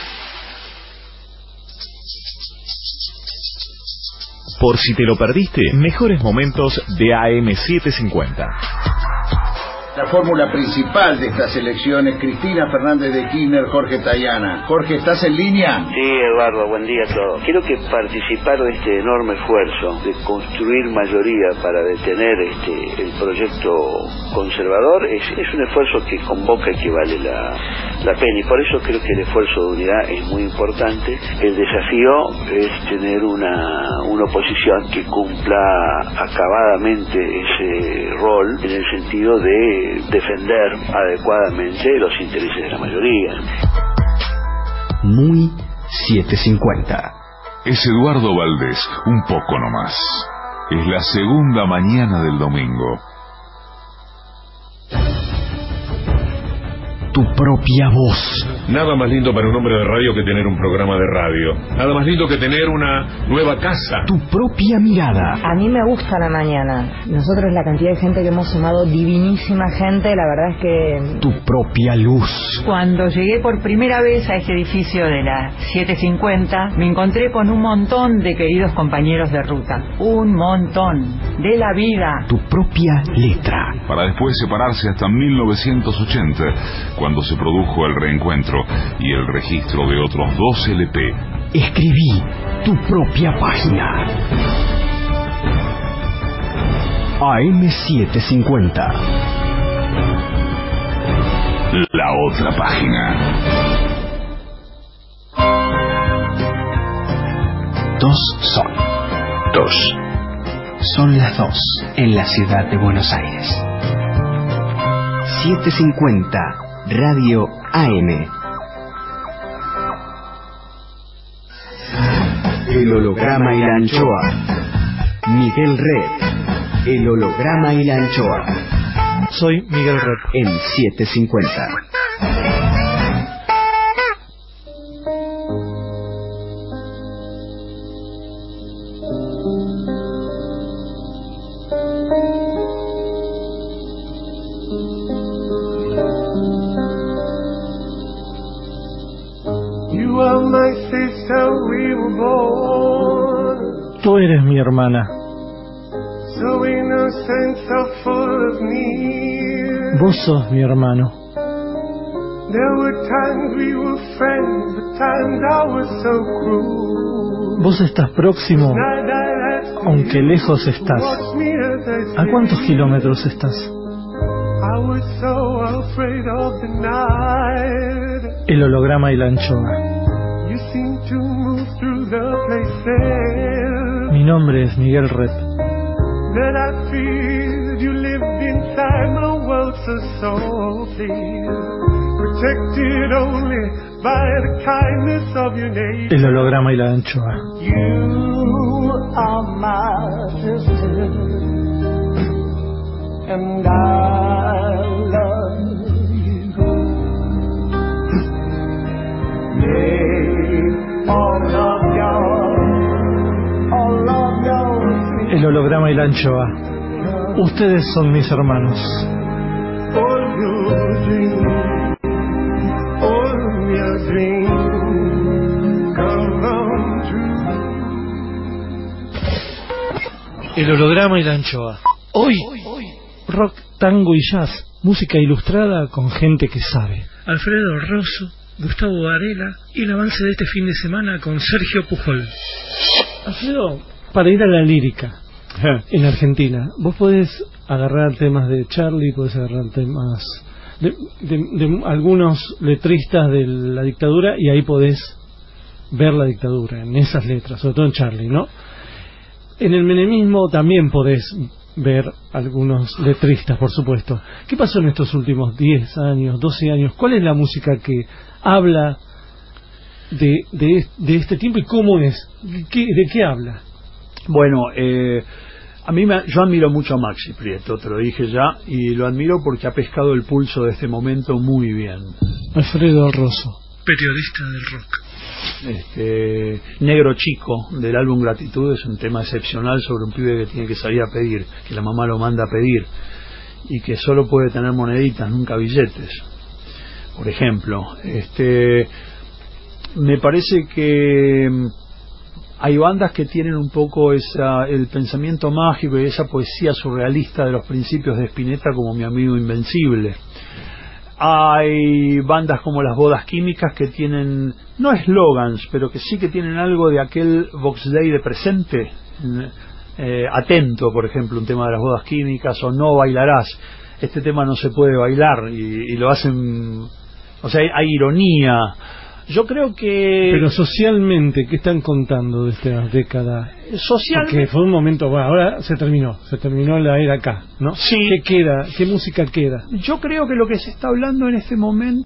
Por si te lo perdiste, mejores momentos de A M setecientos cincuenta. La fórmula principal de estas elecciones, Cristina Fernández de Kirchner, Jorge Tayana. Jorge, ¿estás en línea? Sí, Eduardo, buen día a todos. Quiero que participar de este enorme esfuerzo de construir mayoría para detener este el proyecto conservador es, es un esfuerzo que convoca y que vale la, la pena, y por eso creo que el esfuerzo de unidad es muy importante. El desafío es tener una, una oposición que cumpla acabadamente ese rol en el sentido de defender adecuadamente los intereses de la mayoría. Muy setecientos cincuenta. Es Eduardo Valdés, un poco nomás. Es la segunda mañana del domingo. Tu propia voz. Nada más lindo para un hombre de radio que tener un programa de radio. Nada más lindo que tener una nueva casa. Tu propia mirada. A mí me gusta la mañana. Nosotros, la cantidad de gente que hemos sumado, divinísima gente, la verdad es que... Tu propia luz. Cuando llegué por primera vez a este edificio de la setecientos cincuenta, me encontré con un montón de queridos compañeros de ruta. Un montón. De la vida. Tu propia letra. Para después separarse hasta mil novecientos ochenta, cuando se produjo el reencuentro y el registro de otros dos L P. Escribí tu propia página. A M setecientos cincuenta. La otra página. Dos son. Dos. Son las dos en la ciudad de Buenos Aires. setecientos cincuenta Radio A M. El holograma y la anchoa. Miguel Red. El holograma y la anchoa. Soy Miguel Red. En setecientos cincuenta. Tú eres mi hermana. Vos sos mi hermano. Vos estás próximo, aunque lejos estás. ¿A cuántos kilómetros estás? El holograma y la anchoa. Mi nombre es Miguel Red. El holograma y la anchoa. And I love you. May all of your, all of your El holograma y la anchoa. Ustedes son mis hermanos. all El holograma y la anchoa. Hoy, rock, tango y jazz, música ilustrada con gente que sabe. Alfredo Rosso, Gustavo Varela y el avance de este fin de semana con Sergio Pujol. Alfredo, para ir a la lírica en Argentina, vos podés agarrar temas de Charlie, podés agarrar temas de, de, de algunos letristas de la dictadura y ahí podés ver la dictadura en esas letras, sobre todo en Charlie, ¿no? En el menemismo también podés ver algunos letristas, por supuesto. ¿Qué pasó en estos últimos diez años, doce años? ¿Cuál es la música que habla de, de, de este tiempo y cómo es? ¿Qué, ¿De qué habla? Bueno, eh, a mí me, yo admiro mucho a Maxi Prieto, te lo dije ya, y lo admiro porque ha pescado el pulso de este momento muy bien. Alfredo Rosso, periodista del rock. Este, Negro Chico, del álbum Gratitud, es un tema excepcional sobre un pibe que tiene que salir a pedir, que la mamá lo manda a pedir y que solo puede tener moneditas, nunca billetes, por ejemplo. Este, me parece que hay bandas que tienen un poco esa, el pensamiento mágico y esa poesía surrealista de los principios de Spinetta, como Mi Amigo Invencible. Hay bandas como Las Bodas Químicas que tienen, no eslogans, pero que sí que tienen algo de aquel Vox Dei de presente. eh, Atento, por ejemplo, un tema de Las Bodas Químicas, o No Bailarás. Este tema no se puede bailar y, y lo hacen, o sea, hay, hay ironía. Yo creo que... Pero socialmente, ¿qué están contando de esta década? Socialmente... Porque fue un momento, bueno, ahora se terminó, se terminó la era acá, ¿no? Sí. ¿Qué queda? ¿Qué música queda? Yo creo que lo que se está hablando en este momento